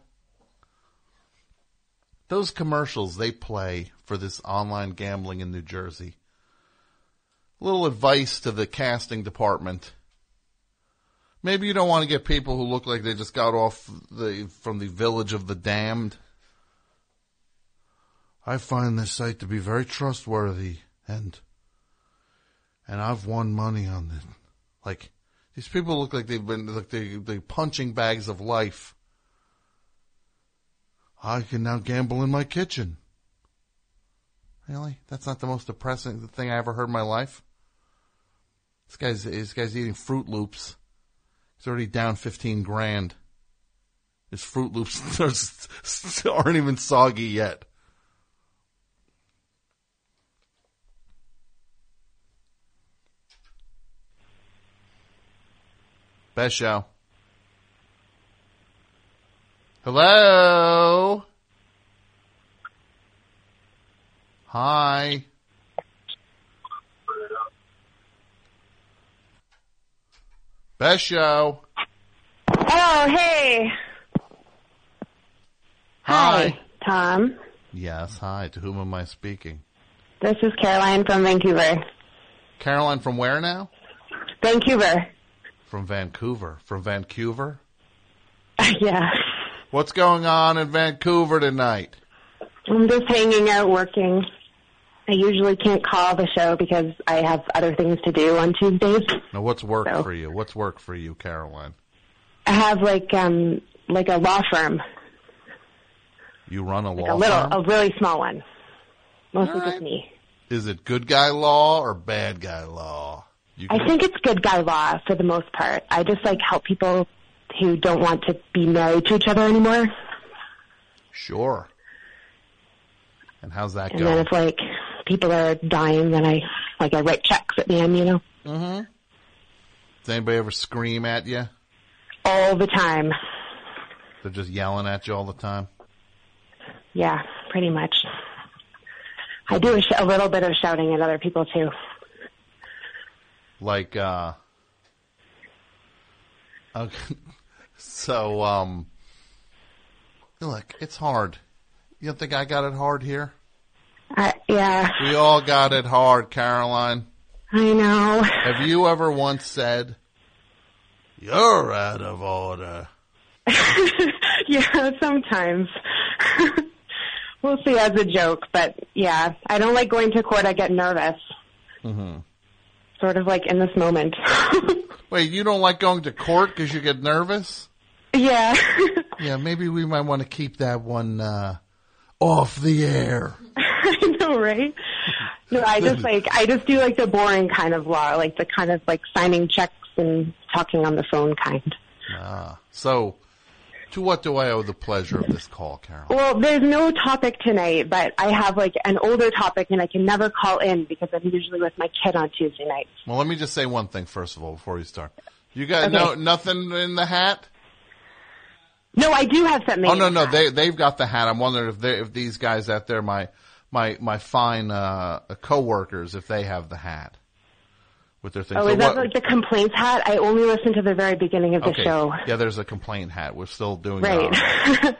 Those commercials they play for this online gambling in New Jersey. A little advice to the casting department. Maybe you don't want to get people who look like they just got off the from the Village of the Damned. I find this site to be very trustworthy, and and I've won money on it. Like, these people look like they've been like they they punching bags of life. I can now gamble in my kitchen. Really? That's not the most depressing thing I ever heard in my life? This guy's this guy's eating Fruit Loops. He's already down fifteen grand. His Fruit Loops aren't even soggy yet. Best show. Hello? Hi. Best show. Oh, hey. Hi. Hi, Tom. Yes, hi. To whom am I speaking? This is Caroline from Vancouver. Caroline from where now? Vancouver. From Vancouver. From Vancouver? Yeah. What's going on in Vancouver tonight? I'm just hanging out working. I usually can't call the show because I have other things to do on Tuesdays. Now, what's work So. for you? What's work for you, Caroline? I have like um like a law firm, You run a like law a little, firm? a really small one. Mostly All right. just me. Is it good guy law or bad guy law? You I think it's good guy law for the most part. I just like help people who don't want to be married to each other anymore. Sure. And how's that And going? then if like people are dying, then I like I write checks at the end, you know. Mm-hmm. Does anybody ever scream at you? All the time. They're just yelling at you all the time? Yeah, pretty much. I do a, sh- a little bit of shouting at other people too. Like, uh... Okay. So, um... look, it's hard. You don't think I got it hard here? Uh, yeah, We all got it hard, Caroline. I know. Have you ever once said, "You're out of order"? Yeah, sometimes. We'll see as a joke, but yeah, I don't like going to court. I get nervous. Mm-hmm. Sort of like in this moment. Wait, you don't like going to court because you get nervous? Yeah. Yeah, maybe we might want to keep that one uh, off the air. I know, right? No, I just like, I just do like the boring kind of law, like the kind of like signing checks and talking on the phone kind. Ah, so to what do I owe the pleasure of this call, Carol? Well, there's no topic tonight, but I have like an older topic and I can never call in because I'm usually with my kid on Tuesday nights. Well, let me just say one thing first of all before you start. You got Okay. no nothing in the hat? No, I do have something. Oh no, no, they they've got the hat. I'm wondering if they if these guys out there, my my my fine uh, coworkers, if they have the hat with their things. Oh, So is that what- like the complaints hat? I only listened to the very beginning of the okay. show. Yeah, there's a complaint hat. We're still doing Right. ours.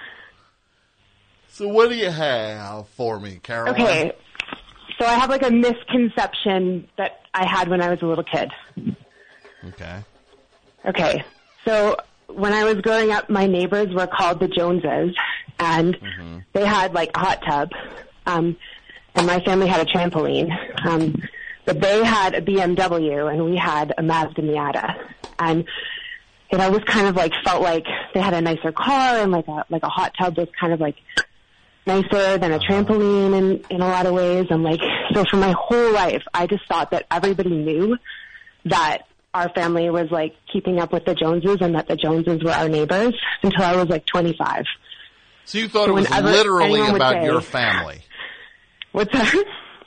So what do you have for me, Caroline? Okay. So I have like a misconception that I had when I was a little kid. Okay. Okay. So when I was growing up, my neighbors were called the Joneses, and Mm-hmm. they had like a hot tub, um, and my family had a trampoline. Um, but they had a B M W, and we had a Mazda Miata, and it always kind of like felt like they had a nicer car, and like a like a hot tub was kind of like nicer than a trampoline in in a lot of ways. And like, so for my whole life, I just thought that everybody knew that our family was like keeping up with the Joneses, and that the Joneses were our neighbors, until I was like twenty-five. So you thought So it was whenever literally anyone would about say- your family. What's that?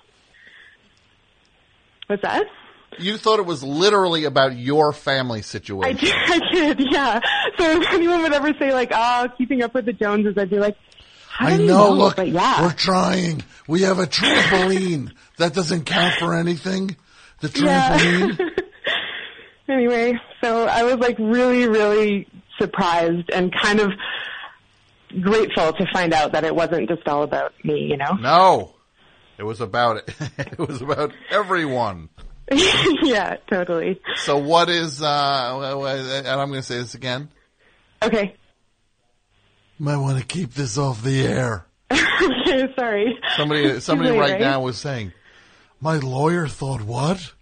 What's that? You thought it was literally about your family I situation. did, I did, yeah. So if anyone would ever say like, oh, keeping up with the Joneses, I'd be like, how I do you know, look, But yeah. we're trying. We have a trampoline. That doesn't count for anything. The trampoline. Yeah. Anyway, so I was like really, really surprised and kind of grateful to find out that it wasn't just all about me, you know? No. It was about it. It was about everyone. Yeah, totally. So what is, uh, and I'm going to say this again. Okay. Might want to keep this off the air. Okay, sorry. Somebody, somebody Too late, right right? now was saying, my lawyer thought what?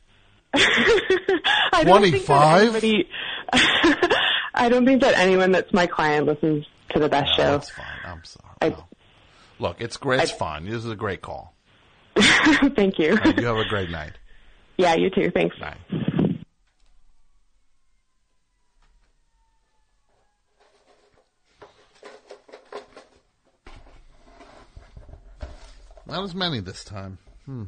I don't think that twenty-five? anybody- I don't think that anyone that's my client listens to the best No, show. that's fine. I'm sorry. No. Look, it's great. It's fine. This is a great call. Thank you. All right, you have a great night. Yeah, you too. Thanks. Bye. Not as many this time. Hmm.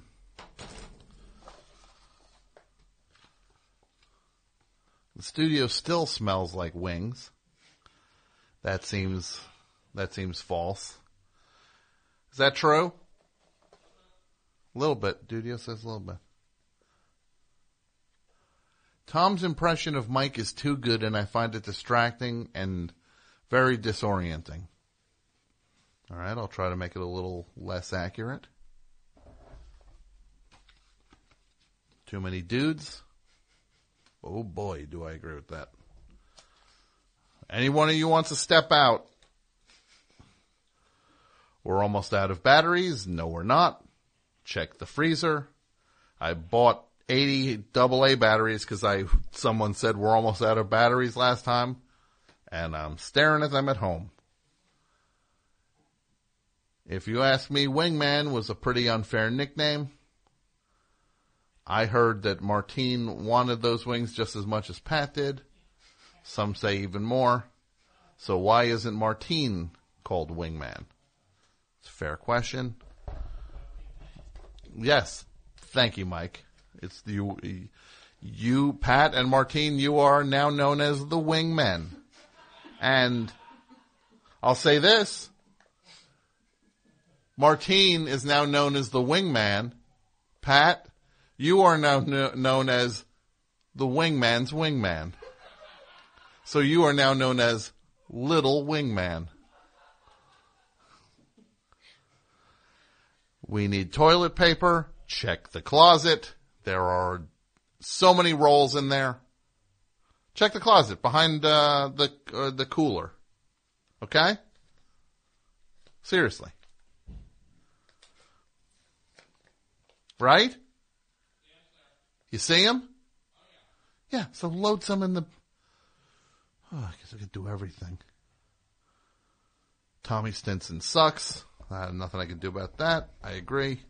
The studio still smells like wings. That seems that seems false. Is that true? A little bit. Dudio says a little bit. Tom's impression of Mike is too good, and I find it distracting and very disorienting. All right, I'll try to make it a little less accurate. Too many dudes? Oh boy, do I agree with that. Any one of you wants to step out? We're almost out of batteries. No, we're not. Check the freezer. I bought eighty double A batteries because I someone said we're almost out of batteries last time, and I'm staring at them at home. If you ask me, Wingman was a pretty unfair nickname. I heard that Martine wanted those wings just as much as Pat did. Some say even more. So why isn't Martine called Wingman? It's a fair question. Yes. Thank you, Mike. It's you, you, Pat, and Martine, you are now known as the Wingmen. And I'll say this. Martine is now known as the Wingman. Pat, you are now kn- known as the Wingman's Wingman. So you are now known as Little Wingman. We need toilet paper. Check the closet. There are so many rolls in there. Check the closet behind uh, the uh, the cooler. Okay? Seriously. Right? You see them? Yeah, so load some in the... Oh, I guess I could do everything. Tommy Stinson sucks. Uh, nothing I can do about that. I agree.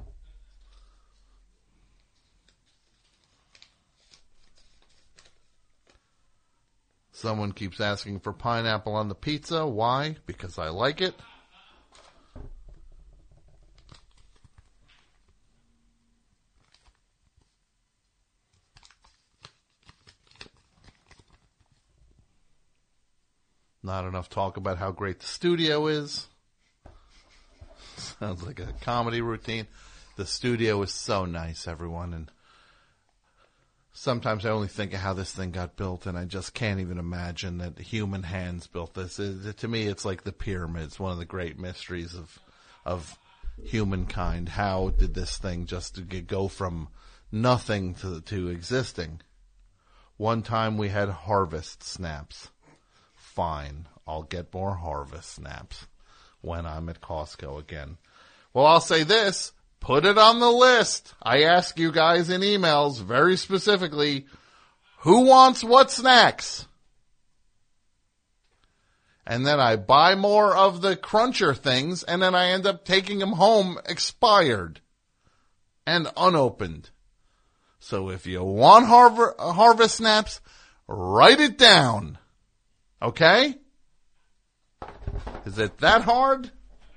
Someone keeps asking for pineapple on the pizza. Why? Because I like it. Not enough talk about how great the studio is. Sounds like a comedy routine. The studio is so nice, everyone. And sometimes I only think of how this thing got built, and I just can't even imagine that human hands built this. It, to me, it's like the pyramids, one of the great mysteries of of humankind. How did this thing just get, go from nothing to to existing? One time we had harvest snaps. Fine, I'll get more Harvest Snaps when I'm at Costco again. Well, I'll say this. Put it on the list. I ask you guys in emails very specifically, who wants what snacks? And then I buy more of the Cruncher things, and then I end up taking them home expired and unopened. So if you want Harv- Harvest Snaps, write it down. Okay? Is it that hard?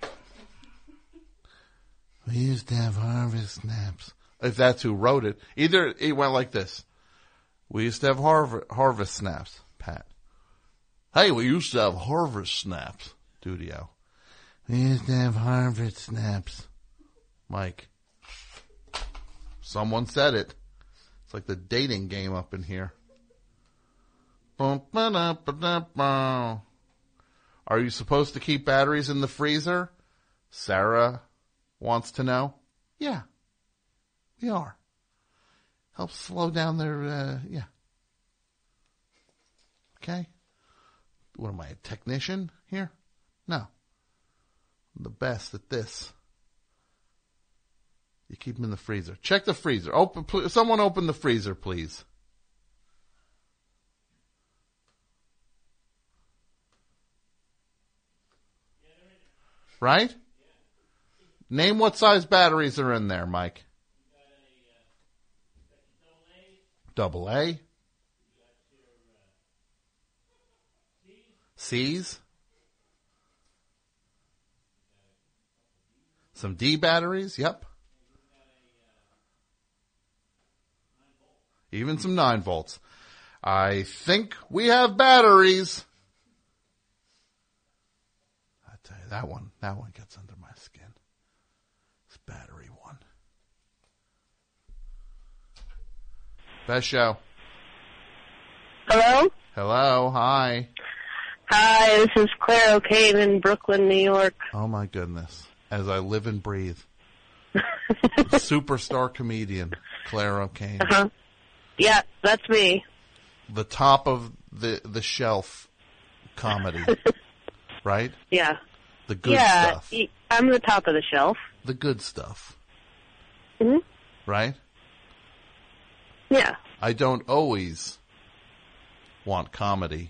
We used to have Harvest Snaps. If that's who wrote it. Either it went like this. We used to have Harv- Harvest Snaps, Pat. Hey, we used to have Harvest Snaps, Dudio. We used to have Harvest Snaps. Mike. Someone said it. It's like the dating game up in here. Are you supposed to keep batteries in the freezer? Sarah wants to know. Yeah, we are. Helps slow down their, uh, yeah. Okay. What am I, a technician here? No. I'm the best at this. You keep them in the freezer. Check the freezer. Open. Pl- someone open the freezer, please. Right? Name what size batteries are in there, Mike. Double A. C's. Some D batteries, yep. Even some nine volts. I think we have batteries. I tell you, that one, that one gets under my skin. This battery one. Best show. Hello? Hello, hi. Hi, this is Claire O'Kane in Brooklyn, New York. Oh my goodness. As I live and breathe. Superstar comedian, Claire O'Kane. Uh-huh. Yeah, that's me. The top of the the shelf comedy. Right? Yeah. The good yeah, stuff. y- I'm the top of the shelf. The good stuff. hmm Right? Yeah. I don't always want comedy.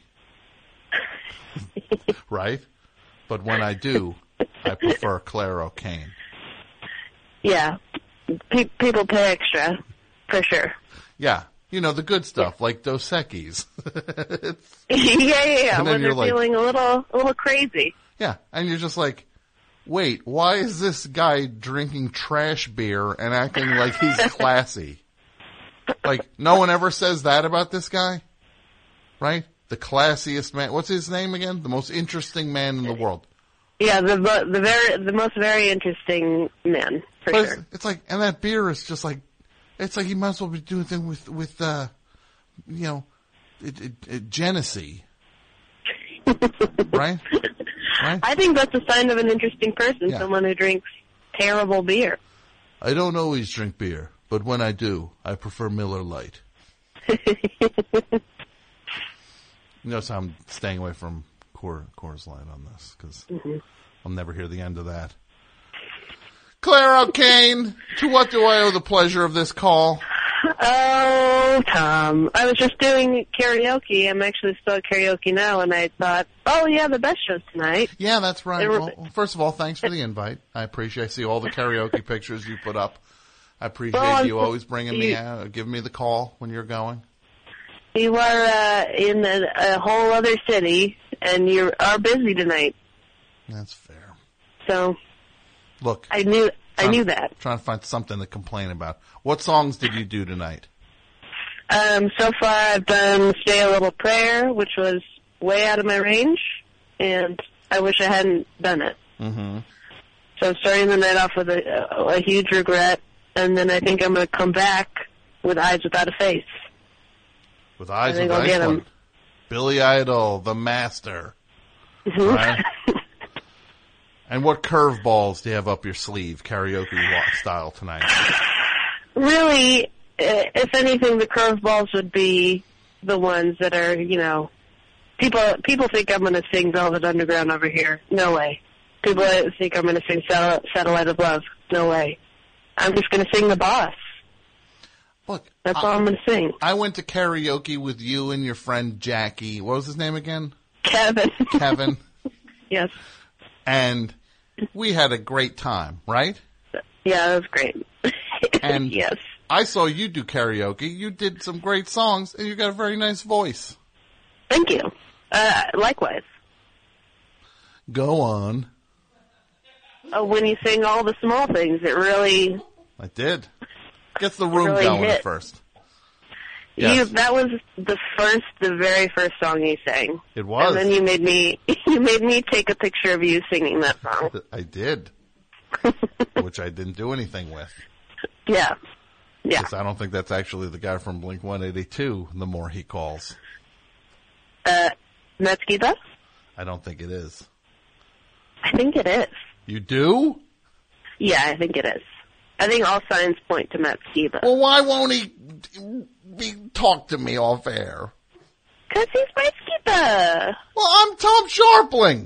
Right? But when I do, I prefer Claire O'Kane. Yeah. Pe- people pay extra, for sure. Yeah. You know, the good stuff, like Dos Equis. yeah, yeah, yeah. And then When they're you're like- feeling a little, a little crazy. Yeah, and you're just like, wait, why is this guy drinking trash beer and acting like he's classy? Like, no one ever says that about this guy? Right? The classiest man. What's his name again? The most interesting man in the world. Yeah, the the, the very the most very interesting man, for But sure. it's, it's like, and that beer is just like, it's like he might as well be doing things with, with, uh, you know, it, it, it, Genesee. Right? Right? I think that's a sign of an interesting person, Yeah. someone who drinks terrible beer. I don't always drink beer, but when I do, I prefer Miller Lite. Notice I'm staying away from Coors, Coors Light on this, because Mhm. I'll never hear the end of that. Claire O'Kane, to what do I owe the pleasure of this call? Oh, Tom. I was just doing karaoke. I'm actually still at karaoke now, and I thought, oh, yeah, the best show's tonight. Yeah, that's right. It were- Well, first of all, thanks for the invite. I appreciate I see all the karaoke pictures you put up. I appreciate Well, you always bringing me you- out, giving me the call when you're going. You are uh, in a, a whole other city, and you are busy tonight. That's fair. So Look, I knew I trying- knew that. Trying to find something to complain about. What songs did you do tonight? Um, so far, I've done "Say a Little Prayer," which was way out of my range, and I wish I hadn't done it. Mm-hmm. So I'm starting the night off with a, a huge regret, and then I think I'm going to come back with "Eyes Without a Face." With Eyes I think of I'll get Iceland. 'em. Billy Idol, the master. Mhm. Right? And what curveballs do you have up your sleeve, karaoke wa- style tonight? Really, uh, if anything, the curveballs would be the ones that are, you know, People people think I'm going to sing Velvet Underground over here. No way. People think I'm going to sing Sat- Satellite of Love. No way. I'm just going to sing The Boss. Look, That's I, all I'm going to sing. I went to karaoke with you and your friend Jackie. What was his name again? Kevin. Kevin. Yes. And we had a great time, right? Yeah, that was great. And yes. I saw you do karaoke. You did some great songs, and you got a very nice voice. Thank you. Uh, likewise. Go on. Oh, when you sing all the small things, it really... I did. Gets the room really going hit. at first. Yes. You, that was the first, the very first song you sang. It was. And then you made me, you made me take a picture of you singing that song. I did. Which I didn't do anything with. Yeah. Yeah. Because I don't think that's actually the guy from Blink one eighty-two, The More He Calls. Uh, Matt Skiba? I don't think it is. I think it is. You do? Yeah, I think it is. I think all signs point to Matt Skiba. Well, why won't he be, talk to me off air? Because he's my Skiba. Well, I'm Tom Sharpling.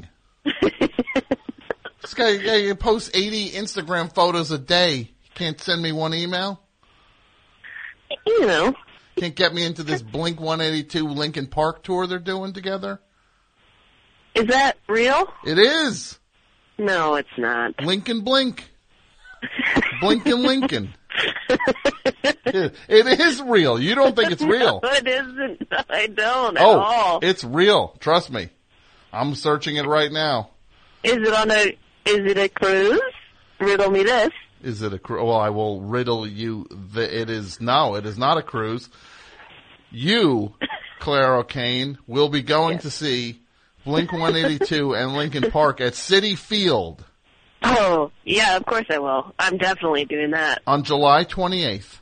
This guy, guy posts eighty Instagram photos a day. He can't send me one email? You know. Can't get me into this Blink one eighty-two Lincoln Park tour they're doing together? Is that real? It is. No, it's not. Lincoln Blink. Blinkin' Lincoln. It, it is real. You don't think it's real. No, it isn't. No, I don't Oh, at all. it's real. Trust me. I'm searching it right now. Is it on a, is it a cruise? Riddle me this. Is it a cruise? Well, I will riddle you that it is, no, it is not a cruise. You, Claire O'Kane, will be going yes. to see Blink one eighty-two and Lincoln Park at Citi Field. Oh, yeah, of course I will. I'm definitely doing that. On July twenty-eighth.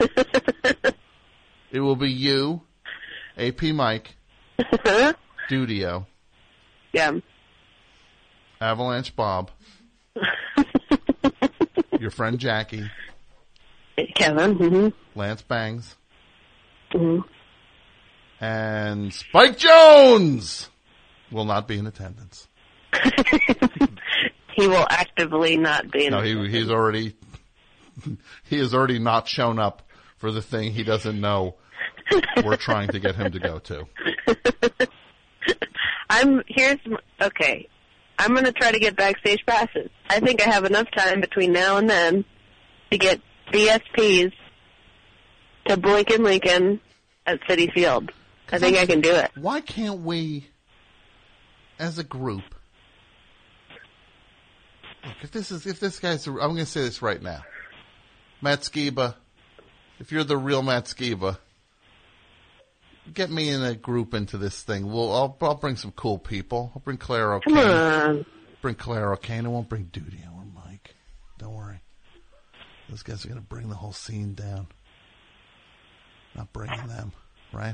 It will be you, A P Mike, Dudio, yeah, Avalanche Bob, your friend Jackie, Kevin, mm-hmm. Lance Bangs, mm-hmm. and Spike Jones will not be in attendance. He will actively not be in No, he, he's already, he has already not shown up for the thing he doesn't know we're trying to get him to go to. I'm, here's, okay, I'm going to try to get backstage passes. I think I have enough time between now and then to get B S Ps to Blink and Lincoln at Citi Field. I think I can do it. Why can't we, as a group, look, if this is, if this guy's, I'm going to say this right now. Matt Skiba, if you're the real Matt Skiba, get me in a group into this thing. We'll, I'll, I'll bring some cool people. I'll bring Claire O'Kane. Come on. Bring Claire O'Kane. I won't bring Dudio or Mike. Don't worry. Those guys are going to bring the whole scene down. Not bringing them, right?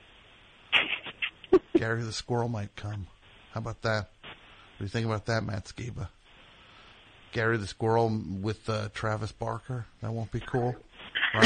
Gary the Squirrel might come. How about that? What do you think about that, Matt Skiba? Gary the Squirrel with uh, Travis Barker? That won't be cool, right?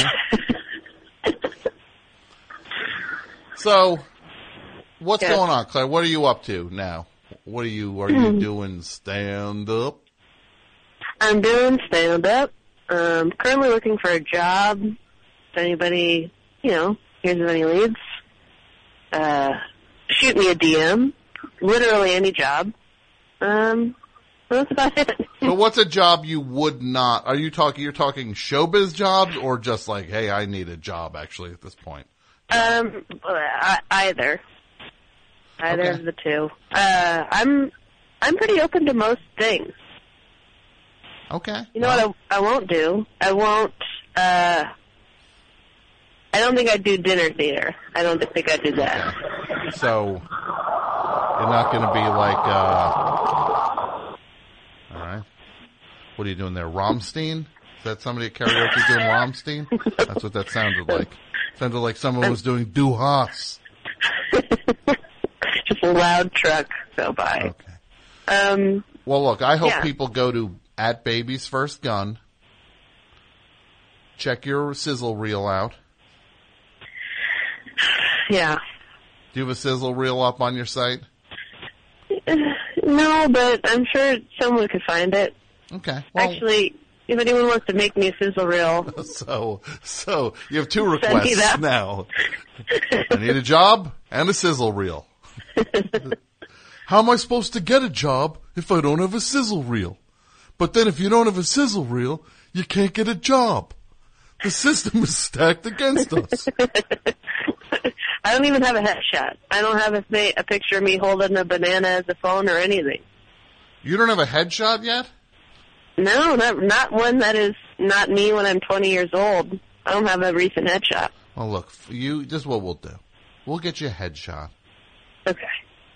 So, what's yes. going on, Claire? What are you up to now? What are you, are you doing stand-up? I'm doing stand-up. Um, currently looking for a job. If anybody, you know, here's of any leads, uh, shoot me a D M. Literally any job. Um, that's about it. So what's a job you would not, are you talking, you're talking showbiz jobs or just like, hey, I need a job actually at this point? Um, I, either. Either Okay. of the two. Uh, I'm, I'm pretty open to most things. Okay. You know what I, I won't do? I won't, uh, I don't think I'd do dinner theater. I don't think I'd do that. Okay. So, you're not going to be like, uh, all right. What are you doing there? Rammstein? Is that somebody at karaoke doing Rammstein? That's what that sounded like. Sounded like someone was doing Du Hast. Just a loud truck go by. Okay. Um, well, look, I hope yeah. people go to at Baby's First Gun. Check your sizzle reel out. Yeah. Do you have a sizzle reel up on your site? No, but I'm sure someone could find it. Okay. Well, Actually, if anyone wants to make me a sizzle reel, so so you have two Send me requests that. now. I need a job and a sizzle reel. How am I supposed to get a job if I don't have a sizzle reel? But then if you don't have a sizzle reel, you can't get a job. The system is stacked against us. I don't even have a headshot. I don't have a, th- a picture of me holding a banana as a phone or anything. You don't have a headshot yet? No, not not one that is not me when I'm twenty years old. I don't have a recent headshot. Well, look, you. This is what we'll do. We'll get you a headshot. Okay.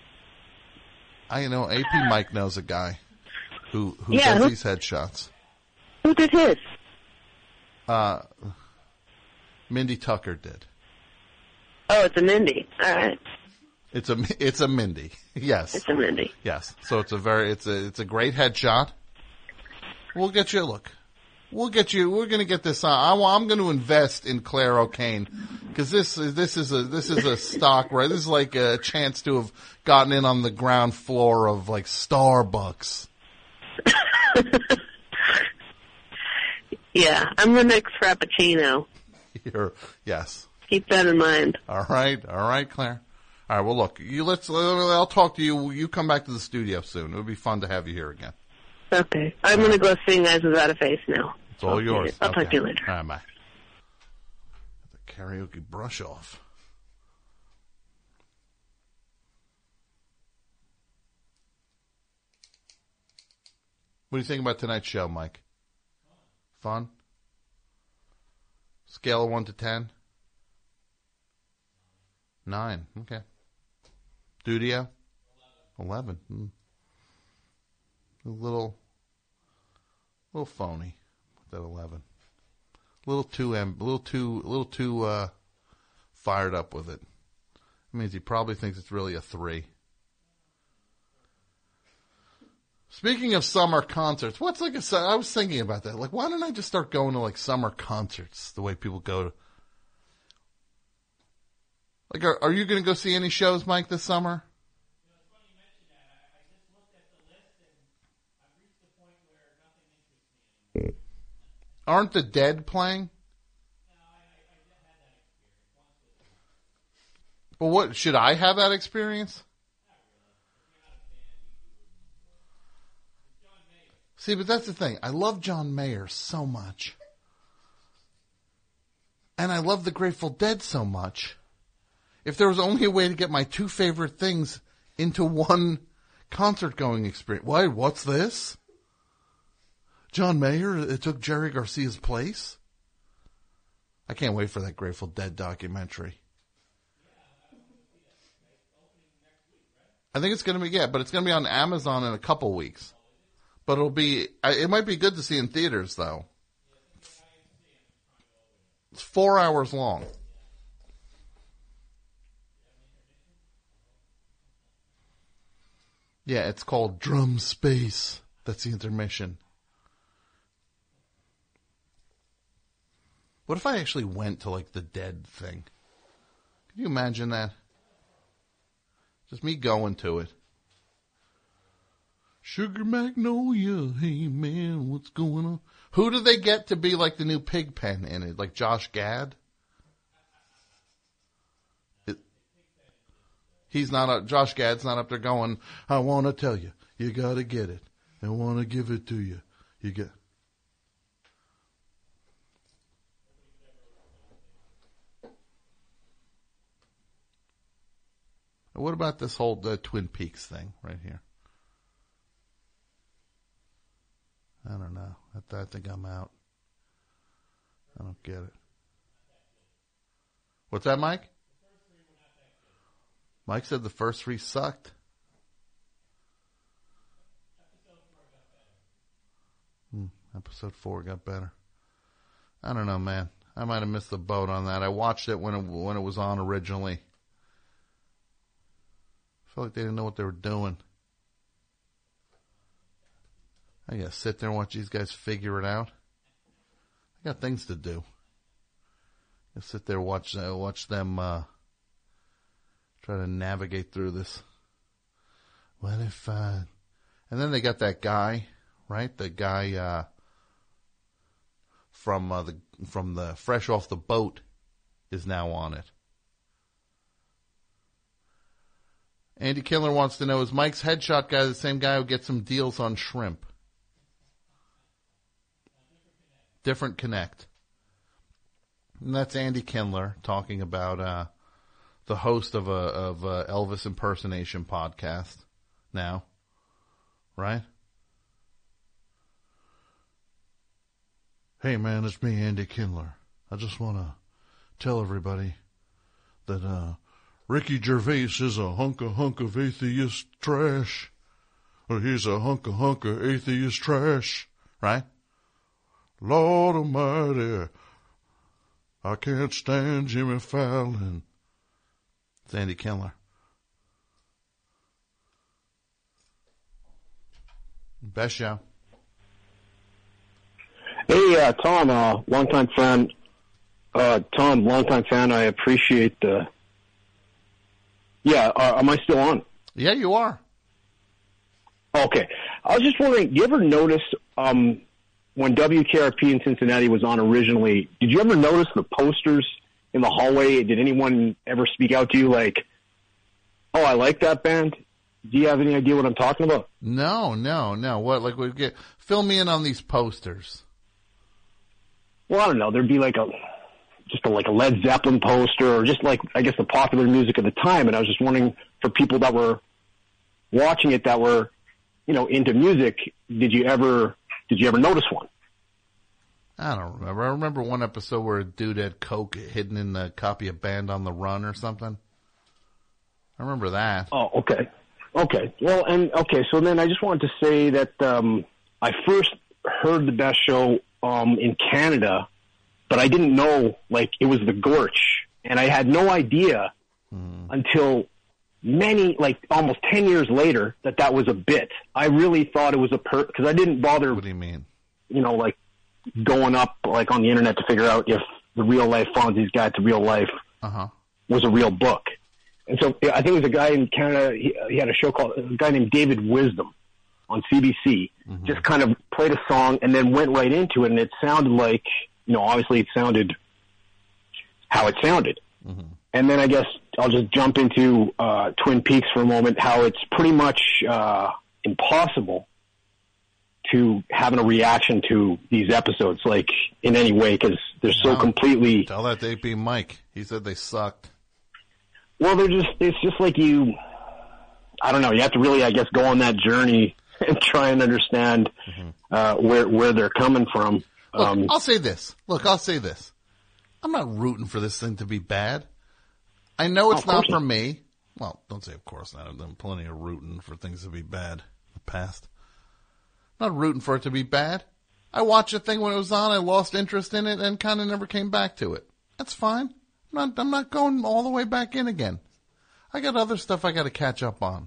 I know A P Mike knows a guy who who Yeah, does who- these headshots. Who did his? Uh, Mindy Tucker did. Oh, it's a Mindy. All right. It's a it's a Mindy. Yes. It's a Mindy. Yes. So it's a very it's a it's a great headshot. We'll get you look. We'll get you. We're going to get this on. I, I'm going to invest in Claire O'Kane because this is this is a this is a stock, right? This is like a chance to have gotten in on the ground floor of like Starbucks. Yeah, I'm the next Frappuccino. You're, yes. Keep that in mind. All right. All right, Claire. All right. Well, look. You let's. I'll talk to you. You come back to the studio soon. It would be fun to have you here again. Okay. I'm going to go sing Eyes Without a Face now. It's all yours. I'll okay. talk to you later. All right, bye. The karaoke brush off. What do you think about tonight's show, Mike? Fun? Scale of one to ten? Nine. Okay. Studio? Eleven. Hmm. A little, little phony with that eleven. A little too, a little too, a little too uh, fired up with it. It means he probably thinks it's really a three. Speaking of summer concerts, what's like a, I was thinking about that. Like, why don't I just start going to like summer concerts the way people go to? Like, are, are you going to go see any shows, Mike, this summer? Aren't the Dead playing? Well, what, should I have that experience? See, but that's the thing. I love John Mayer so much. And I love the Grateful Dead so much. If there was only a way to get my two favorite things into one concert-going experience. Why, what's this? John Mayer, it took Jerry Garcia's place? I can't wait for that Grateful Dead documentary. I think it's going to be, yeah, but it's going to be on Amazon in a couple weeks. But it'll be, it might be good to see in theaters, though. It's four hours long. Yeah, it's called Drum Space. That's the intermission. What if I actually went to, like, the Dead thing? Can you imagine that? Just me going to it. Sugar Magnolia, hey man, what's going on? Who do they get to be like the new Pigpen in it? Like Josh Gad? It, he's not, up, Josh Gad's not up there going, I want to tell you, you got to get it. I want to give it to you. You get. What about this whole uh, Twin Peaks thing right here? I don't know. I, I think I'm out. I don't get it. What's that, Mike? Mike said the first three sucked. Hmm, episode four got better. I don't know, man. I might have missed the boat on that. I watched it when it, when it was on originally. I felt like they didn't know what they were doing. I gotta sit there and watch these guys figure it out. I got things to do. I sit there and watch uh, watch them uh, Try to navigate through this. What if, uh, and then they got that guy, right? The guy, uh, from, uh, the, from the Fresh Off the Boat is now on it. Andy Kindler wants to know, is Mike's headshot guy the same guy who gets some deals on shrimp? Different connect. And that's Andy Kindler talking about, uh, the host of a of a Elvis impersonation podcast now, right? Hey man, it's me, Andy Kindler. I just want to tell everybody that uh, Ricky Gervais is a hunk of hunk of atheist trash. Or he's a hunk of hunk of atheist trash, right? Lord Almighty, I can't stand Jimmy Fallon. It's Andy Kindler. Best show. Hey, uh, Tom, uh, longtime fan. Uh, Tom, longtime fan. I appreciate the. Yeah, uh, am I still on? Yeah, you are. Okay. I was just wondering, do you ever notice um, when W K R P in Cincinnati was on originally, did you ever notice the posters in the hallway? Did anyone ever speak out to you like, oh, I like that band? Do you have any idea what I'm talking about? No, no, no. What, like, we get, fill me in on these posters. Well, I don't know. There'd be like a, just a, like a Led Zeppelin poster or just like, I guess the popular music at the time. And I was just wondering for people that were watching it that were, you know, into music, did you ever, did you ever notice one? I don't remember. I remember one episode where a dude had coke hidden in the copy of Band on the Run or something. I remember that. Oh, okay. Okay. Well, and okay, so then I just wanted to say that um, I first heard the Best Show um, in Canada, but I didn't know, like, it was the Gorch. And I had no idea mm. until many, like, almost ten years later that that was a bit. I really thought it was a per, because I didn't bother. What do you mean? You know, like, going up, like, on the internet to figure out if the Real Life Fonzie's Guide to Real Life uh-huh. was a real book. And so I think it was a guy in Canada, he, he had a show called, a guy named David Wisdom on C B C, mm-hmm. just kind of played a song and then went right into it, and it sounded like, you know, obviously it sounded how it sounded. Mm-hmm. And then I guess I'll just jump into uh, Twin Peaks for a moment, how it's pretty much uh, impossible to having a reaction to these episodes, like, in any way, because they're so wow. completely... Tell that to A P Mike. He said they sucked. Well, they're just, it's just like you, I don't know, you have to really, I guess, go on that journey and try and understand mm-hmm. uh, where where they're coming from. Look, um, I'll say this. Look, I'll say this. I'm not rooting for this thing to be bad. I know it's not for not. me. Well, don't say of course not. I've done plenty of rooting for things to be bad in the past. I'm not rooting for it to be bad. I watched a thing when it was on, I lost interest in it, and kind of never came back to it. That's fine. I'm not, I'm not going all the way back in again. I got other stuff I got to catch up on.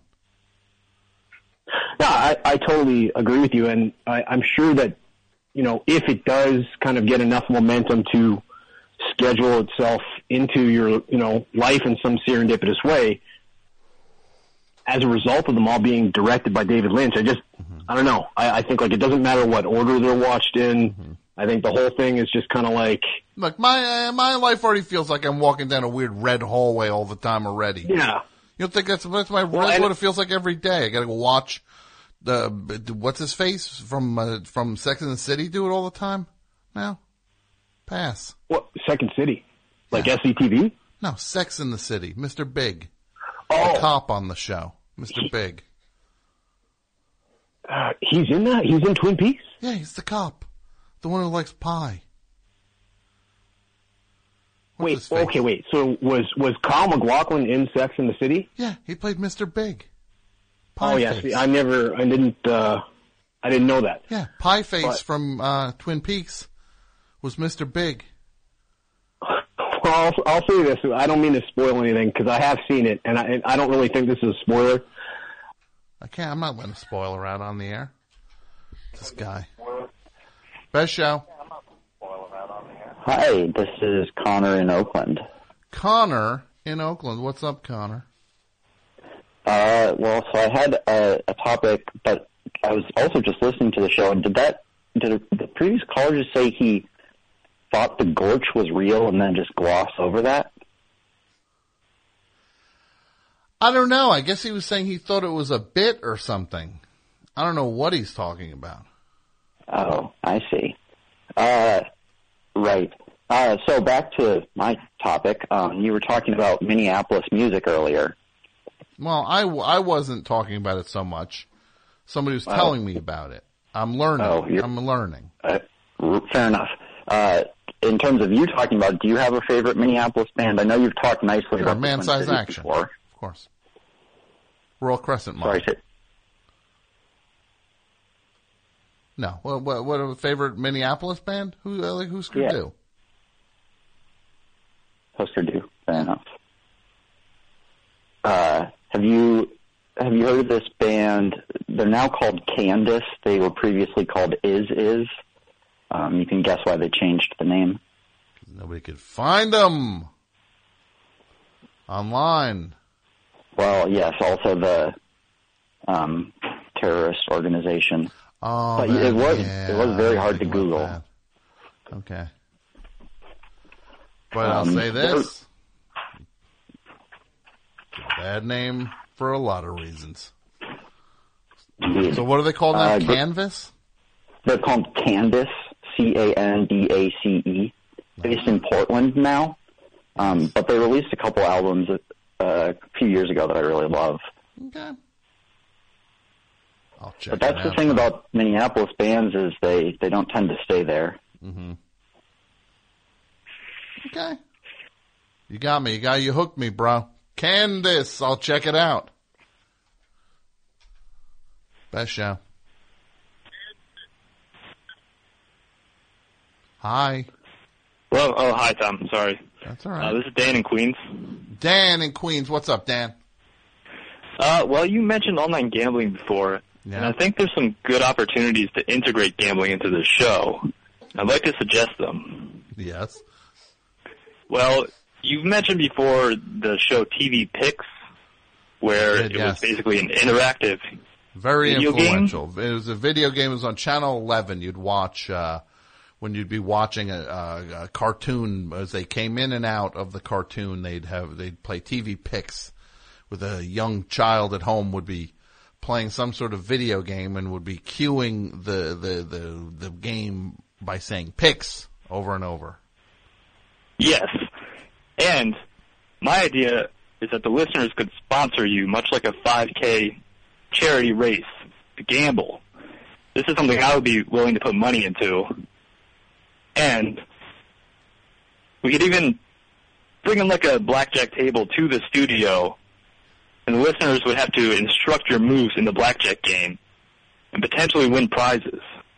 No, I, I totally agree with you, and I, I'm sure that, you know, if it does kind of get enough momentum to schedule itself into your, you know, life in some serendipitous way, as a result of them all being directed by David Lynch, I just, mm-hmm. I don't know. I, I think, like, it doesn't matter what order they're watched in. Mm-hmm. I think the whole thing is just kind of like... Look, my uh, my life already feels like I'm walking down a weird red hallway all the time already. Yeah. You don't think that's, that's my well, that's what it feels like every day? I got to go watch the what's his face from uh, from Sex and the City do it all the time. No, pass. What Second City? Like yeah. S C T V? No, Sex and the City. Mister Big, oh. the cop on the show. Mister He, Big. Uh, he's in that. He's in Twin Peaks. Yeah, he's the cop, the one who likes pie. What's wait, okay, wait. So was was Kyle MacLachlan in Sex and the City? Yeah, he played Mister Big. Pie oh yeah, see, I never, I didn't, uh, I didn't know that. Yeah, Pie Face but, from uh, Twin Peaks was Mister Big. Well, I'll, I'll say this. I don't mean to spoil anything because I have seen it, and I, and I don't really think this is a spoiler. I can't. I'm not letting a spoiler out on the air. This guy. Best show. Hi, this is Connor in Oakland. Connor in Oakland. What's up, Connor? Uh, well, so I had a, a topic, but I was also just listening to the show. And did that? Did the previous caller just say he thought the Gorch was real and then just gloss over that? I don't know. I guess he was saying he thought it was a bit or something. I don't know what he's talking about. Oh, I see. Uh, right. Uh, so back to my topic. Um, you were talking about Minneapolis music earlier. Well, I, I wasn't talking about it so much. Somebody was Well, telling me about it. I'm learning. Oh, you're- I'm learning. Uh, fair enough. Uh, in terms of you talking about, do you have a favorite Minneapolis band? I know you've talked nicely Sure, about Man the Twin Size Cities Action. before. Of course. Royal Crescent Mall. Sorry, say- No. What, what, what a favorite Minneapolis band? Who, uh, like, who's Screw Yeah. Do? Husker Du. Fair enough. Uh, have you have you heard of this band? They're now called Candace. They were previously called Is Is. Um, you can guess why they changed the name. Nobody could find them online. Well, yes, also the um, terrorist organization. Oh, but that- it was yeah, it was very I hard to think about Google. that. Okay. But I'll Um, say this. Bad name for a lot of reasons. Indeed. So what do they call now? Uh, gr- Canvas? They're called Candace, C A N D A C E, based in Portland now. Um, but they released a couple albums uh, a few years ago that I really love. Okay. I'll check But that's it the out. thing about Minneapolis bands is they, they don't tend to stay there. Mm-hmm. Okay. You got me. You got you hooked me, bro. Candace. I'll check it out. Best show. Hi. Well, oh, hi, Tom. Sorry. That's all right. Uh, this is Dan in Queens. Dan in Queens. What's up, Dan? Uh, well, you mentioned online gambling before, Yeah. and I think there's some good opportunities to integrate gambling into the show. I'd like to suggest them. Yes. Well, you've mentioned before the show T V Picks, where Did, it yes. was basically an interactive Very video game. influential. It was a video game. It was on Channel eleven. You'd watch uh, when you'd be watching a, a, a cartoon as they came in and out of the cartoon. They'd have they'd play T V Picks with a young child at home would be playing some sort of video game and would be cueing the the the, the game by saying picks over and over. Yes. And my idea is that the listeners could sponsor you, much like a five K charity race, to gamble. This is something I would be willing to put money into. And we could even bring in like a blackjack table to the studio, and the listeners would have to instruct your moves in the blackjack game and potentially win prizes.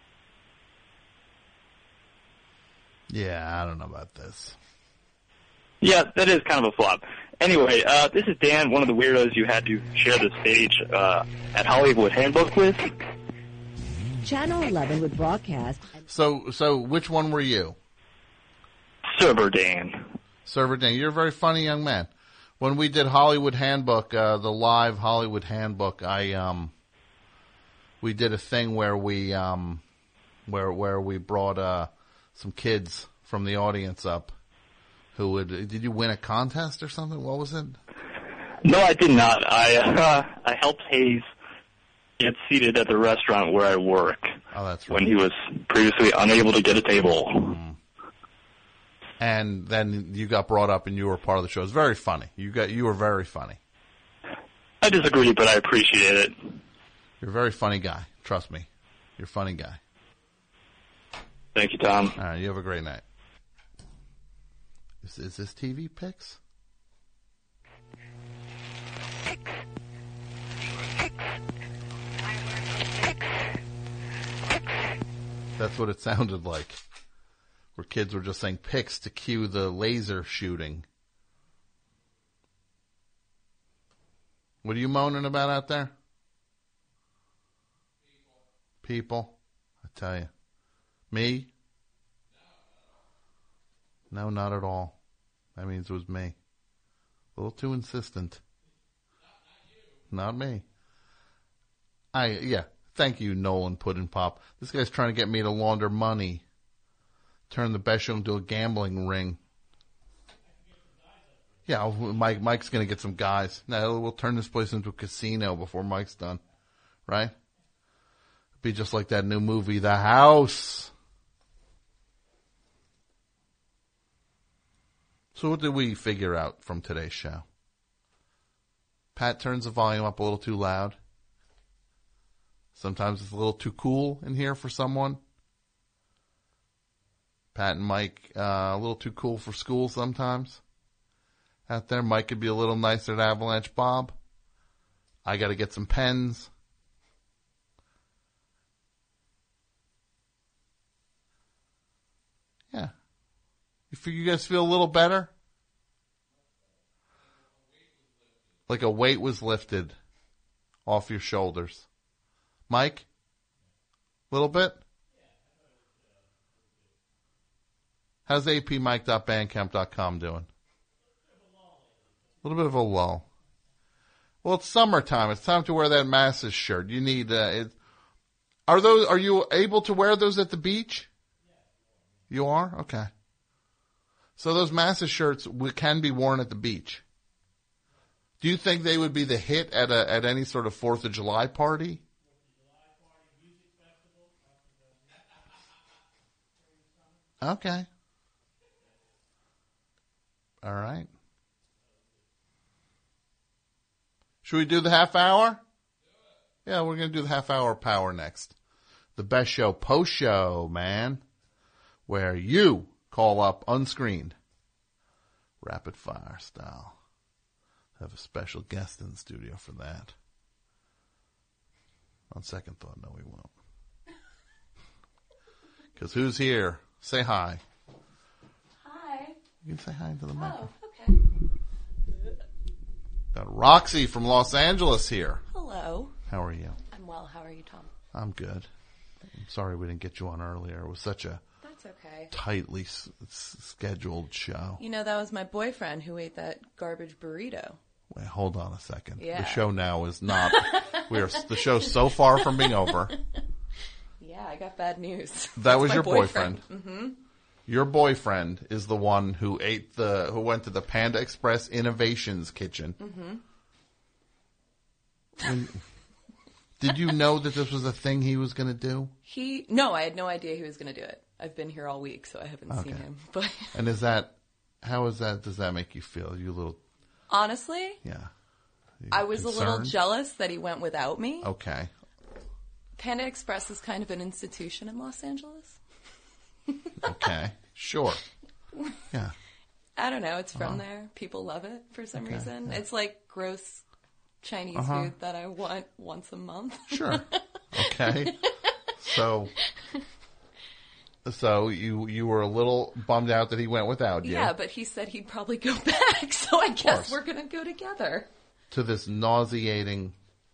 Yeah, I don't know about this. Yeah, that is kind of a flop. Anyway, uh, this is Dan, one of the weirdos you had to share the stage uh, at Hollywood Handbook with. Channel eleven would broadcast. So so which one were you? Server Dan. Server Dan. You're a very funny young man. When we did Hollywood Handbook, uh, the live Hollywood Handbook, I um, we did a thing where we um, where where we brought uh some kids from the audience up who would. Did you win a contest or something? What was it? No, I did not. I uh, I helped Hayes get seated at the restaurant where I work. Oh, that's right. When he was previously unable to get a table. Mm. And then you got brought up and you were part of the show. It was very funny. You got you were very funny. I disagree, but I appreciate it. You're a very funny guy. Trust me. You're a funny guy. Thank you, Tom. All right, you have a great night. Is, is this T V Picks? That's what it sounded like. Where kids were just saying picks to cue the laser shooting. What are you moaning about out there? People. I tell you. Me? No, not at all. That means it was me. A little too insistent. Not me. I yeah. Thank you, Nolan Puddin' Pop. This guy's trying to get me to launder money. Turn the best show into a gambling ring. Yeah, I'll- Mike. Mike's going to get some guys. Now we'll turn this place into a casino before Mike's done. Right? Be just like that new movie, The House. So what did we figure out from today's show? Pat turns the volume up a little too loud. Sometimes it's a little too cool in here for someone. Pat and Mike, uh, a little too cool for school sometimes. Out there, Mike could be a little nicer to Avalanche Bob. I got to get some pens. Yeah. You feel, you guys feel a little better? Like a weight was lifted off your shoulders. Mike? A little bit? How's A P Mike dot bandcamp dot com doing? A little bit of a lull. Well, it's summertime. It's time to wear that Masses shirt. You need, uh, it, are those, are you able to wear those at the beach? You are? Okay. So those Masses shirts w- can be worn at the beach. Do you think they would be the hit at a, at any sort of fourth of July party? Okay. All right. Should we do the half hour? Yeah, we're going to do the half hour power next. The best show post show, man, where you call up unscreened, rapid fire style. Have a special guest in the studio for that. On second thought, no, we won't. Because who's here? Say hi. Hi. You can say hi to the mic. Oh, okay. Got Roxy from Los Angeles here. Hello. How are you? I'm well. How are you, Tom? I'm good. I'm sorry we didn't get you on earlier. It was such a That's okay. tightly s- s- scheduled show. You know, that was my boyfriend who ate that garbage burrito. Wait, hold on a second. Yeah. The show now is not. we are. The show's so far from being over. Yeah, I got bad news. That That's was my your boyfriend. Mm-hmm. Your boyfriend is the one who ate the who went to the Panda Express Innovations kitchen. Mm-hmm. When- did you know that this was a thing he was going to do? He no, I had no idea he was going to do it. I've been here all week, so I haven't Okay. seen him. But And is that how is that? Does that make you feel? You little honestly, yeah. You I was a little concerned? jealous that he went without me. Okay. Panda Express is kind of an institution in Los Angeles. Okay. Sure. Yeah. I don't know. It's from Uh-huh. there. People love it for some Okay, reason. yeah. It's like gross Chinese Uh-huh. food that I want once a month. Sure. Okay. So, so you you were a little bummed out that he went without you Yeah, but he said he'd probably go back, so I course. guess we're going to go together. to this nauseating,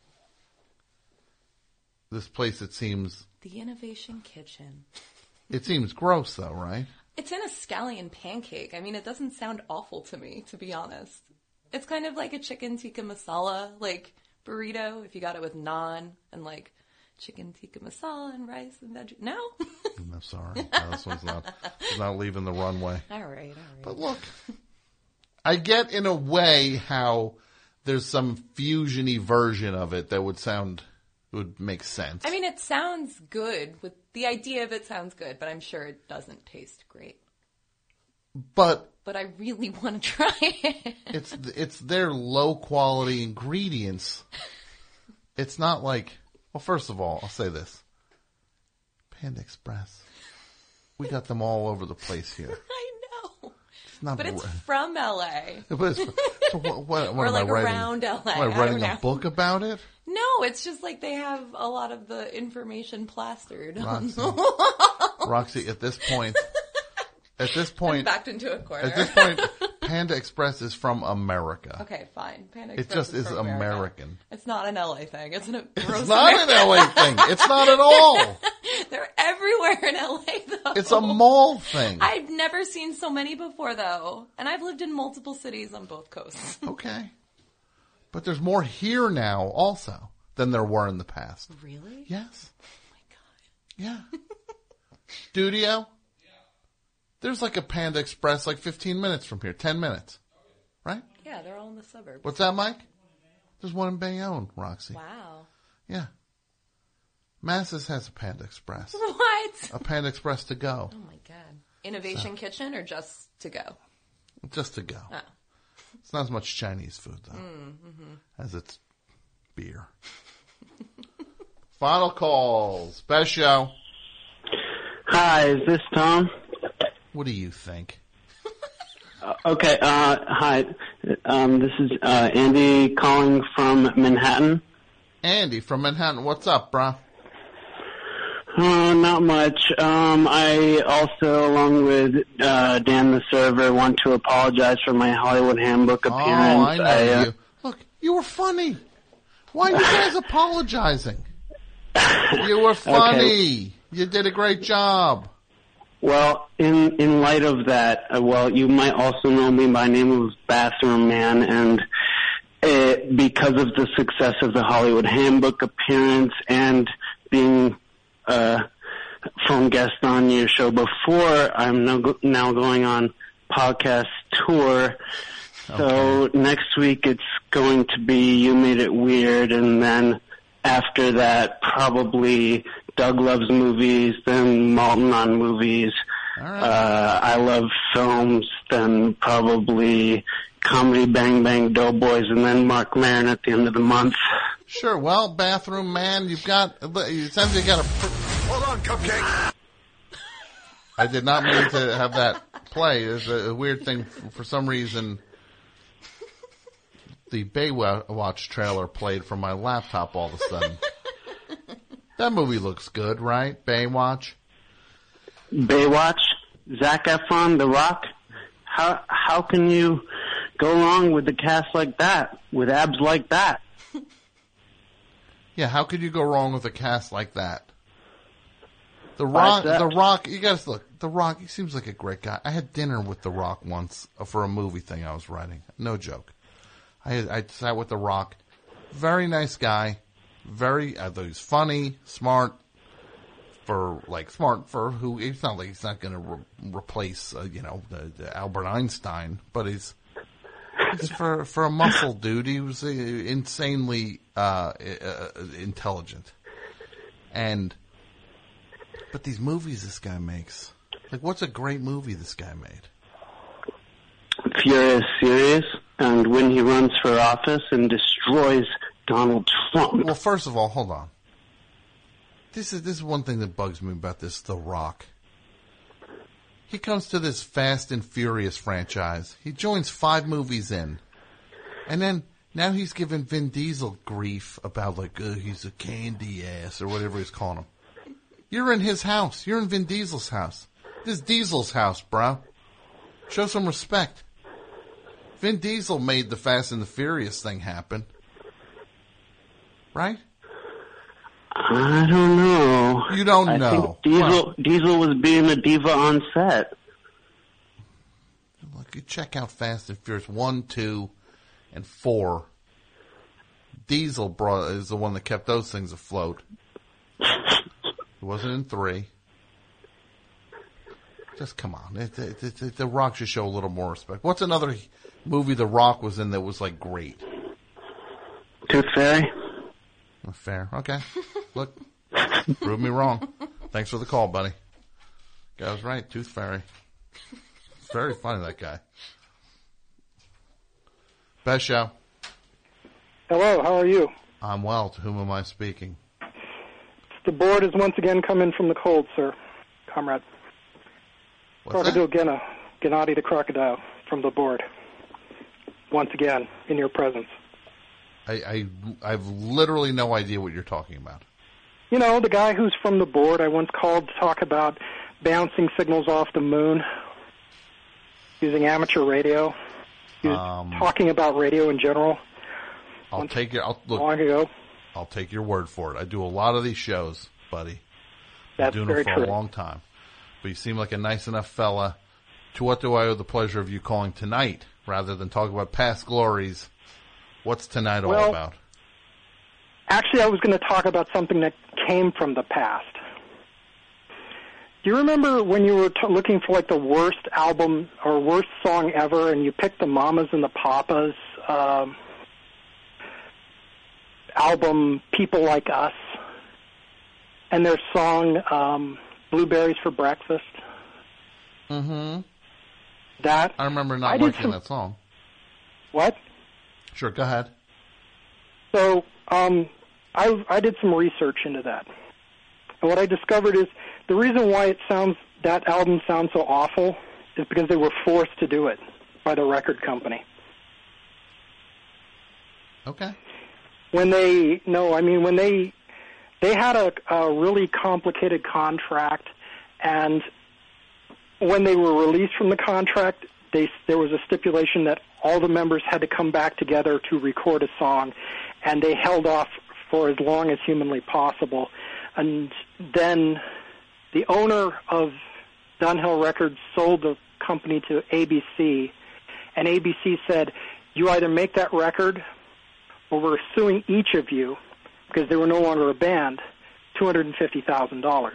this place. It seems The Innovation Kitchen. it seems gross though, right? It's in a scallion pancake. I mean, it doesn't sound awful to me, to be honest. It's kind of like a chicken tikka masala, like burrito, if you got it with naan and like chicken tikka masala and rice and veggie. No? I'm sorry, no, this one's not. It's not leaving the runway. all right, all right. But look, I get in a way how there's some fusiony version of it that would sound would make sense. I mean, it sounds good. With the idea of it sounds good, but I'm sure it doesn't taste great. But But I really want to try it. it's it's their low quality ingredients. It's not like, well, first of all, I'll say this: Panda Express, we got them all over the place here. I know. It's not, But it's ra- from L A. but it's, so what, what, what Or am like I writing? around L A. Am I I writing don't a know. book about it? No, it's just like they have a lot of the information plastered. on Roxy, the- Roxy, at this point, at this point, backed into a corner. At this point, Panda Express is from America. Okay, fine. Panda It Express just is from America. American. It's not an L A thing. It's, an, a gross It's not an L A thing. It's not at all. They're everywhere in L A, though. It's a mall thing. I've never seen so many before, though. And I've lived in multiple cities on both coasts. Okay. But there's more here now also than there were in the past. Really? Yes. Oh my God. Yeah. Studio? There's like a Panda Express like fifteen minutes from here, ten minutes. Right? Yeah, they're all in the suburbs. What's that, Mike? There's one in Bayonne, Roxy. Wow. Yeah. Masses has a Panda Express. What? A Panda Express to go. Oh my God. Innovation So. Kitchen or just to go? Just to go. Oh. It's not as much Chinese food, though, Mm, mm-hmm. as it's beer. Final calls. Best show. Hi, is this Tom? What do you think? Uh, okay, uh, hi. Um, this is uh, Andy calling from Manhattan. Andy from Manhattan. What's up, bruh? Uh, not much. Um, I also, along with uh, Dan the Server, want to apologize for my Hollywood Handbook appearance. Oh, I know uh, you. Look, you were funny. Why are you guys apologizing? You were funny. Okay. You did a great job. Well, in in light of that, uh, well, you might also know me by name of Bathroom Man, and uh, because of the success of the Hollywood Handbook appearance and being uh, phone guest on your show before, I'm now, go- now going on podcast tour. So next week it's going to be You Made It Weird, and then after that probably Doug Loves Movies, then Malton on Movies. Uh, I Love Films, then probably Comedy Bang Bang Doughboys, and then Mark Maron at the end of the month. Sure. Well, Bathroom Man, you've got. It sounds like you got a. Hold on, Cupcake. I did not mean to have that play. There's a, a weird thing. For some reason, the Baywatch trailer played from my laptop all of a sudden. That movie looks good, right? Baywatch. Baywatch, Zac Efron, The Rock. How how can you go wrong with the cast like that, with abs like that? Yeah, how could you go wrong with a cast like that? The Why Rock, is that? The Rock, you guys look, The Rock, he seems like a great guy. I had dinner with The Rock once for a movie thing I was writing. No joke. I had, I sat with The Rock. Very nice guy. Very, I thought he was funny, smart, for, like, smart for who, it's not like he's not going to re- replace, uh, you know, the, the Albert Einstein, but he's, he's for, for a muscle dude, he was uh, insanely, uh, uh, intelligent. And, but these movies this guy makes, like, what's a great movie this guy made? Furious Serious, and when he runs for office and destroys Donald Trump. Well, first of all, hold on. This is this is one thing that bugs me about this The Rock. He comes to this Fast and Furious franchise. He joins five movies in. And then now he's giving Vin Diesel grief about, like, uh, he's a candy ass or whatever he's calling him. You're in his house. You're in Vin Diesel's house. This is Diesel's house, bro. Show some respect. Vin Diesel made the Fast and the Furious thing happen. Right? I don't know. You don't I know. think Diesel, Well, Diesel was being a diva on set. look, you check out Fast and Furious one, two, and four. Diesel brought is the one that kept those things afloat. It wasn't in three. Just come on. It, it, it, it, the Rock should show a little more respect. What's another movie The Rock was in that was, like, great? Tooth Fairy. Oh, fair. Okay. Look, prove me wrong. Thanks for the call, buddy. Guy was right. Tooth Fairy. It's very funny, that guy. Best show. Hello, how are you? I'm well. To whom am I speaking? The board is once again coming from the cold, sir. Comrade. What's Crocodile Genna, Gennady the Crocodile, from the board. Once again, in your presence. I, I, I've literally no idea what you're talking about. You know, the guy who's from the board I once called to talk about bouncing signals off the moon using amateur radio. He was Um, talking about radio in general. I'll once take your, I'll, look, long ago. I'll take your word for it. I do a lot of these shows, buddy. That's I've been doing very them for true. a long time. But you seem like a nice enough fella. To what do I owe the pleasure of you calling tonight, rather than talk about past glories What's tonight all Well, about? Actually, I was going to talk about something that came from the past. Do you remember when you were t- looking for like the worst album or worst song ever, and you picked the Mamas and the Papas um, album "People Like Us" and their song um, "Blueberries for Breakfast"? Mm-hmm. That I remember I not did liking some- that song. What? Sure, go ahead. So um, I, I did some research into that. And what I discovered is the reason why it sounds that album sounds so awful is because they were forced to do it by the record company. Okay. When they no, I mean when they they had a, a really complicated contract, and when they were released from the contract, they there was a stipulation that all the members had to come back together to record a song, and they held off for as long as humanly possible. And then the owner of Dunhill Records sold the company to A B C, and A B C said, you either make that record or we're suing each of you, because they were no longer a band, two hundred fifty thousand dollars.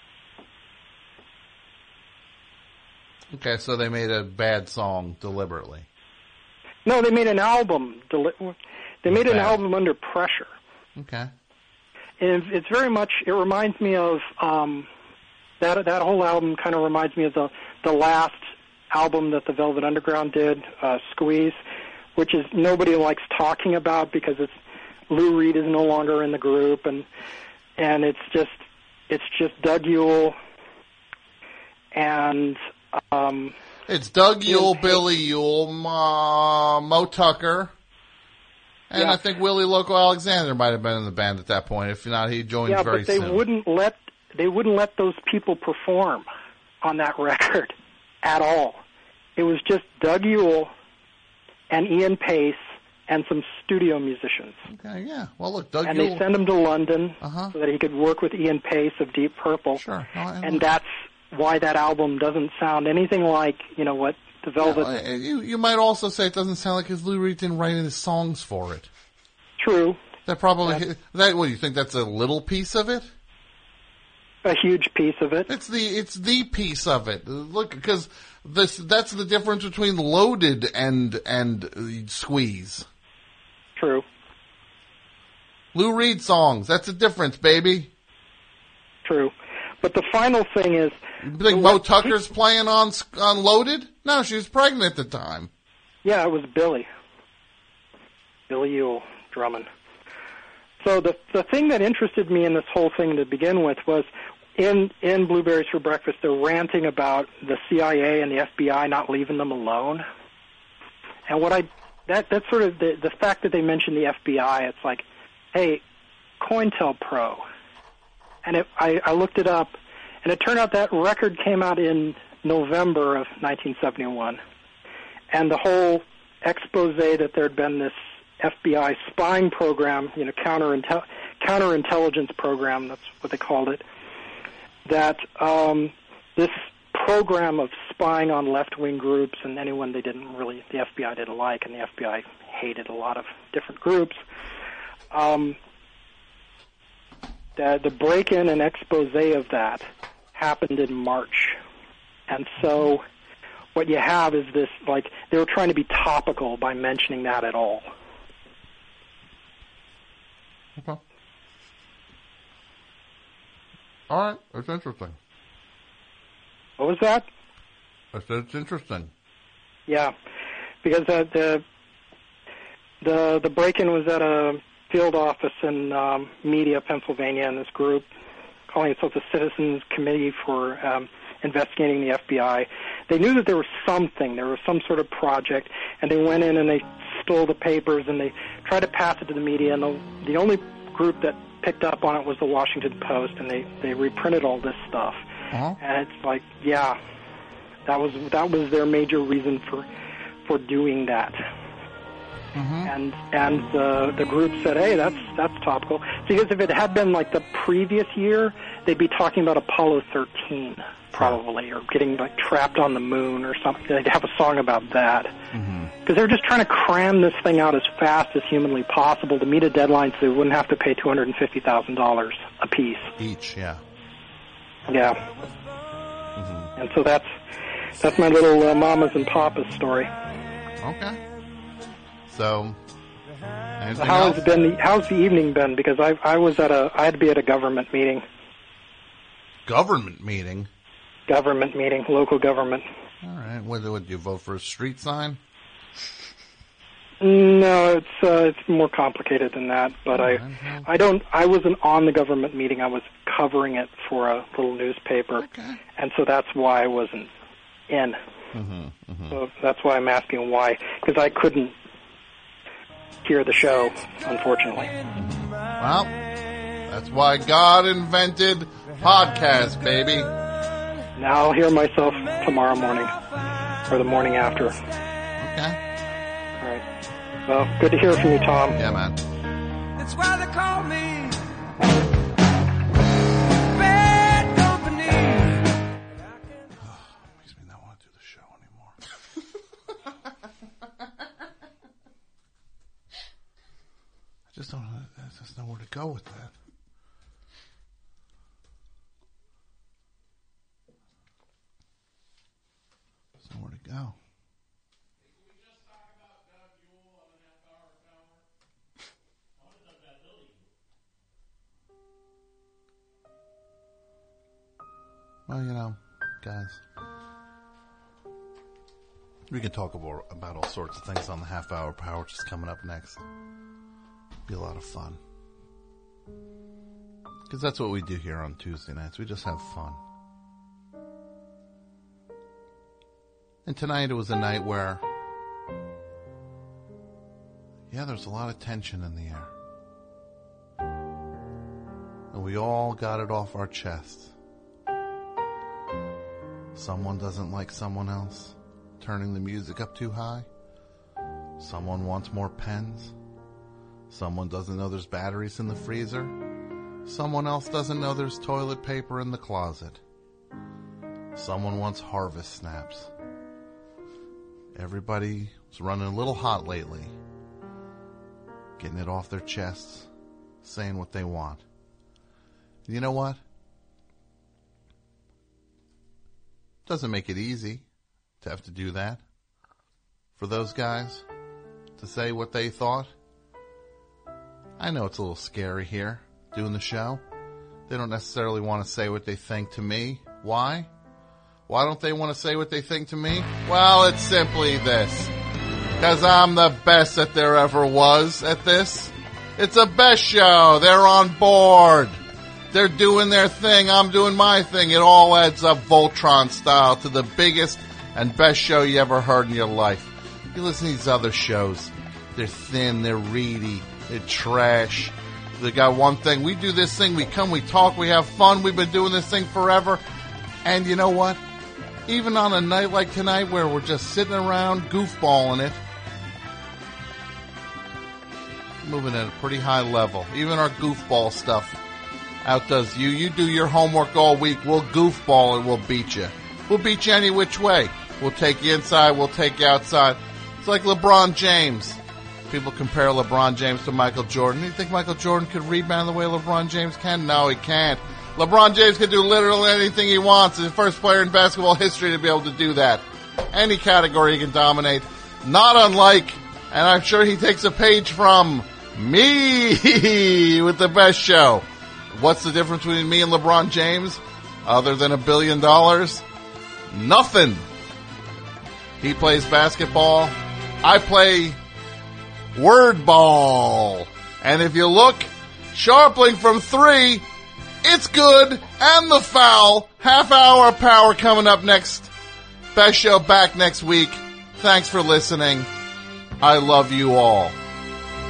Okay, so they made a bad song deliberately. No, they made an album. Deli- they made an Bad. album under pressure. Okay. And it's very much, it reminds me of, um, that that whole album kind of reminds me of the, the last album that the Velvet Underground did, uh, Squeeze, which is nobody likes talking about because it's, Lou Reed is no longer in the group, and, and it's just, it's just Doug Yule and, um, It's Doug Yule, Billy Yule, Ma, Mo Tucker, and Yeah. I think Willie Loco Alexander might have been in the band at that point. If not, he joined yeah, very but they soon. wouldn't let they wouldn't let those people perform on that record at all. It was just Doug Yule and Ian Pace and some studio musicians. Okay, yeah. Well, look, Doug and Yule. they sent him to London Uh-huh. so that he could work with Ian Pace of Deep Purple. Sure. No, I- And that's why that album doesn't sound anything like, you know, what the Velvet... Well, uh, you, you might also say it doesn't sound like his Lou Reed didn't write any songs for it. True. That probably that. What do you think? That's a little piece of it. A huge piece of it. It's the it's the piece of it. Look, because this that's the difference between Loaded and and uh, Squeeze. True. Lou Reed songs. That's the difference, baby. True. But the final thing is... You think Mo Tucker's playing on on Loaded? No, she was pregnant at the time. Yeah, it was Billy. Billy Yule drumming. So the the thing that interested me in this whole thing to begin with was in in Blueberries for Breakfast, they're ranting about the C I A and the F B I not leaving them alone. And what I that that's sort of the the fact that they mentioned the F B I. It's like, hey, COINTELPRO, and it, I I looked it up, and it turned out that record came out in November of nineteen seventy-one, and the whole expose that there had been this F B I spying program, you know, counter counterintelligence program, that's what they called it, that um, this program of spying on left-wing groups and anyone they didn't really, the F B I didn't like, and the F B I hated a lot of different groups, um, the, the break-in and expose of that happened in March. And so what you have is this, like, they were trying to be topical by mentioning that at all. Okay. All right, that's interesting. What was that? I said it's interesting. Yeah, because uh, the the the break-in was at a field office in um, Media, Pennsylvania, and this group calling itself the Citizens Committee for um, Investigating the F B I. They knew that there was something, there was some sort of project, and they went in and they stole the papers and they tried to pass it to the media, and the, the only group that picked up on it was the Washington Post, and they, they reprinted all this stuff. Uh-huh. And it's like, yeah, that was that was their major reason for for doing that. And and the the group said, hey, that's that's topical. Because if it had been like the previous year, they'd be talking about Apollo thirteen probably, or getting like trapped on the moon or something. They'd have a song about that. Because they're just trying to cram this thing out as fast as humanly possible to meet a deadline so they wouldn't have to pay two hundred fifty thousand dollars a piece. Each, yeah. Yeah. And so that's that's my little uh, mamas and papas story. Okay. So, anything How else? has been the, how's the evening been? Because I I was at a I had to be at a government meeting. Government meeting? Government meeting, local government. All right. What, what, do you vote for a street sign? No, it's uh, it's more complicated than that. But I I don't I wasn't on the government meeting. I was covering it for a little newspaper, and so that's why I wasn't in. Mm-hmm, mm-hmm. So that's why I'm asking why, because I couldn't hear the show, unfortunately. Well, that's why God invented podcasts, baby. Now I'll hear myself tomorrow morning, or the morning after. Okay. All right. Well, good to hear from you, Tom. Yeah, man. That's why they call me Bad Company. Makes me not want to do the show anymore. I just don't. I just know where to go with that. There's nowhere to go. Well, you know, guys, we can talk about, about all sorts of things on the half hour power, which is coming up next. Be a lot of fun. Because that's what we do here on Tuesday nights. We just have fun. And tonight it was a night where, yeah, there's a lot of tension in the air. And we all got it off our chests. Someone doesn't like someone else turning the music up too high. Someone wants more pens. Someone doesn't know there's batteries in the freezer. Someone else doesn't know there's toilet paper in the closet. Someone wants harvest snaps. Everybody's running a little hot lately. Getting it off their chests. Saying what they want. And you know what? Doesn't make it easy to have to do that. For those guys to say what they thought. I know it's a little scary here, doing the show. They don't necessarily want to say what they think to me. Why? Why don't they want to say what they think to me? Well, it's simply this. Because I'm the best that there ever was at this. It's a best show. They're on board. They're doing their thing. I'm doing my thing. It all adds up Voltron style to the biggest and best show you ever heard in your life. You listen to these other shows. They're thin. They're reedy. They're trash. They got one thing. We do this thing. We come. We talk. We have fun. We've been doing this thing forever. And you know what? Even on a night like tonight where we're just sitting around goofballing it, moving at a pretty high level. Even our goofball stuff outdoes you. You do your homework all week. We'll goofball and we'll beat you. We'll beat you any which way. We'll take you inside. We'll take you outside. It's like LeBron James. People compare LeBron James to Michael Jordan. You think Michael Jordan could rebound the way LeBron James can? No, he can't. LeBron James can do literally anything he wants. He's the first player in basketball history to be able to do that. Any category he can dominate. Not unlike, and I'm sure he takes a page from, me with the best show. What's the difference between me and LeBron James? Other than a billion dollars? Nothing. He plays basketball. I play word ball. And if you look, Sharpling from three, it's good. And the foul. Half hour power coming up next. Best show back next week. Thanks for listening. I love you all.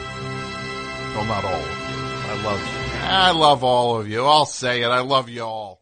Well, not all of you. I love you. I love all of you. I'll say it. I love you all.